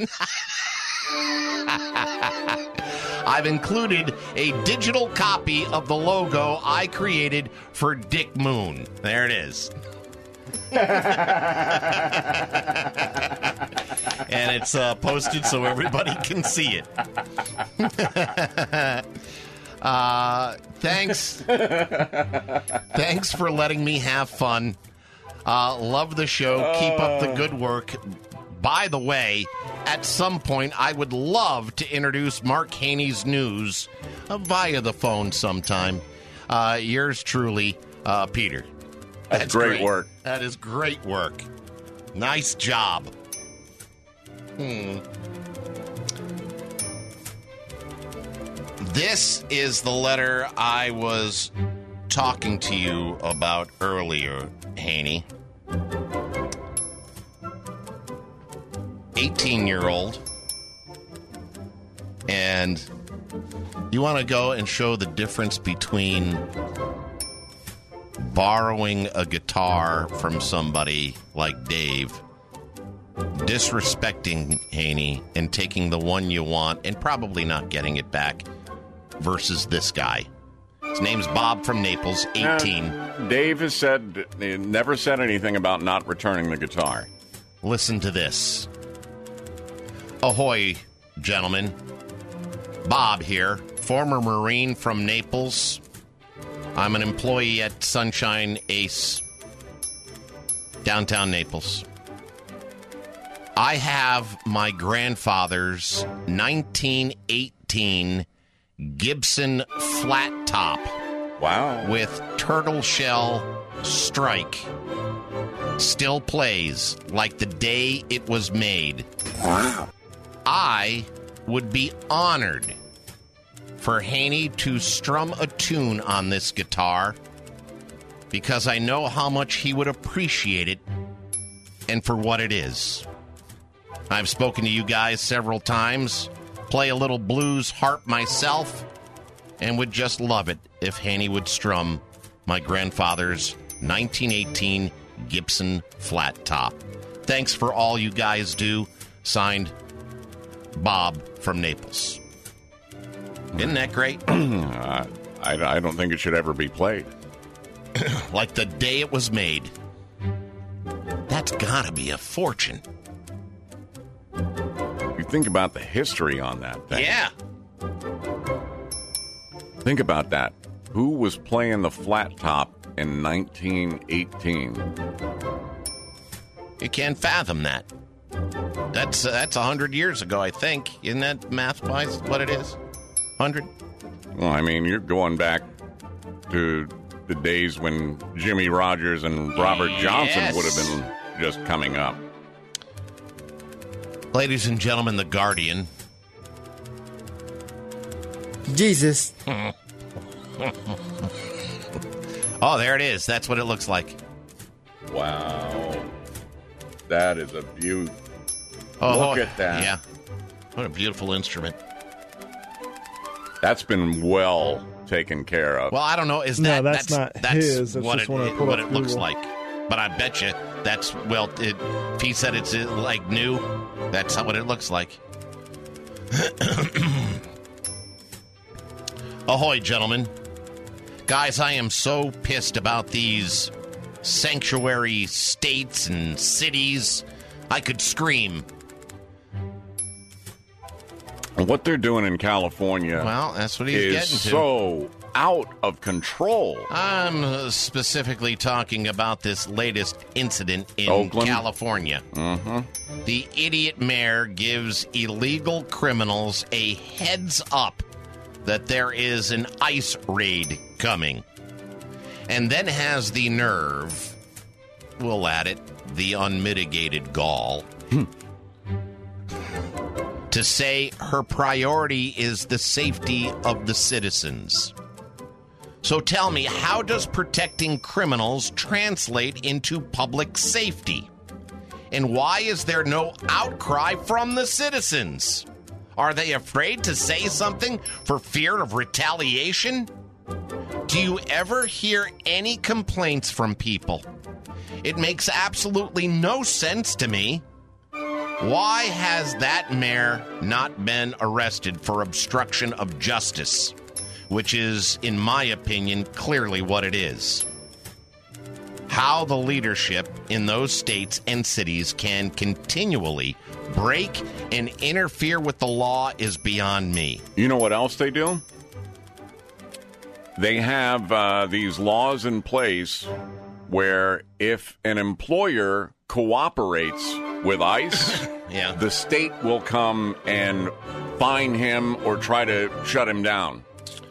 I've included a digital copy of the logo I created for Dick Moon. There it is. And it's uh, posted so everybody can see it. uh, thanks. Thanks for letting me have fun. Uh, love the show. Keep up the good work. By the way, at some point, I would love to introduce Mark Haney's News uh, via the phone sometime. Uh, yours truly, uh, Peter. That's, That's great, great work. That is great work. Nice job. Hmm. This is the letter I was talking to you about earlier, Haney. eighteen-year-old. And you want to go and show the difference between borrowing a guitar from somebody like Dave, disrespecting Haney, and taking the one you want and probably not getting it back, versus this guy. His name's Bob from Naples, eighteen. Uh, Dave has said, never said anything about not returning the guitar. Listen to this. Ahoy, gentlemen. Bob here, former Marine from Naples. I'm an employee at Sunshine Ace, downtown Naples. I have my grandfather's nineteen eighteen Gibson flat top. Wow. With turtle shell strike. Still plays like the day it was made. Wow. I would be honored for Haney to strum a tune on this guitar because I know how much he would appreciate it and for what it is. I've spoken to you guys several times, play a little blues harp myself, and would just love it if Haney would strum my grandfather's nineteen eighteen Gibson flat top. Thanks for all you guys do. Signed, Bob from Naples. Isn't that great? uh, I, I don't think it should ever be played. Like the day it was made. That's gotta be a fortune. You think about the history on that thing. Yeah. Think about that. Who was playing the flat top in nineteen eighteen. You can't fathom that. That's uh, that's one hundred years ago, I think. Isn't that math-wise what it is? one hundred? Well, I mean, you're going back to the days when Jimmy Rogers and Robert Johnson Yes. would have been just coming up. Ladies and gentlemen, The Guardian. Jesus. Oh, there it is. That's what it looks like. Wow. That is a beaut. Oh, Look oh, at that. Yeah. What a beautiful instrument. That's been well taken care of. Well, I don't know. Is No, that that's that's not that's his. That's what just it, one I pulled what up it looks Google. like? But I bet you that's well. It, if he said it's uh, like new, that's what it looks like. Ahoy, gentlemen. Guys, I am so pissed about these sanctuary states and cities. I could scream. What they're doing in California Well, that's what he's is getting to. so out of control. I'm uh, specifically talking about this latest incident in Oakland? California. Mm-hmm. The idiot mayor gives illegal criminals a heads up that there is an ICE raid coming, and then has the nerve, we'll add it, the unmitigated gall, to say her priority is the safety of the citizens. So tell me, how does protecting criminals translate into public safety? And why is there no outcry from the citizens? Are they afraid to say something for fear of retaliation? Do you ever hear any complaints from people? It makes absolutely no sense to me. Why has that mayor not been arrested for obstruction of justice? Which is, in my opinion, clearly what it is. How the leadership in those states and cities can continually break and interfere with the law is beyond me. You know what else they do? They have uh, these laws in place where if an employer cooperates with ICE, yeah. the state will come and fine him or try to shut him down.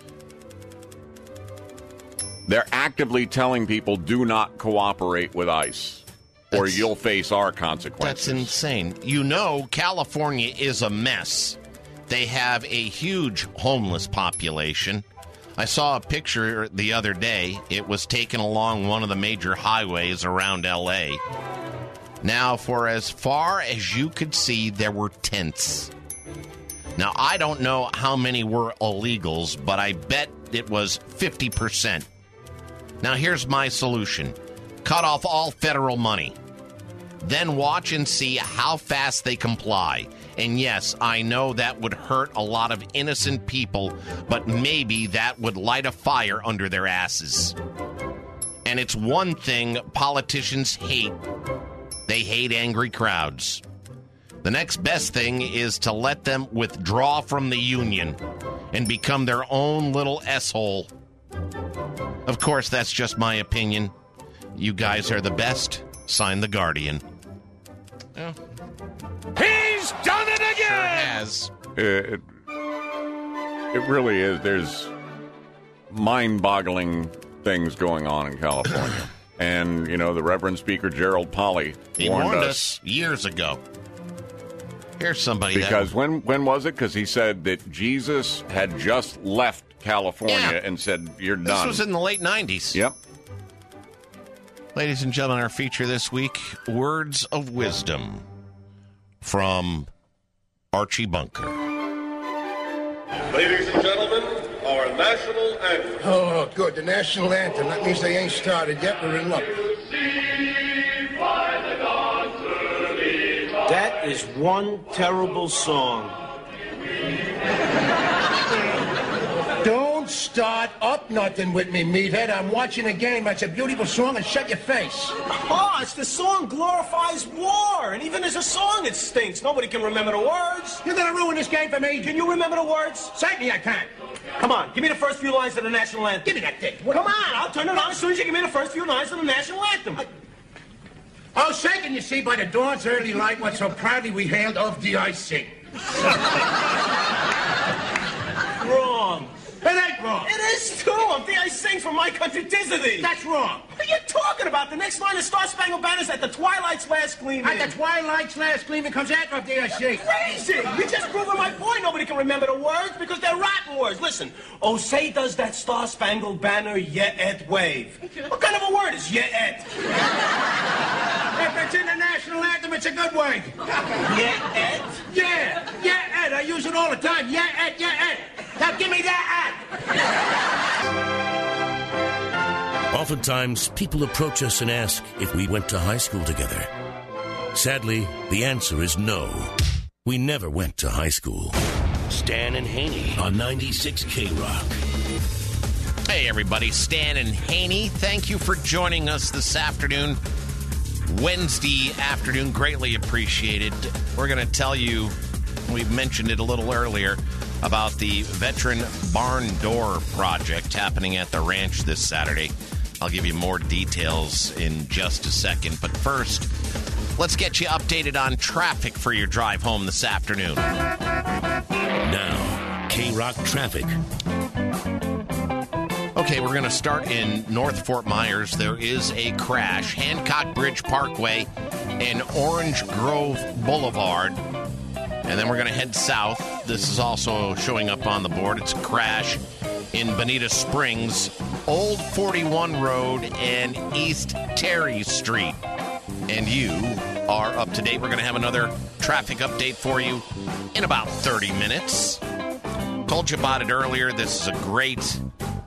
They're actively telling people, do not cooperate with ICE, or That's- you'll face our consequences. That's insane. You know, California is a mess. They have a huge homeless population. I saw a picture the other day. It was taken along one of the major highways around L A. Now, for as far as you could see, there were tents. Now, I don't know how many were illegals, but I bet it was fifty percent. Now, here's my solution. Cut off all federal money. Then watch and see how fast they comply. And yes, I know that would hurt a lot of innocent people, but maybe that would light a fire under their asses. And it's one thing politicians hate. They hate angry crowds. The next best thing is to let them withdraw from the union and become their own little s-hole. Of course, that's just my opinion. You guys are the best. Sign The Guardian. Oh. He's done it again! Sure has. It, it really is. There's mind-boggling things going on in California. And, you know, the Reverend Speaker Gerald Polley He warned, warned us. us years ago. Here's somebody Because that... when, when was it? Because he said that Jesus had just left California Yeah. and said, you're This done. was in the late nineties. Yep. Ladies and gentlemen, our feature this week, Words of Wisdom from Archie Bunker. Ladies and gentlemen, our national anthem. Oh, good. The national anthem. That means they ain't started yet. We're in luck. That is one terrible song. Don't start up nothing with me, meathead. I'm watching a game. That's a beautiful song, and shut your face. Oh, it's the song glorifies war, and even as a song, it stinks. Nobody can remember the words. You're gonna ruin this game for me. Can you remember the words? Certainly I can. Come on, give me the first few lines of the national anthem. Give me that thing. Come on, I'll turn it on as soon as you give me the first few lines of the national anthem. Oh, shaken, you see, by the dawn's early light, what so proudly we hailed of D I C. Wrong. It ain't wrong. It is, too. I'm D I sing from My Country Disney. That's wrong. What are you talking about? The next line is Star Spangled Banner's at the twilight's last gleaming. At the twilight's last gleaming comes after of D I C. Crazy! You're just proving my point. Nobody can remember the words because they're rotten words. Listen. Oh, say does that Star Spangled Banner yet et wave. What kind of a word is yet et? If it's in the national anthem, it's a good word. Yet et? Yeah, yeah et. I use it all the time. Yeah et, yeah et. Now give me that et. Oftentimes, people approach us and ask if we went to high school together. Sadly, the answer is no. We never went to high school. Stan and Haney on ninety-six K Rock. Hey, everybody. Stan and Haney, thank you for joining us this afternoon. Wednesday afternoon, greatly appreciated. We're going to tell you, we've mentioned it a little earlier, about the Veteran Barn Door Project happening at the ranch this Saturday. I'll give you more details in just a second. But first, let's get you updated on traffic for your drive home this afternoon. Now, K Rock traffic. Okay, we're going to start in North Fort Myers. There is a crash. Hancock Bridge Parkway and Orange Grove Boulevard. And then we're going to head south. This is also showing up on the board. It's a crash in Bonita Springs, Old forty-one Road, and East Terry Street. And you are up to date. We're going to have another traffic update for you in about thirty minutes. Told you about it earlier. This is a great,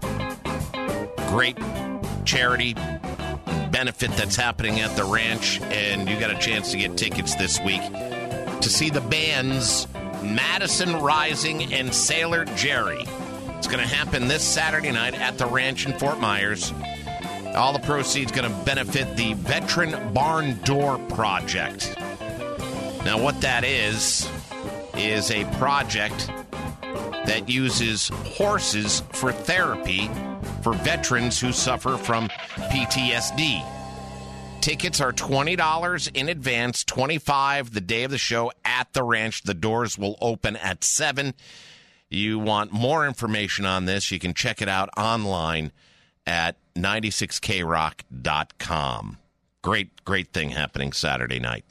great charity benefit that's happening at the ranch, and you got a chance to get tickets this week to see the bands Madison Rising and Sailor Jerry. It's going to happen this Saturday night at the ranch in Fort Myers. All the proceeds going to benefit the Veteran Barn Door Project. Now, what that is, is a project that uses horses for therapy for veterans who suffer from P T S D. Tickets are twenty dollars in advance, twenty-five dollars the day of the show at the ranch. The doors will open at seven. You want more information on this, you can check it out online at ninety-six K rock dot com. Great, great thing happening Saturday night.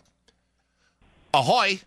Ahoy!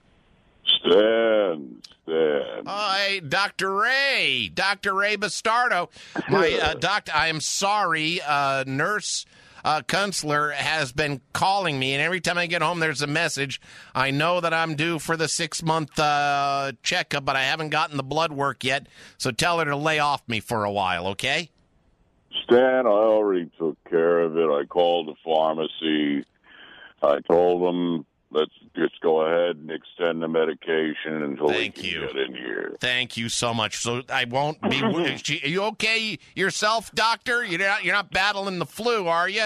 Stan, Stan. Hi, Doctor Ray. Doctor Ray Bastardo. My uh, doctor, I am sorry, uh, nurse uh, Kunstler has been calling me, and every time I get home, there's a message. I know that I'm due for the six-month uh, checkup, but I haven't gotten the blood work yet, so tell her to lay off me for a while, okay? Stan, I already took care of it. I called the pharmacy. I told them, let's just go ahead and extend the medication until Thank we can you. get in here. Thank you so much. So I won't be. Are you okay yourself, doctor? You're not. You're not battling the flu, are you?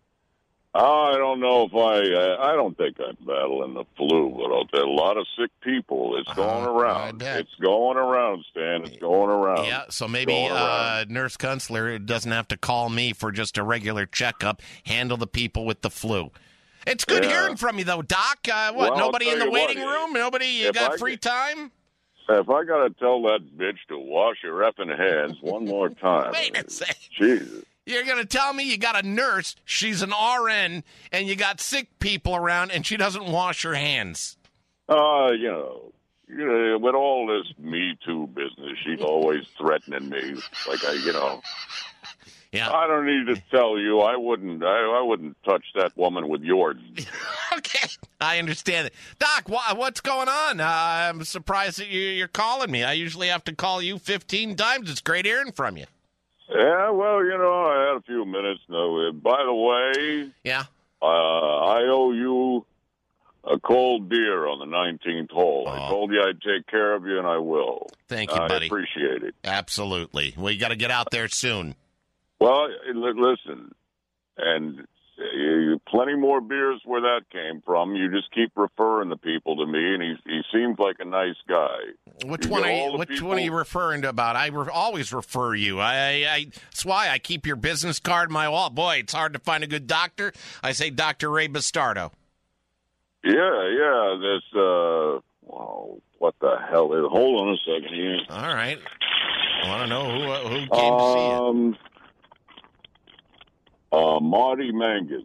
I don't know if I. Uh, I don't think I'm battling the flu, but I'll tell you, a lot of sick people. It's going Uh, around. It's going around, Stan. It's going around. Yeah. So maybe Going uh, Nurse Kunstler doesn't have to call me for just a regular checkup. Handle the people with the flu. It's good Yeah. hearing from you, though, Doc. Uh, what? Well, nobody I'll in the tell you waiting what, room? Nobody? You if got I free get- time? If I got to tell that bitch to wash her effing hands one more time. Wait a second. Jesus. You're going to tell me you got a nurse, she's an R N, and you got sick people around, and she doesn't wash her hands. Uh, you know, you know, with all this Me Too business, she's always threatening me. Like, I, you know. Yeah. I don't need to tell you. I wouldn't. I, I wouldn't touch that woman with yours. Okay, I understand it. Doc, wh- what's going on? Uh, I'm surprised that you- you're calling me. I usually have to call you fifteen times. It's great hearing from you. Yeah, well, you know, I had a few minutes. No, uh, by the way, yeah, uh, I owe you a cold beer on the nineteenth hole. I told you I'd take care of you, and I will. Thank you, I buddy. appreciate it. Absolutely. Well, you got to get out there soon. Well, li- listen, and uh, plenty more beers where that came from. You just keep referring the people to me, and he he seems like a nice guy. Which You one get are all you, the which people- one are you referring to about? I re- always refer you. I, I that's why I keep your business card in my wall. Boy, it's hard to find a good doctor. I say Doctor Ray Bastardo. Yeah, yeah. This. Uh, wow, what the hell is? Hold on a second here. All right. I want to know who uh, who came to see you. Um, uh, Marty Mangus.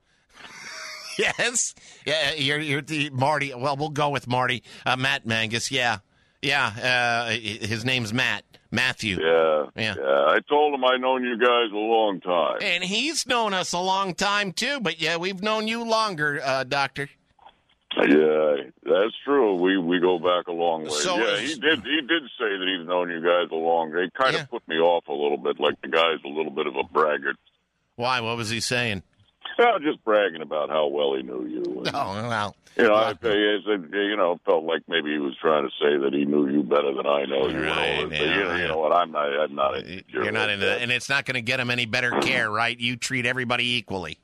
Yes. Yeah, you're, you're the Marty. Well, we'll go with Marty. Uh, Matt Mangus. Yeah. Yeah. Uh, his name's Matt. Matthew. Yeah, Yeah. yeah. I told him I'd known you guys a long time. And he's known us a long time, too. But, yeah, we've known you longer, uh, Doctor. Yeah, that's true. We we go back a long way. So yeah, is- he did he did say that he's known you guys a long way. It kind of put me off a little bit, like the guy's a little bit of a braggart. Why? What was he saying? Yeah, just bragging about how well he knew you. And, Oh, well. You know, I, I, you know, felt like maybe he was trying to say that he knew you better than I know you. Right, and all that. But yeah, you, know, you know what? I'm not. I'm not. A You're not into that. And it's not going to get him any better care, right? You treat everybody equally.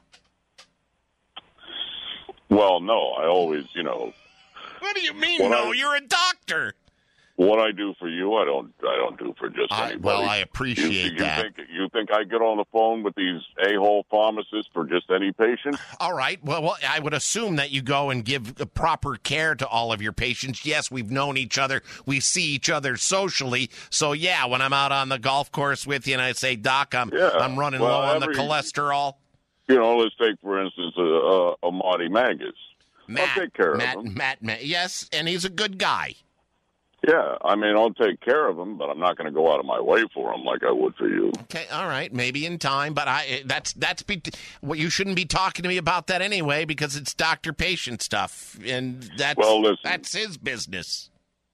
Well, no. I always, you know, What do you mean, What no? I- You're a doctor. what I do for you, I don't. I don't do for just I- anybody. well, I You- appreciate you, that. Think, you think I get on the phone with these a-hole pharmacists for just any patient? All right. Well, well, I would assume that you go and give uh, proper care to all of your patients. Yes, we've known each other. We see each other socially. So, yeah, when I'm out on the golf course with you and I say, Doc, I'm, Yeah. I'm running Well, low on every- the cholesterol. You know, let's take for instance a, a, a Marty Mangus. Matt, I'll take care Matt, of him. Matt, Matt, yes, and he's a good guy. Yeah, I mean, I'll take care of him, but I'm not going to go out of my way for him like I would for you. Okay, all right, maybe in time, but I that's that's be, well, you shouldn't be talking to me about that anyway because it's doctor patient stuff, and that's Well, listen. that's his business.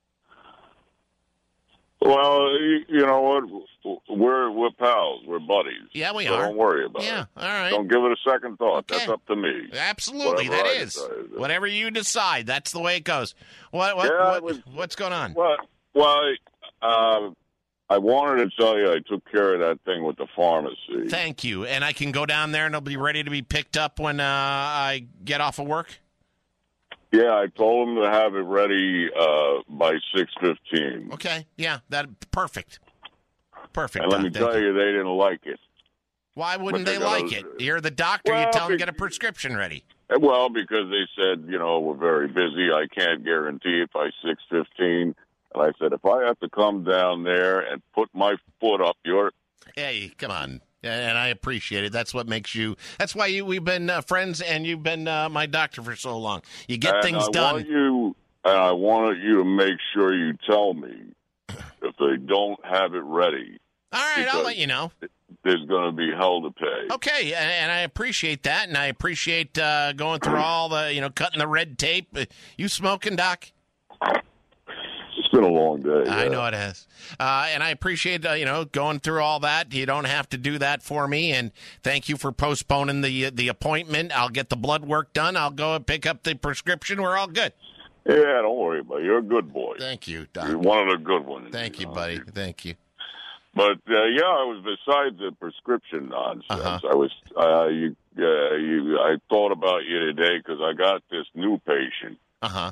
Well, you, you know what? We're we're pals. We're buddies. Yeah, we so are. Don't worry about Yeah, it. all right. Don't give it a second thought. Okay. That's up to me. Absolutely, Whatever that I is decide. whatever you decide. That's the way it goes. What what, Yeah, what it was- what's going on? Well, well, uh, I wanted to tell you I took care of that thing with the pharmacy. Thank you, and I can go down there and it'll be ready to be picked up when uh, I get off of work. Yeah, I told them to have it ready uh, by six fifteen. Okay, yeah, that perfect, perfect. And let Doc, me thank tell you. you, they didn't like it. Why wouldn't But they they gotta- like it? You're the doctor. you Well, tell them to be- get a prescription ready. Well, because they said, you know, we're very busy. I can't guarantee it by six fifteen. And I said, if I have to come down there and put my foot up your... Hey, come on. And I appreciate it. That's what makes you. That's why you, we've been uh, friends, and you've been uh, my doctor for so long. You get and things I done. Want you, and I wanted you to make sure you tell me if they don't have it ready. All right, I'll because let you know. There's going to be hell to pay. Okay, and, and I appreciate that, and I appreciate uh, going through all the, you know, cutting the red tape. Uh, You smoking, Doc? It's been a long day. I yeah. know it has. Uh, and I appreciate, uh, you know, going through all that. You don't have to do that for me. And thank you for postponing the the appointment. I'll get the blood work done. I'll go and pick up the prescription. We're all good. Yeah, don't worry about it. You're a good boy. Thank you, Doc. You're one of the good ones. Thank you, buddy. Thank you. But, uh, yeah, I was besides the prescription nonsense. Uh-huh. I was, uh, you, uh, you, I thought about you today because I got this new patient. Uh-huh.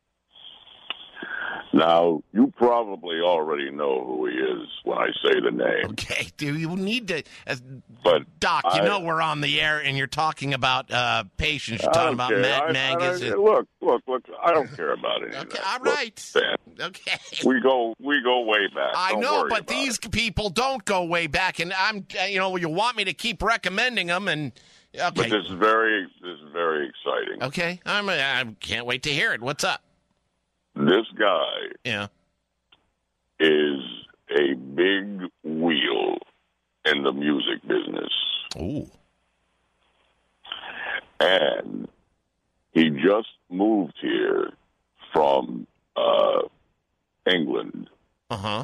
Now, you probably already know who he is when I say the name. Okay, do you need to... Uh, But Doc, you I- know we're on the air, and you're talking about uh, patients. You're I talking don't about care. Matt I- Mangus. I- and- look, look, look, I don't care about any of Okay, that. all Look, right. Stan, Okay. we go, we go way back. I Don't know, worry but about these it. people don't go way back, and I'm, uh, you know, you want me to keep recommending them, and But okay, this is very, this is very exciting. okay, I'm, I can't wait to hear it. What's up? This guy Yeah. is a big wheel in the music business. Ooh. And he just moved here from uh, England. Uh huh.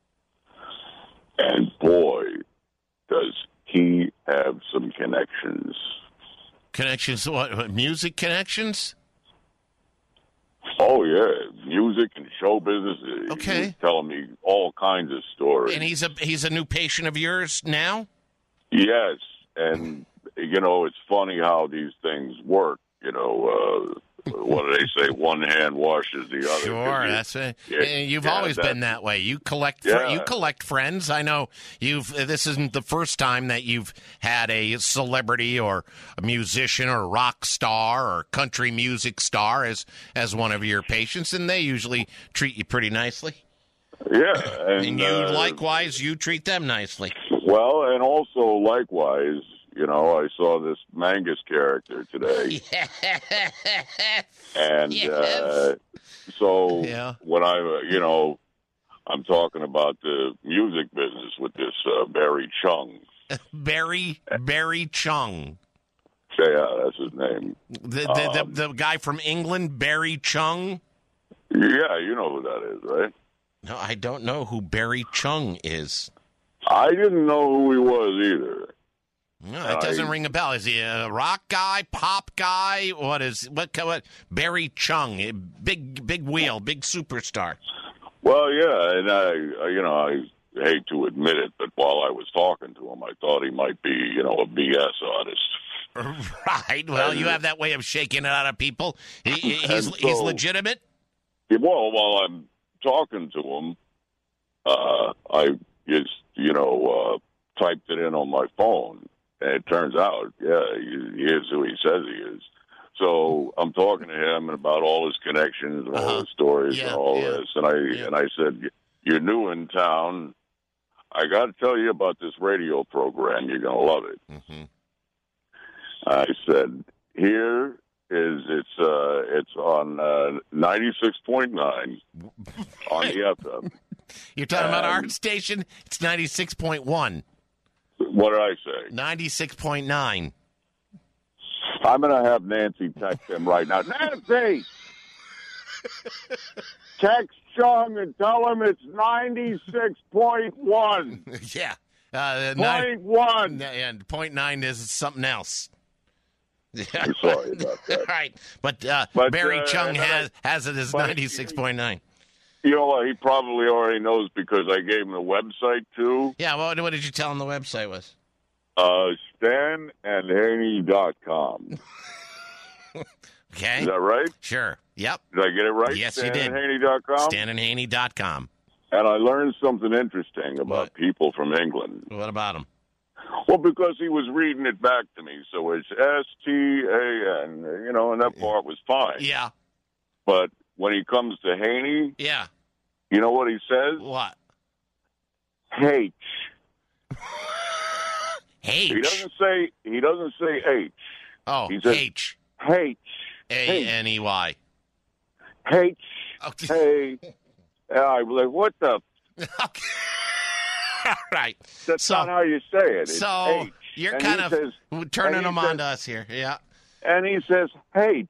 And boy, does he have some connections. Connections? What? what, Music connections? Oh, yeah. Music and show business. Okay. He was telling me all kinds of stories. And he's a he's a new patient of yours now. Yes, and you know, it's funny how these things work. You know, uh, what do they say? One hand washes the other. Sure, you, that's it. Yeah, You've yeah, always that, been that way. You collect, fr- Yeah. you collect friends. I know you've. This isn't the first time that you've had a celebrity or a musician or rock star or country music star as as one of your patients, and they usually treat you pretty nicely. Yeah, and, And you uh, likewise, you treat them nicely. Well, and also likewise, you know, I saw this Mangus character today, and uh, so Yeah. when I, uh, you know, I'm talking about the music business with this uh, Barry Chung. Barry Barry Chung. Yeah, that's his name. The the, Um, the the guy from England, Barry Chung. Yeah, you know who that is, right? No, I don't know who Barry Chung is. I didn't know who he was either. No, that doesn't I- ring a bell. Is he a rock guy, pop guy? What is what? What? Barry Chung, a big big wheel, big superstar. Well, yeah, and I, I, you know, I hate to admit it, but while I was talking to him, I thought he might be, you know, a B S artist. Right. Well, you have that way of shaking it out of people. He, he- he's And he's so- legitimate. Yeah, well, while I'm talking to him, uh, I just, you know, uh, typed it in on my phone, and it turns out, yeah, he, he is who he says he is. So I'm talking to him about all his connections and all his stories Yeah, and all yeah, this, and I and I said, "You're new in town. I got to tell you about this radio program. You're gonna love it." Mm-hmm. I said, "Here is it's uh, it's on uh, ninety-six point nine on the F M." You're talking about our And- station? It's ninety-six point one. What did I say? ninety-six point nine. I'm going to have Nancy text him right now. Nancy! Text Chung and tell him it's ninety-six point one. Yeah. Uh, Point nine, one. And point nine is something else. Yeah. I'm sorry about that. Right. But, uh, But, Barry uh, Chung and then has, I- has it as but- ninety-six point nine. You know what? He probably already knows because I gave him the website, too. Yeah, well, what did you tell him the website was? Uh, stan and haney dot com. Okay. Is that right? Sure. Yep. Did I get it right? Yes, you stan did. and haney dot com? stan and haney dot com. And I learned something interesting about people from England. What about him? Well, because he was reading it back to me, so it's S T A N, you know, and that part was fine. Yeah. But when he comes to Haney, Yeah. you know what he says? What? H. H. He doesn't say. He doesn't say H. Oh, he says H. H. A N E Y. H. Okay. Hey. And I was like, what the? All right. That's So- not how you say it. It's So H. you're And kind he of says- turning and he them on says- to us here. Yeah. And he says H.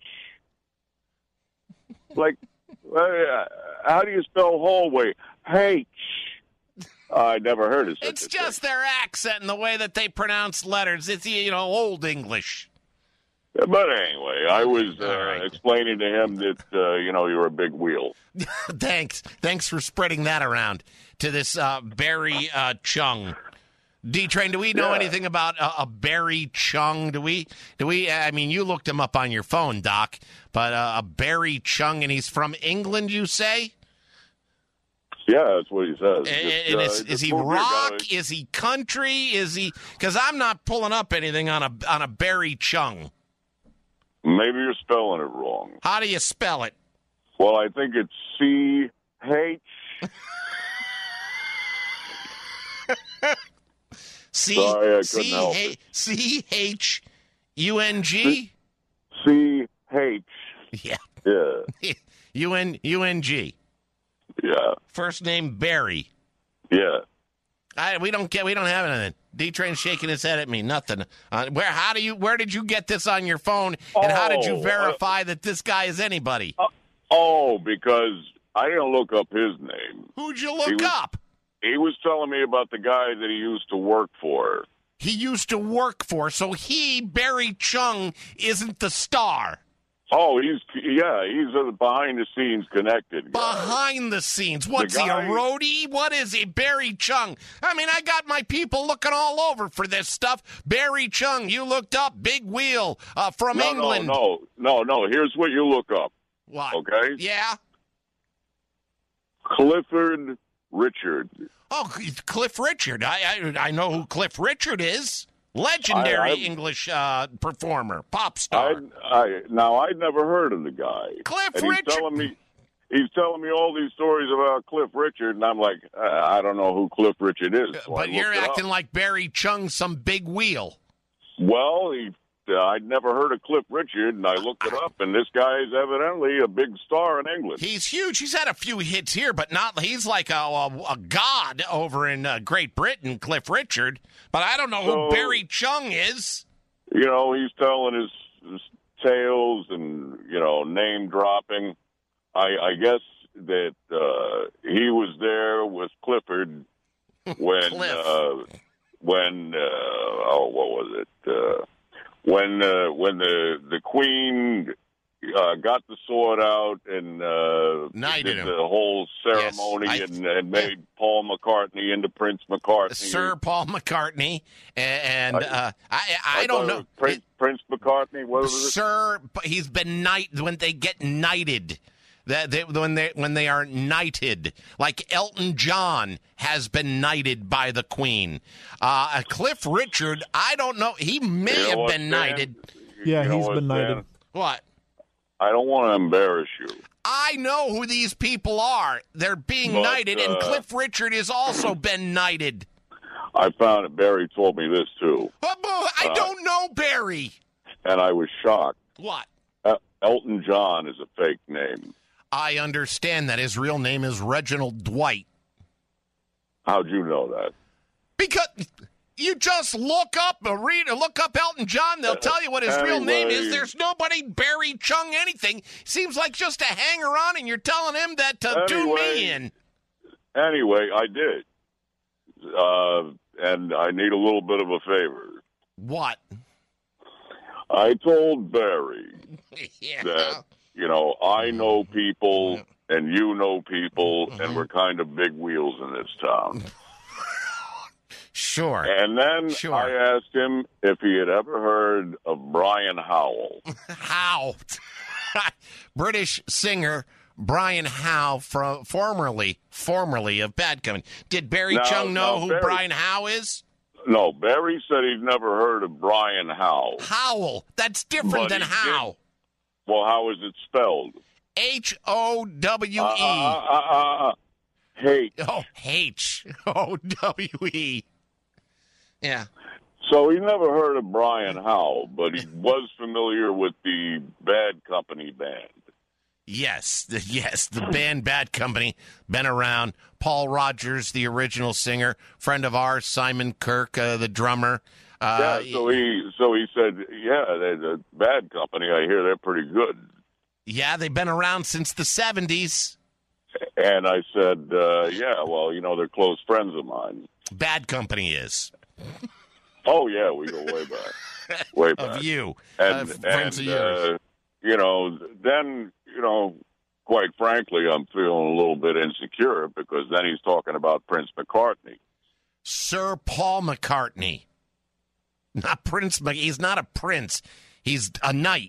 Like, uh, how do you spell hallway? H. I never heard of such It's a just their accent and the way that they pronounce letters. It's, you know, old English. thing. But anyway, I was uh, explaining to him that, uh, you know, you're a big wheel. Thanks. Thanks for spreading that around to this uh, Barry uh, Chung. D-Train, do we know Yeah. anything about uh, a Barry Chung? Do we? Do we? I mean, you looked him up on your phone, Doc. But uh, a Barry Chung, and he's from England, you say? Yeah, that's what he says. And, Just, and uh, is, just is he move your rock? guys. Is he country? Is he? Because I'm not pulling up anything on a on a Barry Chung. Maybe you're spelling it wrong. How do you spell it? Well, I think it's C H. C Sorry, I couldn't C help H it. C H U N G. C H. Yeah. Yeah. U N U N G. Yeah. First name Barry. Yeah. I, we don't get. We don't have anything. D Train shaking his head at me. Nothing. Uh, where? How do you? Where did you get this on your phone? And how did you Oh, verify that this guy is anybody? Oh, because I didn't look up his name. Who'd you He look was- up? He was telling me about the guy that he used to work for. He used to work for. So he, Barry Chung, isn't the star. Oh, he's yeah, he's a behind the scenes connected guy. Behind the scenes. What's The he, a guy- roadie? What is he? Barry Chung. I mean, I got my people looking all over for this stuff. Barry Chung, you looked up Big Wheel uh, from no, England. No, no, no, no. Here's what you look up. What? Okay? Yeah. Clifford Richard. Oh, Cliff Richard. I I, I know who Cliff Richard is. Legendary I- I- English uh, performer, pop star. I, I now I'd never heard of the guy. Cliff and he's Richard. telling me he's telling me all these stories about Cliff Richard, and I'm like, uh, I don't know who Cliff Richard is. So I But you're looked it acting up. like Barry Chung, some big wheel. Well, he, uh, I'd never heard of Cliff Richard, and I looked it up, and this guy is evidently a big star in England. He's huge. He's had a few hits here, but not. He's like a, a, a god over in uh, Great Britain, Cliff Richard. But I don't know So- who Barry Chung is. You know, he's telling his, his tales and, you know, name dropping. I, I guess that uh, he was there with Clifford when, Cliff. uh, when, uh, oh, what was it? Uh, when, uh, when the, the Queen uh, got the sword out and uh, Knighted did him. the whole ceremony Yes, I- and, and made Paul McCartney into Prince McCartney. Sir Paul McCartney, and I- uh, I, I, I don't thought it know. was Prince, Prince McCartney, what was it? Sir, but he's been knight when they get knighted. That they, when they when they are knighted, like Elton John has been knighted by the Queen. Uh, Cliff Richard, I don't know. He may You know have what, been Dan? knighted. Yeah, You know he's what, been knighted. Dan? What? I don't want to embarrass you. I know who these people are. They're being But, knighted, and uh, Cliff Richard has also been knighted. I found it. Barry told me this too, Oh, boo, I Uh, don't know Barry. and I was shocked. What? Uh, Elton John is a fake name. I understand that his real name is Reginald Dwight. How'd you know that? Because you just look up, uh, read, look up Elton John. They'll tell you what his real name is. Anyway. There's nobody Barry Chung anything. Seems like just a hanger on, and you're telling him that to do me Anyway. in. Anyway, I did, uh, and I need a little bit of a favor. What? I told Barry Yeah. that, you know, I know people and you know people, Mm-hmm. and we're kind of big wheels in this town. Sure. And then Sure. I asked him if he had ever heard of Brian Howell. How? British singer Brian Howe, from formerly formerly of Bad Company. Did Barry Now- Chung know now, who Barry- Brian Howe is? No, Barry said he'd never heard of Brian Howell. Howell. That's different But than he Howe. Well, how is it spelled? H O W E. Uh, uh, uh, uh, uh, hate. Oh, H O W E. Yeah. So he never heard of Brian Howell, but he was familiar with the Bad Company band. Yes, the, yes, the band Bad Company, been around. Paul Rogers, the original singer, friend of ours, Simon Kirk, uh, the drummer. Uh, yeah, so he so he said, yeah, they're the Bad Company. I hear they're pretty good. yeah, they've been around since the seventies. And I said, uh, yeah, well, you know, they're close friends of mine. Bad Company is. Oh, yeah, we go way back. Way back. Of you. And, uh, friends and of yours. uh, you know, then, you know, quite frankly, I'm feeling a little bit insecure because then he's talking about Prince McCartney. Sir Paul McCartney. Not Prince. Mc- He's not a prince. He's a knight.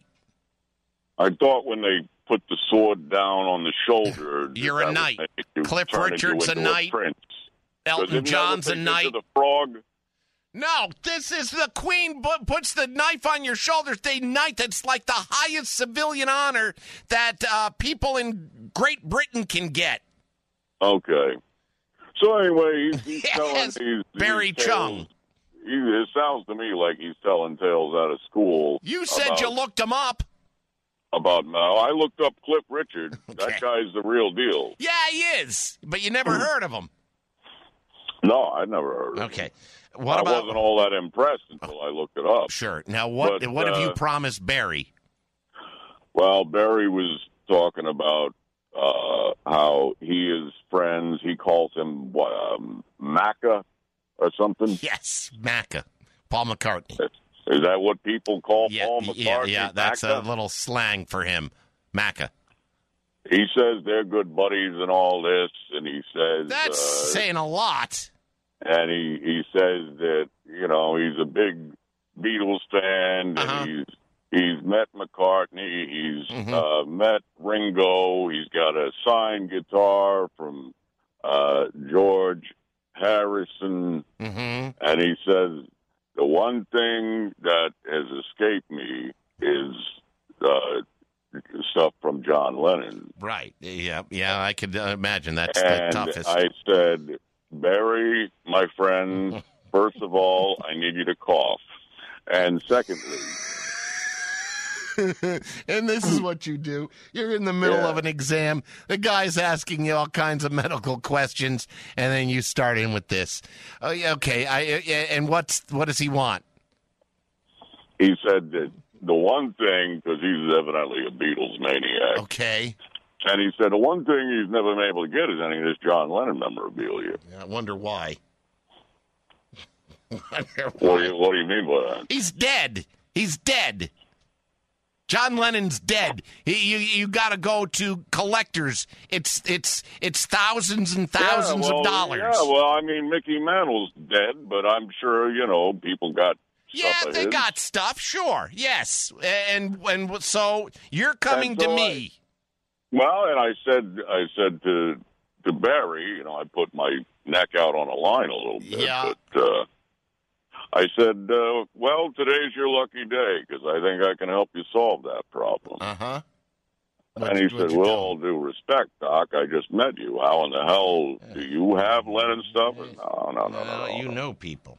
I thought when they put the sword down on the shoulder, You're a that would knight. make you Cliff turn Richard's you a into knight. prince. Elton Doesn't that John's a take you to knight. The frog. No, this is the Queen bu- puts the knife on your shoulders. They knight. That's like the highest civilian honor that uh, people in Great Britain can get. Okay. So anyway, he's, he's telling Yes, these, Barry these Chung. tales. He, it sounds to me like he's telling tales out of school. You said about, you looked him up. about now. I looked up Cliff Richard. That guy's the real deal. Yeah, he is, but you never heard of him. No, I never heard of him. Okay. What I about? wasn't all that impressed until I looked it up. Sure. Now, what But, what have you uh, promised Barry? Well, Barry was talking about uh, how he is friends. He calls him what, um, Macca or something. Yes, Macca, Paul McCartney. Is that what people call Yeah, Paul McCartney? yeah, yeah. That's Macca? a little slang for him. Macca. He says they're good buddies and all this, and he says That's uh, saying a lot. and he he says that you know he's a big Beatles fan, Uh-huh. and he's he's met McCartney, he's Mhm. uh, met Ringo, he's got a signed guitar from uh, George Harrison, Mm-hmm. and he says the one thing that has escaped me is uh, stuff from John Lennon. Right. Yeah, yeah, I could uh, imagine that's And the toughest. I said, Barry, my friend, first of all, I need you to cough. And secondly, And this is what you do. You're in the middle Yeah. of an exam. The guy's asking you all kinds of medical questions, and then you start in with this. Oh, yeah, okay. I, uh, yeah, and what's what does he want? he said that the one thing, because he's evidently a Beatles maniac, Okay. and he said the one thing he's never been able to get is any of this John Lennon memorabilia. Yeah, I wonder why. Wonder What do, why. you, what do you mean by that? He's dead. He's dead. John Lennon's dead. He, you you got to go to collectors. It's it's it's thousands and thousands yeah, well, of dollars. Yeah, well, I mean, Mickey Mantle's dead, but I'm sure, you know, people got Yeah, stuff of they his. got stuff. Sure, yes, and and so you're coming And so to I- me. Well, and I said, I said to to Barry, you know, I put my neck out on a line a little bit, Yeah. but uh, I said, uh, well, today's your lucky day because I think I can help you solve that problem. Uh huh. And he said, well, all due respect, Doc, I just met you. How in the hell do you have Lennon stuff? No, no, no, no, Well, no. you know people.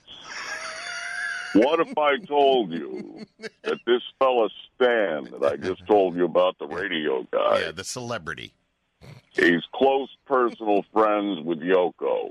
What if I told you that this fella Stan that I just told you about, the radio guy, Yeah, the celebrity. he's close personal friends with Yoko.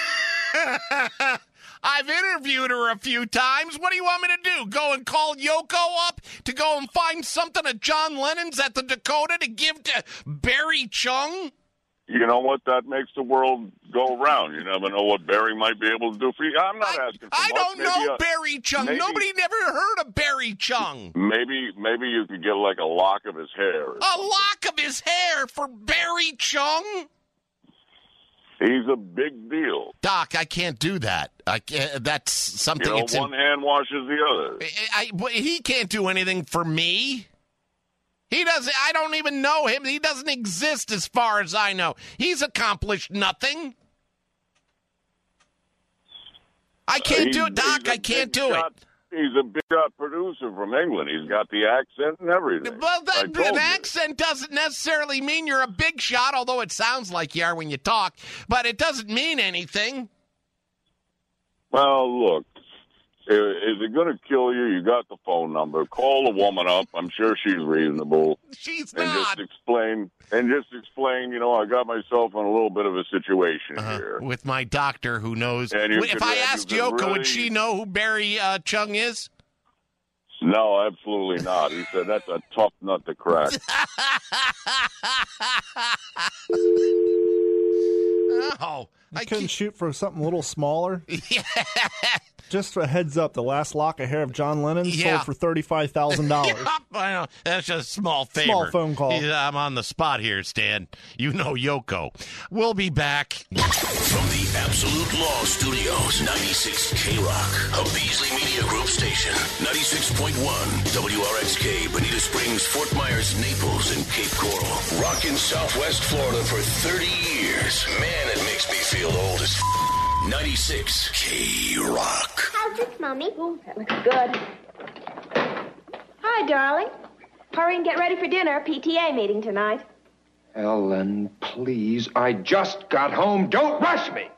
I've interviewed her a few times. What do you want me to do? Go and call Yoko up to go and find something of John Lennon's at the Dakota to give to Barry Chung? You know what? That makes the world go round. You never know what Barry might be able to do for you. I'm not asking for I much. don't Maybe know a- Barry Chung. maybe- Nobody never heard of Barry Chung. Maybe, maybe you could get like a lock of his hair. or A something. lock of his hair for Barry Chung? He's a big deal. Doc, I can't do that. I can't, that's something. You know, it's in- one hand washes the other. I, I, he can't do anything for me. He doesn't. I don't even know him. He doesn't exist as far as I know. He's accomplished nothing. I can't He's- do it, Doc. he's a I can't big do shot- it. He's a big shot producer from England. He's got the accent and everything. Well, I that, told an you. accent doesn't necessarily mean you're a big shot, although it sounds like you are when you talk. But it doesn't mean anything. Well, look, i- is it going to kill you? You got the phone number. Call the woman up. I'm sure she's reasonable. She's and not. just explain. And just explain. You know, I got myself in a little bit of a situation Uh-huh. here. With my doctor who knows. And you If could- I you asked could Yoko, really- would she know who Barry uh, Chung is? No, absolutely not. He said that's a tough nut to crack. Oh, You couldn't shoot for something a little smaller? Yeah. Just a heads up, the last lock of hair of John Lennon Yeah. sold for thirty-five thousand dollars. I know. That's just a small favor. Small phone call. Yeah, I'm on the spot here, Stan. You know Yoko. We'll be back. From the Absolute Law Studios, ninety-six K Rock, a Beasley Media Group station. ninety-six point one W R X K, Bonita Springs, Fort Myers, Naples, and Cape Coral. Rockin' Southwest Florida for thirty years. Man, it makes me feel old as f- ninety-six K Rock. How's this, Mommy? Oh, that looks good. Hi, darling. Hurry and get ready for dinner. P T A meeting tonight. Ellen, please. I just got home. Don't rush me.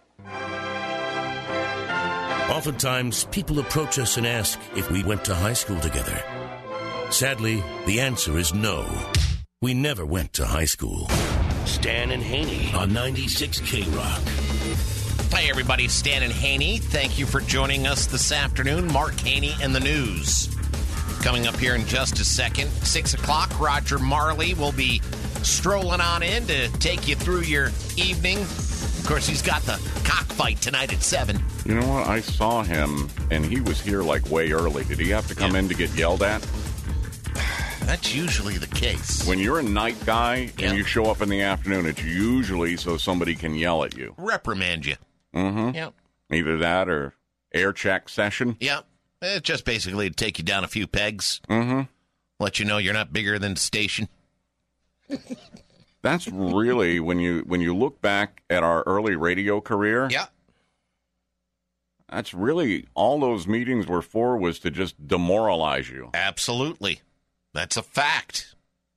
Oftentimes, people approach us and ask if we went to high school together. Sadly, the answer is no. We never went to high school. Stan and Haney on ninety-six K Rock. Hi, everybody. Stan and Haney. Thank you for joining us this afternoon. Mark Haney and the news. Coming up here in just a second. Six o'clock, Roger Marley will be strolling on in to take you through your evening. Of course, he's got the cockfight tonight at seven. You know what? I saw him, and he was here like way early. Did he have to come yeah. in to get yelled at? That's usually the case. When you're a night guy yeah. and you show up in the afternoon, it's usually so somebody can yell at you. Reprimand you. Mm-hmm. Yep. Either that or air check session. Yep. It's just basically to take you down a few pegs. Mm-hmm. Let you know you're not bigger than the station. That's really, when you when you look back at our early radio career, yeah. that's really all those meetings were for, was to just demoralize you. Absolutely. That's a fact.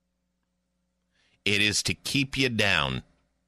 It is to keep you down.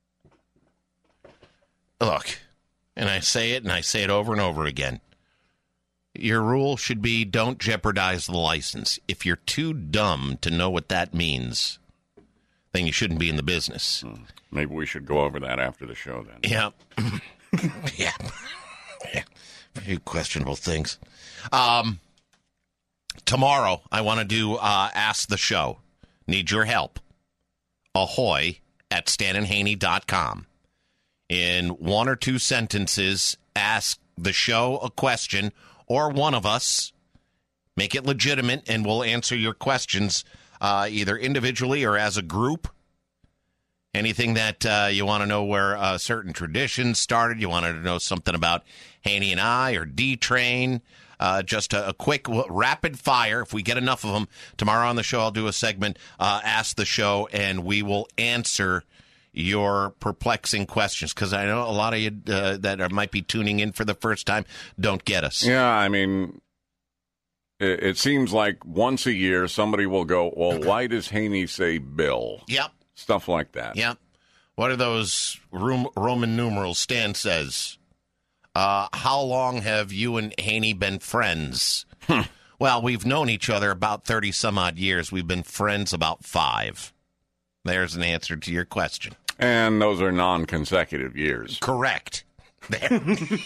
Look, and I say it, and I say it over and over again. Your rule should be don't jeopardize the license. If you're too dumb to know what that means, then you shouldn't be in the business. Maybe we should go over that after the show then. Yeah. yeah. yeah. Very questionable things. Um, tomorrow, I want to do uh, Ask the Show. Need your help. Ahoy at stan and haney dot com. In one or two sentences, ask the show a question, or one of us. Make it legitimate, and we'll answer your questions uh, either individually or as a group. Anything that uh, you want to know where uh, certain traditions started, you wanted to know something about Haney and I or D-Train, uh, just a, a quick rapid fire. If we get enough of them, tomorrow on the show I'll do a segment, uh, Ask the Show, and we will answer your perplexing questions, because I know a lot of you uh, that are, might be tuning in for the first time don't get us. Yeah, I mean, it, it seems like once a year somebody will go, well, why does Haney say Bill? Yep. Stuff like that. Yep. What are those Rom- Roman numerals? Stan says, uh, how long have you and Haney been friends? Well, we've known each other about thirty some odd years. We've been friends about five. There's an answer to your question. And those are non-consecutive years. Correct. There.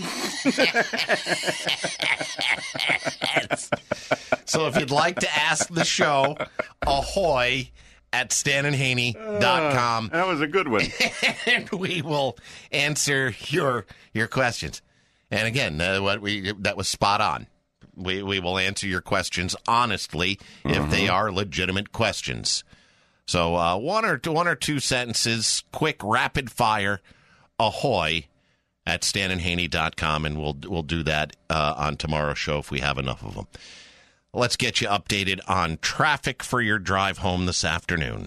So if you'd like to ask the show, ahoy at stan and haney dot com. Uh, that was a good one. And we will answer your your questions. And again, uh, what we that was spot on. We we will answer your questions honestly if mm-hmm. they are legitimate questions. So uh, one or two, one or two sentences, quick, rapid fire, ahoy at stan and haney dot com, and we'll we'll do that uh, on tomorrow's show if we have enough of them. Let's get you updated on traffic for your drive home this afternoon.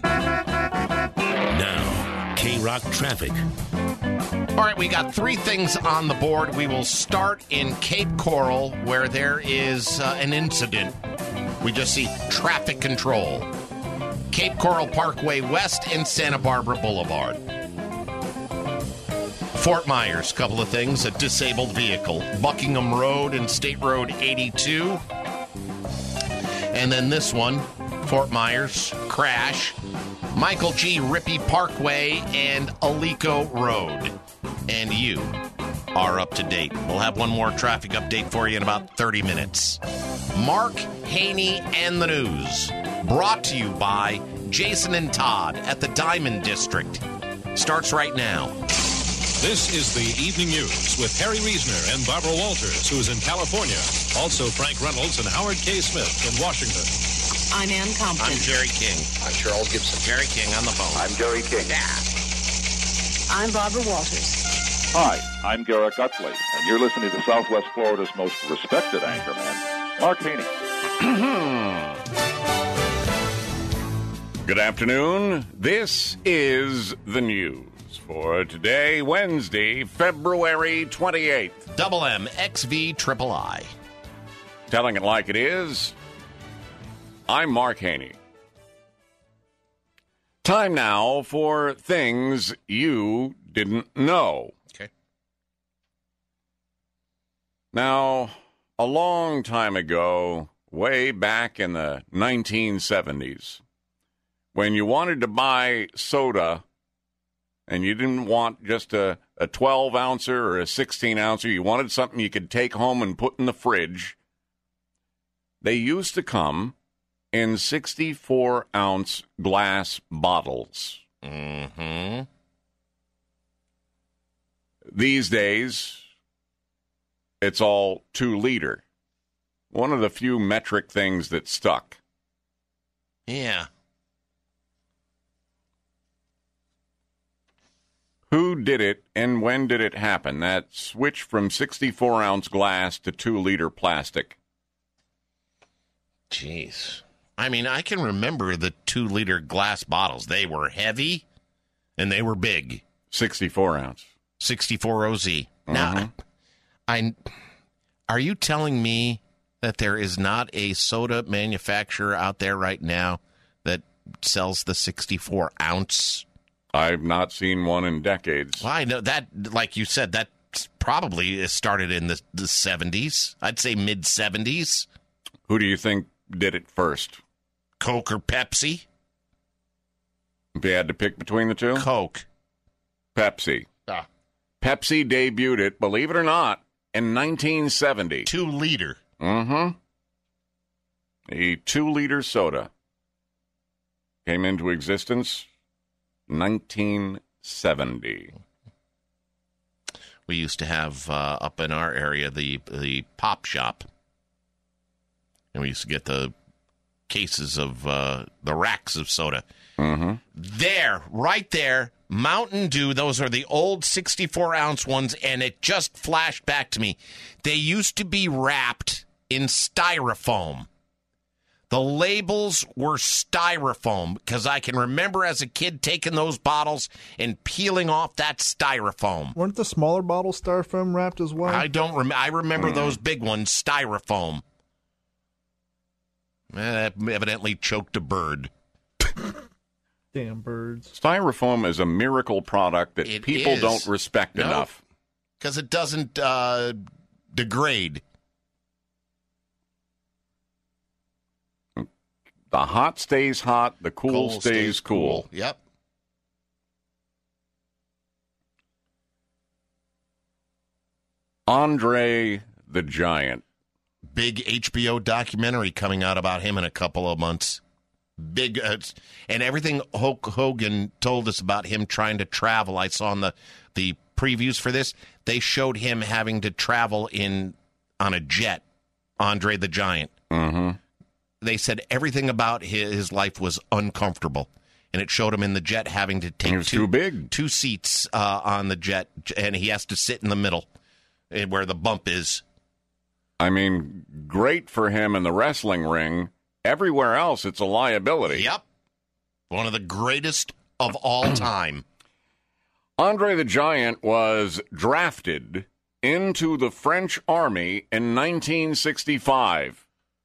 Now, K-Rock traffic. All right, we got three things on the board. We will start in Cape Coral, where there is uh, an incident. We just see traffic control. Cape Coral Parkway West and Santa Barbara Boulevard. Fort Myers, couple of things. A disabled vehicle. Buckingham Road and State Road eighty-two. And then this one, Fort Myers, crash. Michael G. Rippey Parkway and Alico Road. And you are up to date. We'll have one more traffic update for you in about thirty minutes. Mark Haney and the News. Brought to you by Jason and Todd at the Diamond District. Starts right now. This is the Evening News with Harry Reisner and Barbara Walters, who is in California. Also Frank Reynolds and Howard K. Smith in Washington. I'm Ann Compton. I'm Jerry King. I'm Charles Gibson. Jerry King on the phone. I'm Jerry King. Yeah. I'm Barbara Walters. Hi, I'm Garrett Gutley, and you're listening to Southwest Florida's most respected anchorman, Mark Haney. Good afternoon. This is the news for today, Wednesday, February twenty-eighth. Double M X V Triple I. Telling it like it is, I'm Mark Haney. Time now for things you didn't know. Okay. Now, a long time ago, way back in the nineteen seventies, when you wanted to buy soda and you didn't want just a, a twelve ouncer or a sixteen ouncer, you wanted something you could take home and put in the fridge, they used to come in sixty-four ounce glass bottles. Mm-hmm. These days, it's all two liter. One of the few metric things that stuck. Yeah. Who did it and when did it happen? That switch from sixty-four ounce glass to two liter plastic. Jeez. I mean, I can remember the two liter glass bottles. They were heavy and they were big. sixty-four ounce. sixty-four O Z. Mm-hmm. Now, I, are you telling me that there is not a soda manufacturer out there right now that sells the sixty-four ounce? I've not seen one in decades. Well, I know that, like you said, that probably started in the, the seventies. I'd say mid-seventies. Who do you think did it first? Coke or Pepsi? If you had to pick between the two? Coke. Pepsi. Ah. Pepsi debuted it, believe it or not, in nineteen seventy. Two liter. Mm-hmm. A two-liter soda came into existence nineteen seventy. We used to have uh, up in our area the the Pop Shop, and we used to get the cases of uh, the racks of soda. Mm-hmm. There, right there, Mountain Dew. Those are the old sixty-four ounce ones, and it just flashed back to me. They used to be wrapped in styrofoam. The labels were styrofoam because I can remember as a kid taking those bottles and peeling off that styrofoam. Weren't the smaller bottles styrofoam wrapped as well? I don't remember. I remember mm. those big ones, styrofoam. Eh, that evidently choked a bird. Damn birds. Styrofoam is a miracle product that it people is. don't respect no, enough. Because it doesn't uh, degrade. The hot stays hot, the cool, cool stays, stays cool. cool. Yep. Andre the Giant. Big H B O documentary coming out about him in a couple of months. Big, uh, and everything Hulk Hogan told us about him trying to travel. I saw in the, the previews for this, they showed him having to travel in on a jet, Andre the Giant. Mm-hmm. They said everything about his, his life was uncomfortable, and it showed him in the jet having to take he was two, too big. two seats uh, on the jet, and he has to sit in the middle where the bump is. I mean, great for him in the wrestling ring. Everywhere else, it's a liability. Yep. One of the greatest of all time. Andre the Giant was drafted into the French Army in nineteen sixty-five.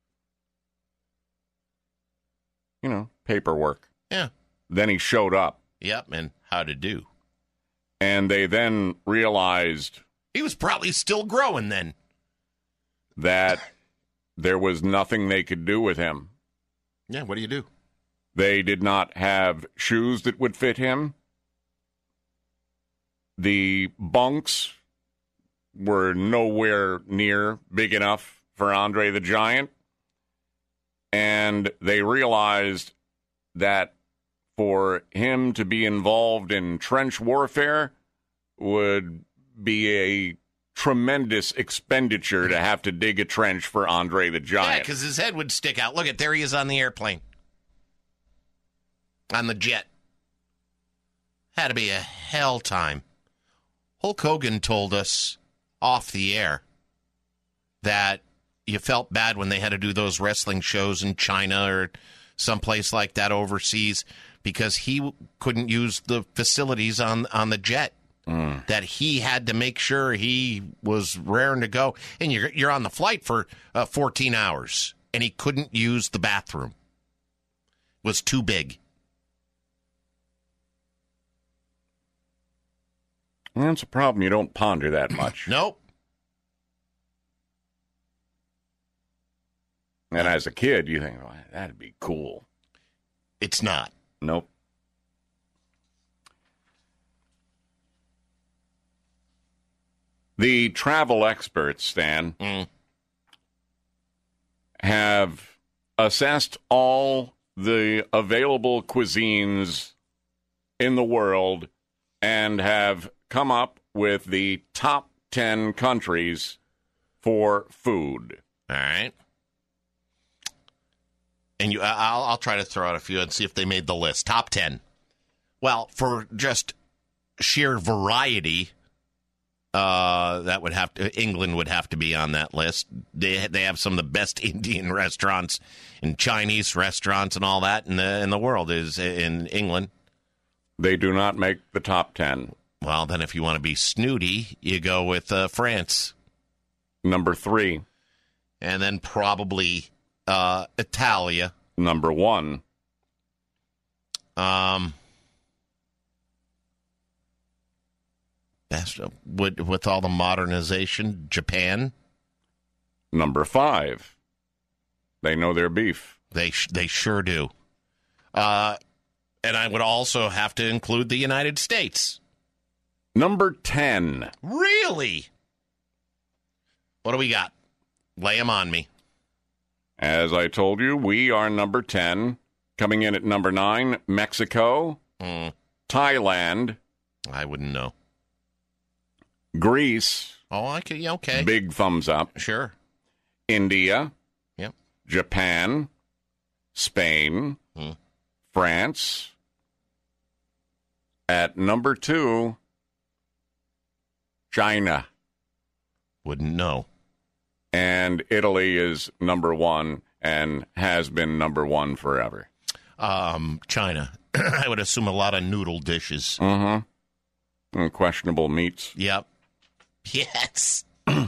You know, paperwork. Yeah. Then he showed up. Yep, and how to do. And they then realized... He was probably still growing then. That there was nothing they could do with him. Yeah, what do you do? They did not have shoes that would fit him. The bunks were nowhere near big enough for Andre the Giant. And they realized that for him to be involved in trench warfare would be a tremendous expenditure to have to dig a trench for Andre the Giant. Yeah, because his head would stick out. Look at, there he is on the airplane. On the jet. Had to be a hell time. Hulk Hogan told us off the air that you felt bad when they had to do those wrestling shows in China or someplace like that overseas because he couldn't use the facilities on on the jet. Mm. That he had to make sure he was raring to go. And you're, you're on the flight for uh, fourteen hours, and he couldn't use the bathroom. It was too big. That's a problem. You don't ponder that much. Nope. And as a kid, you think, well, that'd be cool. It's not. Nope. The travel experts, Stan, mm. have assessed all the available cuisines in the world and have come up with the top ten countries for food. All right. And you, I'll, I'll try to throw out a few and see if they made the list. Top ten. Well, for just sheer variety, uh, that would have to, England would have to be on that list. They they have some of the best Indian restaurants and Chinese restaurants and all that in the in the world is in England. They do not make the top ten. Well, then if you want to be snooty, you go with uh, France. Number three. And then probably uh, Italia. Number one. Um, best, with, with all the modernization, Japan. Number five. They know their beef. They sh- they sure do. Uh, and I would also have to include the United States. Number ten. Really? What do we got? Lay them on me. As I told you, we are number ten. Coming in at number nine, Mexico. Mm. Thailand. I wouldn't know. Greece. Oh, I could, yeah, okay. Big thumbs up. Sure. India. Yep. Japan. Spain. Mm. France. At number two, China. Wouldn't know. And Italy is number one and has been number one forever. Um, China. I would assume a lot of noodle dishes. Mm-hmm. And questionable meats. Yep. Yes.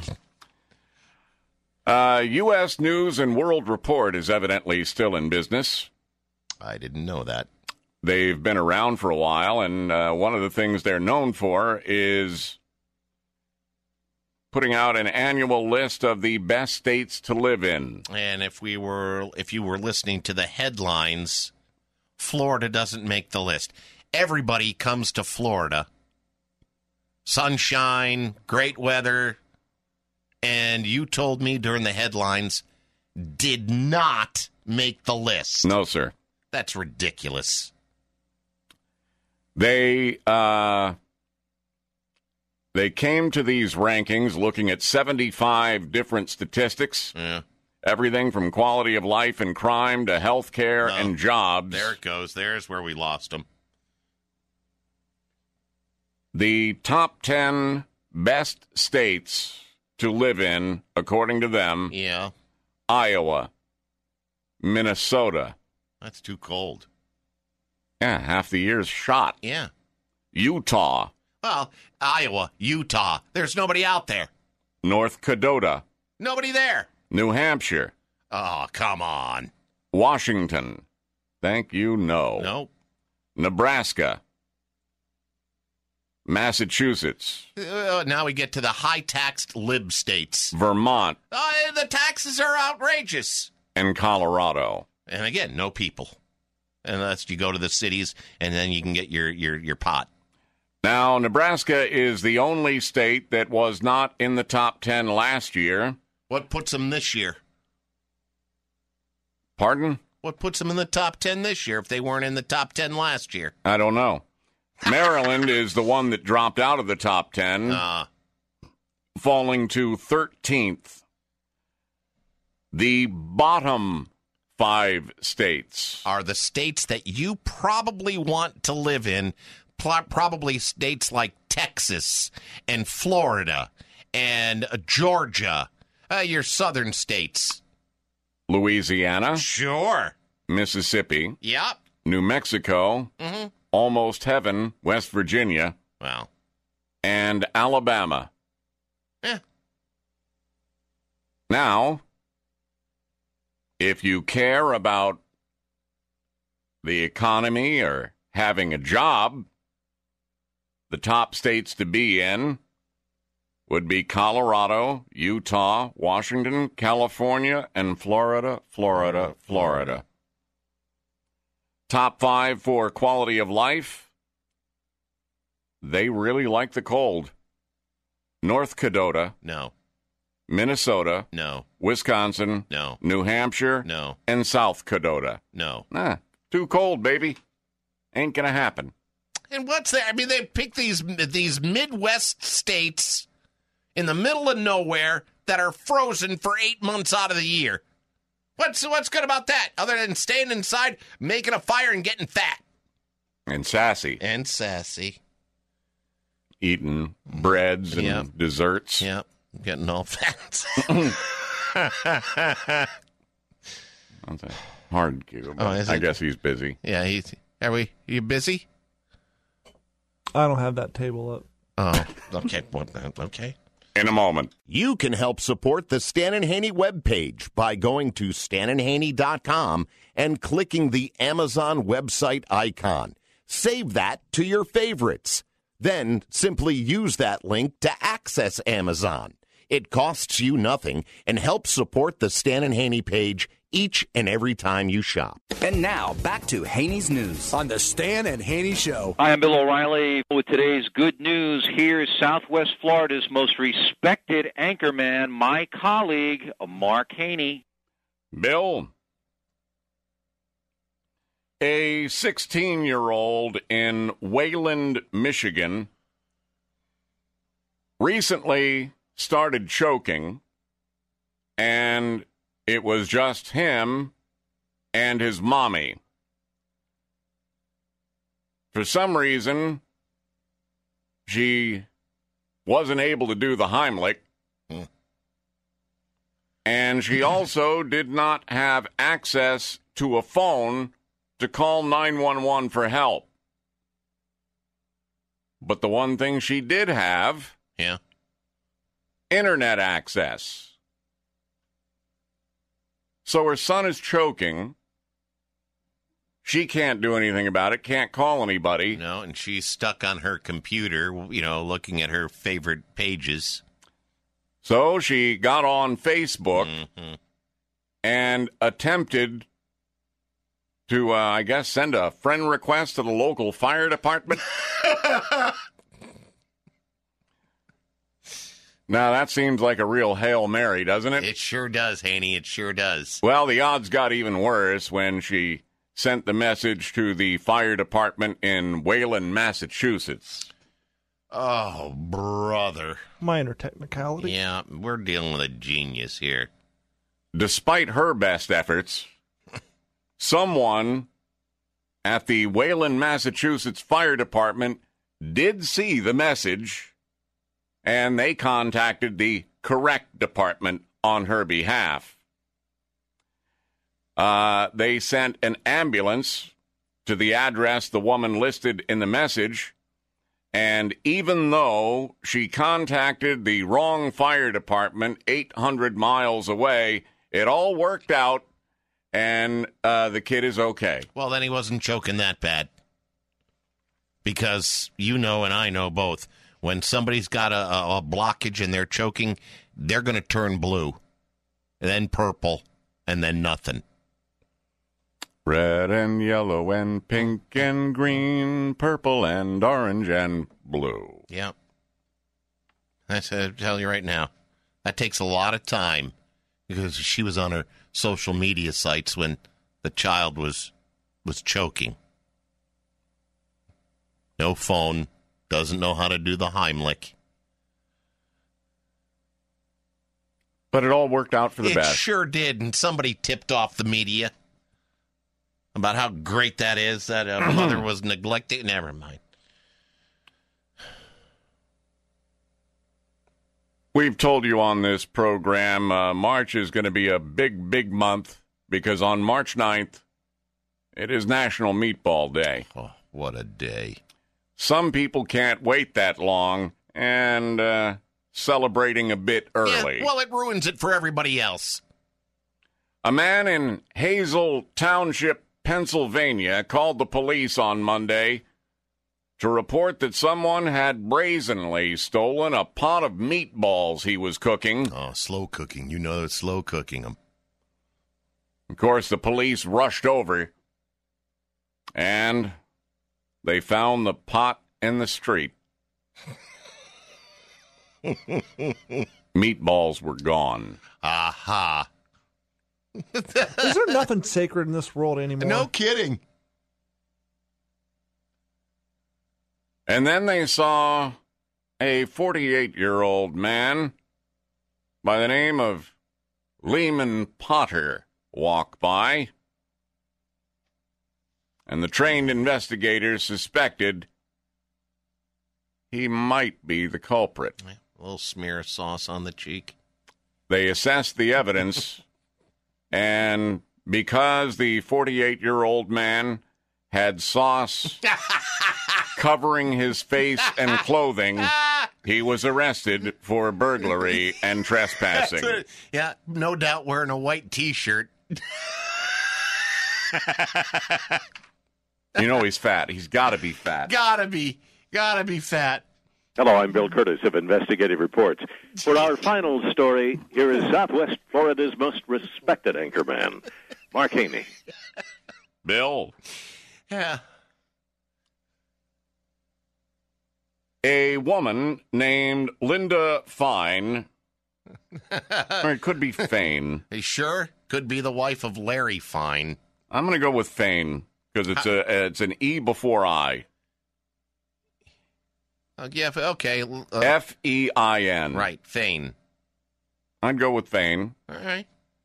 uh, U S News and World Report is evidently still in business. I didn't know that. They've been around for a while, and uh, one of the things they're known for is putting out an annual list of the best states to live in. And if we were, if you were listening to the headlines, Florida doesn't make the list. Everybody comes to Florida. Sunshine, great weather, and you told me during the headlines did not make the list. No, sir. That's ridiculous. They uh, they came to these rankings looking at seventy-five different statistics. Yeah. Everything from quality of life and crime to health care No. and jobs. There it goes. There's where we lost them. The top ten best states to live in, according to them. Yeah. Iowa. Minnesota. That's too cold. Yeah, half the year's shot. Yeah. Utah. Well, Iowa, Utah. There's nobody out there. North Dakota. Nobody there. New Hampshire. Oh, come on. Washington. Thank you, no. Nope. Nebraska. Massachusetts. Uh, now we get to the high-taxed lib states. Vermont. Uh, the taxes are outrageous. And Colorado. And again, no people. Unless you go to the cities, and then you can get your, your, your pot. Now, Nebraska is the only state that was not in the top ten last year. What puts them this year? Pardon? What puts them in the top ten this year if they weren't in the top ten last year? I don't know. Maryland is the one that dropped out of the top ten, uh. falling to thirteenth. The bottom five states are the states that you probably want to live in, pl- probably states like Texas and Florida and uh, Georgia, uh, your southern states. Louisiana. Sure. Mississippi. Yep. New Mexico. Mm-hmm. Almost Heaven, West Virginia. Wow. And Alabama. Yeah. Now, if you care about the economy or having a job, the top states to be in would be Colorado, Utah, Washington, California, and Florida, Florida, Florida. Top five for quality of life. They really like the cold. North Dakota. No. Minnesota. No. Wisconsin. No. New Hampshire. No. And South Dakota. No. Nah, too cold, baby. Ain't gonna happen. and what's that? I mean, they pick these these Midwest states in the middle of nowhere that are frozen for eight months out of the year. What's what's good about that, other than staying inside, making a fire, and getting fat? And sassy. And sassy. Eating breads and Yep. desserts. Yep, getting all fat. That's a hard cue. Oh, is I it? guess he's busy. Yeah, he's. Are we? You busy? I don't have that table up. Oh, okay. Well, okay. In a moment. You can help support the Stan and Haney webpage by going to stan and haney dot com and clicking the Amazon website icon. Save that to your favorites. Then simply use that link to access Amazon. It costs you nothing and helps support the Stan and Haney page each and every time you shop. And now, back to Haney's News on the Stan and Haney Show. Hi, I'm Bill O'Reilly with today's good news. Here's Southwest Florida's most respected anchorman, my colleague, Mark Haney. Bill, a sixteen-year-old in Wayland, Michigan, recently started choking, and it was just him and his mommy. For some reason, she wasn't able to do the Heimlich, Hmm. and she also did not have access to a phone to call nine one one for help. But the one thing she did have, yeah, internet access. So her son is choking. She can't do anything about it, can't call anybody. No, and she's stuck on her computer, you know, looking at her favorite pages. So she got on Facebook mm-hmm. and attempted to, uh, I guess, send a friend request to the local fire department. Now, that seems like a real Hail Mary, doesn't it? It sure does, Haney. It sure does. Well, the odds got even worse when she sent the message to the fire department in Wayland, Massachusetts. Oh, brother. Minor technicality. Yeah, we're dealing with a genius here. Despite her best efforts, someone at the Wayland, Massachusetts Fire Department did see the message, and they contacted the correct department on her behalf. Uh, they sent an ambulance to the address the woman listed in the message, and even though she contacted the wrong fire department eight hundred miles away, it all worked out, and uh, the kid is okay. Well, then he wasn't choking that bad. Because you know and I know both, when somebody's got a, a, a blockage and they're choking, they're going to turn blue, and then purple, and then nothing. Red and yellow and pink and green, purple and orange and blue. Yep. That's I tell you right now. That takes a lot of time, because she was on her social media sites when the child was was choking. No phone, doesn't know how to do the Heimlich. But it all worked out for the it best. It sure did, and somebody tipped off the media about how great that is, that a mother was neglected. Never mind. We've told you on this program, uh, March is going to be a big, big month, because on March ninth, it is National Meatball Day. Oh, what a day. Some people can't wait that long, and uh, celebrating a bit early. Yeah, well, it ruins it for everybody else. A man in Hazel Township, Pennsylvania, called the police on Monday to report that someone had brazenly stolen a pot of meatballs he was cooking. Oh, slow cooking. You know it's slow cooking them. Of course, the police rushed over, and they found the pot in the street. Meatballs were gone. Aha. Is there nothing sacred in this world anymore? No kidding. And then they saw a forty-eight-year-old man by the name of Lehman Potter walk by. And the trained investigators suspected he might be the culprit. A little smear of sauce on the cheek. They assessed the evidence, and because the forty-eight-year-old man had sauce covering his face and clothing, he was arrested for burglary and trespassing. It, yeah, no doubt wearing a white T-shirt. You know he's fat. He's got to be fat. Gotta be. Gotta be fat. Hello, I'm Bill Curtis of Investigative Reports. For our final story, here is Southwest Florida's most respected anchorman, Mark Haney. Bill. Yeah. A woman named Linda Fine, or it could be Fane. Are you sure? Could be the wife of Larry Fine. I'm going to go with Fane because it's a it's an E before I. Uh, yeah, okay. Uh, F E I N. Right, Fane. I'd go with Fane. All right.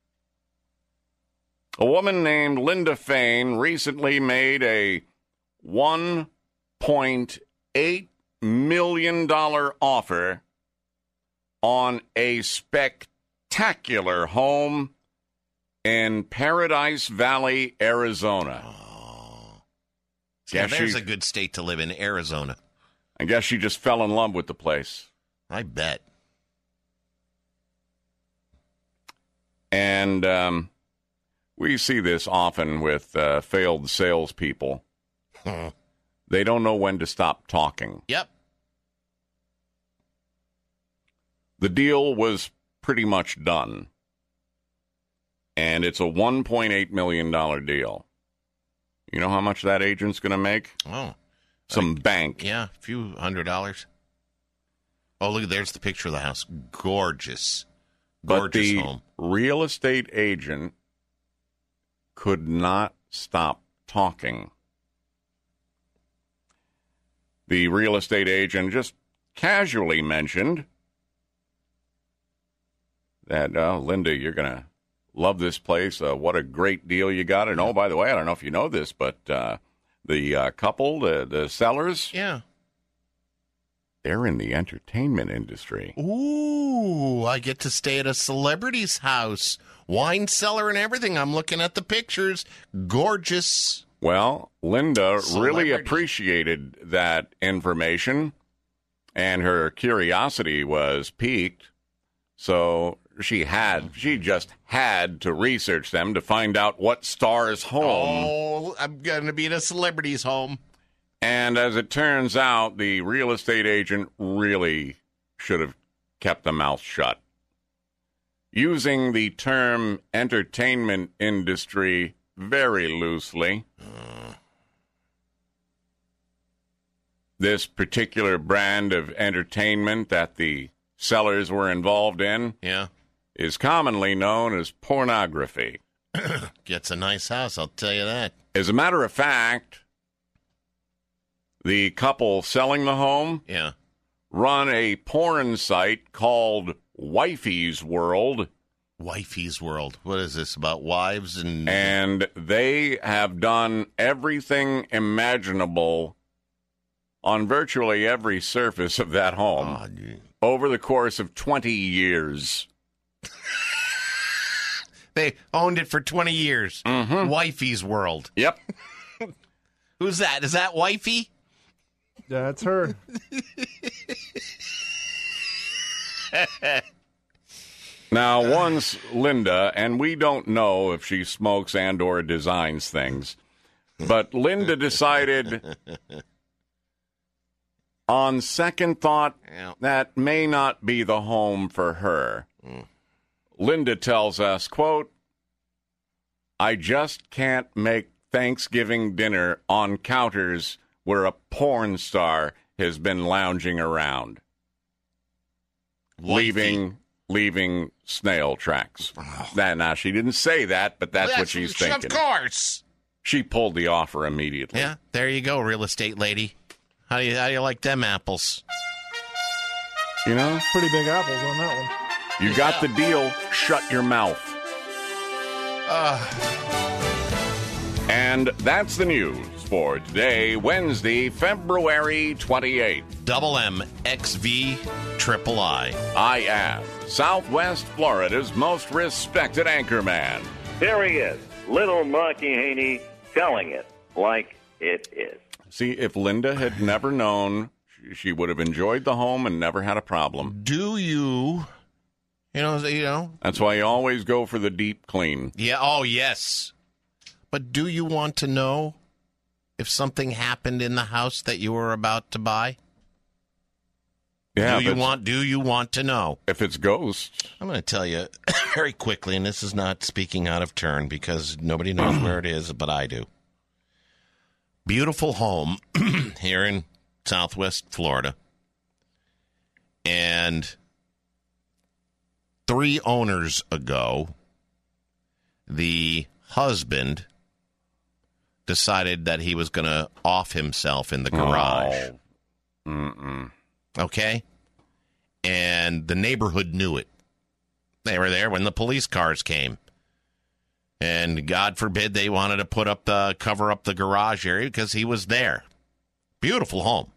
A woman named Linda Fane recently made a one point eight million dollars offer on a spectacular home in Paradise Valley, Arizona. Oh. Yeah, there's she, a good state to live in, Arizona. I guess she just fell in love with the place. I bet. And um, we see this often with uh, failed salespeople. They don't know when to stop talking. Yep. The deal was pretty much done. And it's a one point eight million dollars deal. You know how much that agent's going to make? Oh. Some like, bank. Yeah, a few hundred dollars. Oh, look, there's the picture of the house. Gorgeous. Gorgeous but the home. Real estate agent could not stop talking. The real estate agent just casually mentioned that, uh, Linda, you're going to love this place. Uh, what a great deal you got. And, oh, by the way, I don't know if you know this, but uh, the uh, couple, the, the sellers, yeah, they're in the entertainment industry. Ooh, I get to stay at a celebrity's house. Wine cellar and everything. I'm looking at the pictures. Gorgeous. Well, Linda Celebrity. really appreciated that information, and her curiosity was piqued. So she had, she just had to research them to find out what star's home. Oh, I'm going to be in a celebrity's home. And as it turns out, the real estate agent really should have kept the mouth shut. Using the term entertainment industry very loosely, uh. this particular brand of entertainment that the sellers were involved in yeah. is commonly known as pornography. Gets a nice house, I'll tell you that. As a matter of fact, the couple selling the home yeah. run a porn site called Wifey's World. Wifey's World. What is this, about wives? And And they have done everything imaginable on virtually every surface of that home oh, over the course of twenty years. They owned it for twenty years. Mm-hmm. Wifey's World. Yep. Who's that? Is that Wifey? That's her. Now, once Linda, and we don't know if she smokes and or designs things, but Linda decided on second thought yeah. that may not be the home for her. Mm. Linda tells us, quote, I just can't make Thanksgiving dinner on counters where a porn star has been lounging around, Wifey. leaving leaving snail tracks. Oh. That, now, she didn't say that, but that's, that's what she's thinking. Of course. She pulled the offer immediately. Yeah, there you go, real estate lady. How do you how do you like them apples? You know, pretty big apples on that one. You got the deal. Shut your mouth. Uh. And that's the news for today, Wednesday, February twenty-eighth. Double M X V Triple I. I am Southwest Florida's most respected anchorman. There he is, little Marky Haney, telling it like it is. See, if Linda had never known, she would have enjoyed the home and never had a problem. Do you? You know, you know. That's why you always go for the deep clean. Yeah. Oh, yes. But do you want to know if something happened in the house that you were about to buy? Yeah. Do you want? Do you want to know if it's ghosts? I'm going to tell you very quickly, and this is not speaking out of turn because nobody knows where it is, but I do. Beautiful home here in Southwest Florida. And three owners ago, the husband decided that he was going to off himself in the garage. Oh. Mm-mm. Okay? And the neighborhood knew it. They were there when the police cars came. And God forbid they wanted to put up the cover up the garage area because he was there. Beautiful home.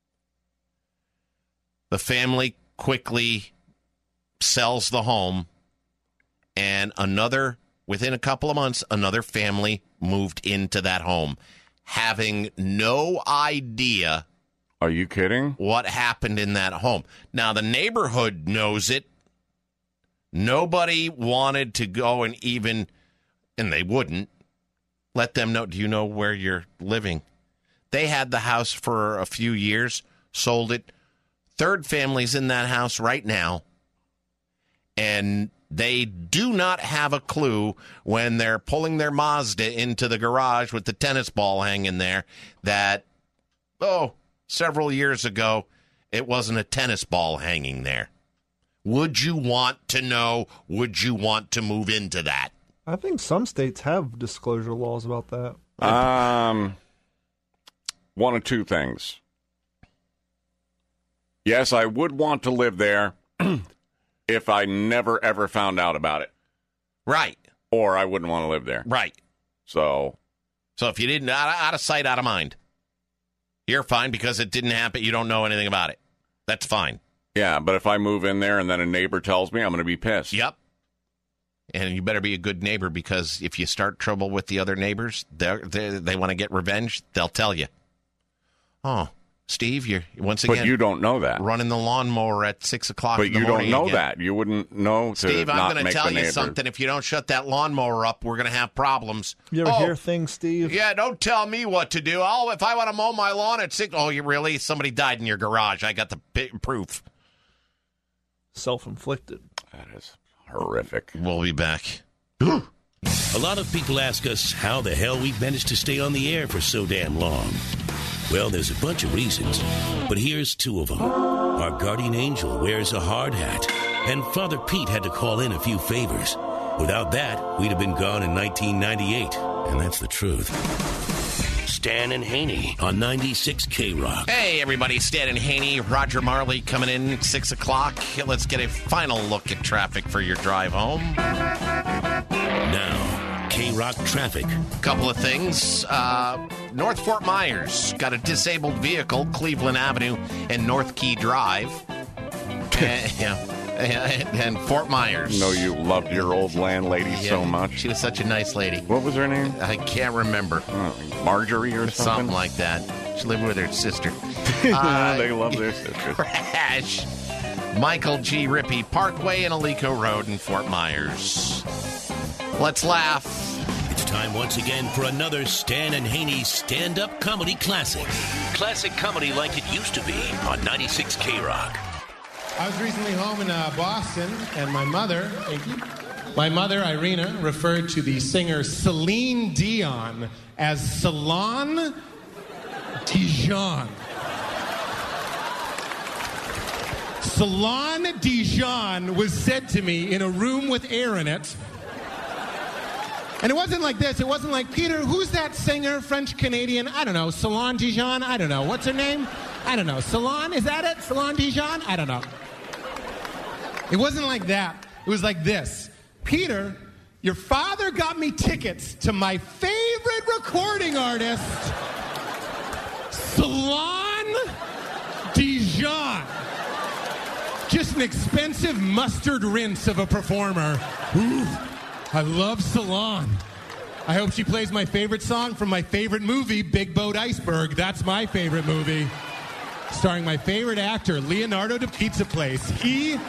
The family quickly sells the home, and another, within a couple of months, another family moved into that home, having no idea. Are you kidding? What happened in that home. Now, the neighborhood knows it. Nobody wanted to go and even... And they wouldn't let them know. Do you know where you're living? They had the house for a few years, sold it. Third family's in that house right now. And they do not have a clue when they're pulling their Mazda into the garage with the tennis ball hanging there that, oh, several years ago, it wasn't a tennis ball hanging there. Would you want to know? Would you want to move into that? I think some states have disclosure laws about that. Um, one of two things. Yes, I would want to live there if I never, ever found out about it. Right. Or I wouldn't want to live there. Right. So. So if you didn't, out of, out of sight, out of mind, you're fine because it didn't happen. You don't know anything about it. That's fine. Yeah, but if I move in there and then a neighbor tells me, I'm going to be pissed. Yep. And you better be a good neighbor because if you start trouble with the other neighbors, they they want to get revenge, they'll tell you. Oh, Steve, you're once again. But you don't know that. Running the lawnmower at six o'clock but in the morning. But you don't know again. that. You wouldn't know to Steve, not I'm going to make tell the you neighbor. something. If you don't shut that lawnmower up, we're going to have problems. You ever oh, hear things, Steve? Yeah, don't tell me what to do. Oh, if I want to mow my lawn at six. Oh, you really? Somebody died in your garage. I got the p- proof. Self-inflicted. That is horrific. We'll be back. A lot of people ask us how the hell we've managed to stay on the air for so damn long. Well, there's a bunch of reasons, but here's two of them. Our guardian angel wears a hard hat, and Father Pete had to call in a few favors. Without that, we'd have been gone in nineteen ninety-eight, and that's the truth. Stan and Haney on ninety-six K Rock. Hey, everybody. Stan and Haney, Roger Marley coming in at six o'clock. Let's get a final look at traffic for your drive home. Now, K Rock traffic. Couple of things. Uh, North Fort Myers got a disabled vehicle, Cleveland Avenue and North Key Drive. and, yeah, and Fort Myers. No, you loved your old landlady Yeah, so much. She was such a nice lady. What was her name? I can't remember. Oh, Marjorie or something? Something like that. She lived with her sister. uh, they love their sisters. Crash. Michael G. Rippey Parkway and Alico Road in Fort Myers. Let's laugh. It's time once again for another Stan and Haney stand-up comedy classic. Classic comedy like it used to be on ninety-six K Rock. I was recently home in uh, Boston, and my mother, thank you, my mother, Irina, referred to the singer Celine Dion as Celine Dijon. Celine Dijon was said to me in a room with air in it And it wasn't like this. It wasn't like, Peter, who's that singer, French-Canadian? I don't know. Celine Dijon? I don't know. What's her name? I don't know. Celine? Is that it? Celine Dijon? I don't know. It wasn't like that. It was like this. Peter, your father got me tickets to my favorite recording artist, Celine Dijon. Just an expensive mustard rinse of a performer. Ooh, I love Celine. I hope she plays my favorite song from my favorite movie, Big Boat Iceberg. That's my favorite movie. Starring my favorite actor, Leonardo da Pizza Place. He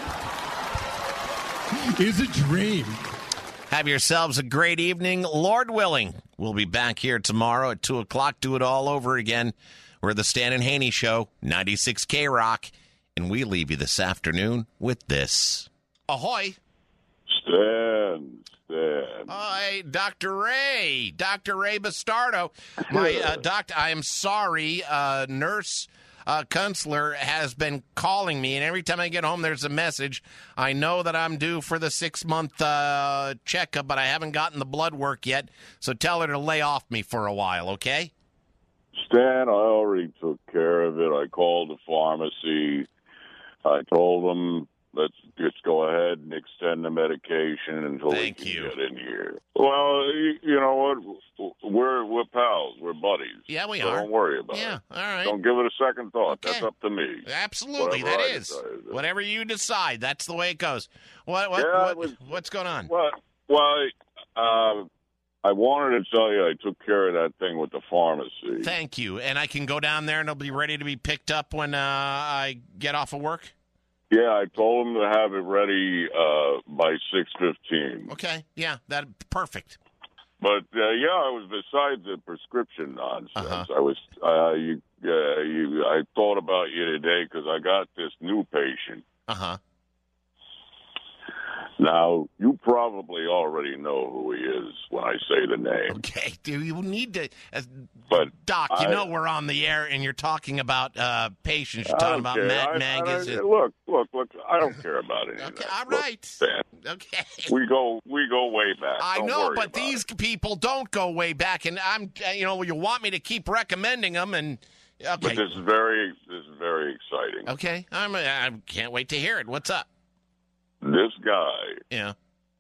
is a dream. Have yourselves a great evening. Lord willing, we'll be back here tomorrow at two o'clock. Do it all over again. We're the Stan and Haney Show, ninety-six K Rock. And we leave you this afternoon with this. Ahoy. Stan, Stan. Hi, Doctor Ray. Doctor Ray Bastardo. My uh, doctor, I am sorry, uh, nurse uh, Kunstler has been calling me, and every time I get home, there's a message. I know that I'm due for the six-month uh, checkup, but I haven't gotten the blood work yet, so tell her to lay off me for a while, okay? Stan, I already took care of it. I called the pharmacy. I told them, let's just go ahead and extend the medication until Thank we can you. get in here. Well, you, you know what? We're we're pals. We're buddies. Yeah, we so are. Don't worry about yeah, it. all right. Don't give it a second thought. Okay. That's up to me. Absolutely, Whatever that I is. decide. Whatever you decide, that's the way it goes. What? What? Yeah, what it was- what's going on? Well, well, uh, I wanted to tell you I took care of that thing with the pharmacy. Thank you. And I can go down there and it'll be ready to be picked up when uh, I get off of work? Yeah, I told them to have it ready uh, by six fifteen. Okay, yeah, that perfect. But, uh, yeah, I was besides the prescription nonsense. Uh-huh. I was, uh, you, uh, you, I thought about you today because I got this new patient. Uh-huh. Now, you probably already know who he is when I say the name. Okay, do you need to... Uh, But Doc, you I- know we're on the air and you're talking about uh, patients. You're I talking don't about care. Matt I- I Mangus. don't- and- look, look, look, I don't care about anything. Okay, all Look, right. Stan, Okay. we go, we go way back. I Don't know, worry but about these people don't go way back, and I'm, uh, you know, you want me to keep recommending them, and okay, But this is very, this is very exciting. okay, I'm, I can't wait to hear it. What's up? This guy Yeah.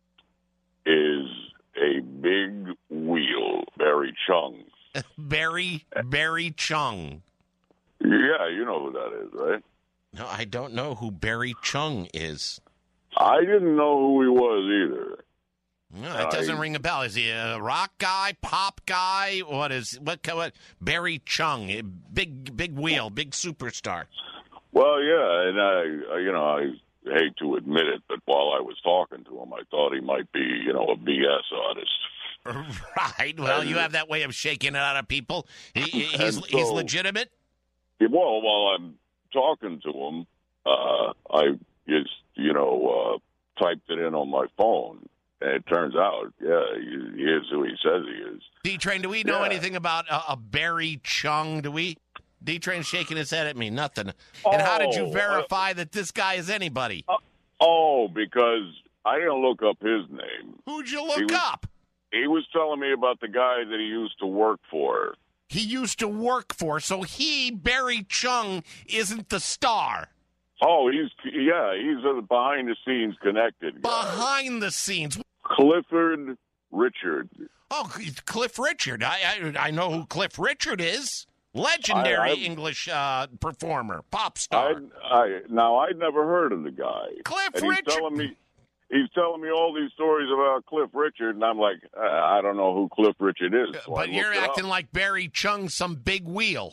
is a big wheel, Barry Chung. Barry Barry Chung. Yeah, you know who that is, right? No, I don't know who Barry Chung is. I didn't know who he was either. No, that doesn't I- ring a bell. Is he a rock guy, pop guy? What is what? what Barry Chung, a big big wheel, big superstar. Well, yeah, and I, I, you know, I hate to admit it, but while I was talking to him, I thought he might be, you know, a B S artist. Right. Well, you have that way of shaking it out of people. He, he- he's And he's so- legitimate. Yeah, well, while I'm talking to him, uh, I just, you know, uh, typed it in on my phone, and it turns out, yeah, he, he is who he says he is. D-Train, do we know Yeah. anything about a, a Barry Chung? Do we? D-Train shaking his head at me. Nothing. And how did you Oh, verify that this guy is anybody? Oh, because I didn't look up his name. Who'd you He look was- up? He was telling me about the guy that he used to work for. He used to work for, so he, Barry Chung, isn't the star. Oh, he's yeah, he's a behind the scenes connected guy. Behind the scenes. Clifford Richard. Oh, Cliff Richard. I I, I know who Cliff Richard is. Legendary I- I- English uh, performer, pop star. I, I now I'd never heard of the guy. Cliff and he's Richard. telling me he's telling me all these stories about Cliff Richard, and I'm like, uh, I don't know who Cliff Richard is. So I But you're looked it acting up. like Barry Chung, some big wheel.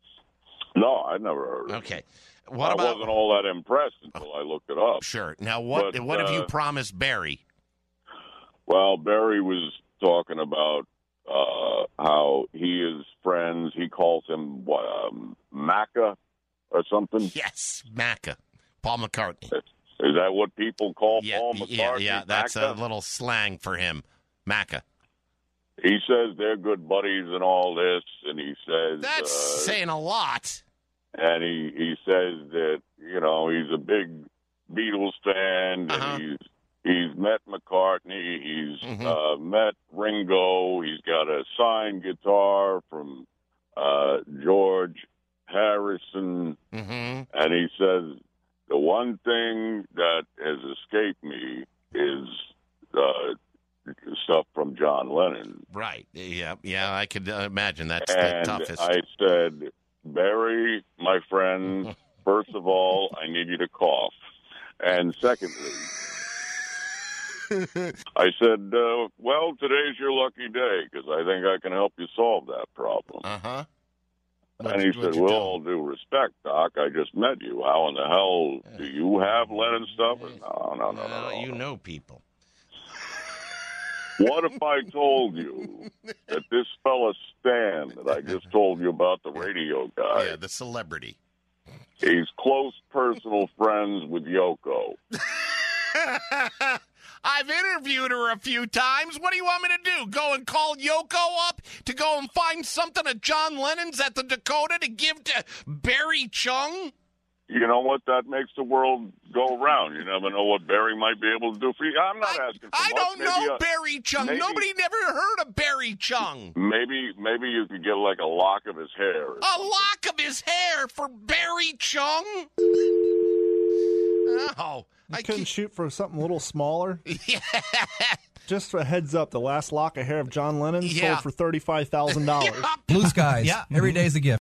No, I never heard of him. Okay. What I about? wasn't all that impressed until I looked it up. Sure. Now, what But, what have you uh, promised Barry? Well, Barry was talking about uh, how he is friends. He calls him what, um, Macca or something. Yes, Macca, Paul McCartney. Is that what people call Yeah, Paul McCartney? yeah, yeah. That's Macca? a little slang for him, Macca. He says they're good buddies and all this, and he says That's uh, saying a lot. and he he says that you know he's a big Beatles fan, Uh-huh. and he's he's met McCartney. He's Mm-hmm. uh, met Ringo. He's got a signed guitar from uh, George Harrison. Mm-hmm. And he says, the one thing that has escaped me is uh, stuff from John Lennon. Right. Yeah, yeah, I could uh, imagine that's And the toughest. I said, Barry, my friend, first of all, I need you to cough. And secondly, I said, uh, well, today's your lucky day because I think I can help you solve that problem. Uh-huh. And he said, with all due respect, Doc, I just met you. How in the hell do you have Lennon stuff? No, no, no, no, Well, no. you know people. What if I told you that this fella Stan that I just told you about, the radio guy, Yeah, the celebrity. he's close personal friends with Yoko. I've interviewed her a few times. What do you want me to do? Go and call Yoko up to go and find something of John Lennon's at the Dakota to give to Barry Chung? You know what? That makes the world go round. You never know what Barry might be able to do for you. I'm not asking for I much. don't Maybe know a- Barry Chung. maybe- Nobody never heard of Barry Chung. Maybe, maybe you could get like a lock of his hair. or A lock of his hair for Barry Chung? Oh, I couldn't shoot for something a little smaller. Yeah. Just for a heads up, the last lock of hair of John Lennon Yeah. sold for thirty-five thousand dollars. Blue skies. Yeah. Every day's a gift.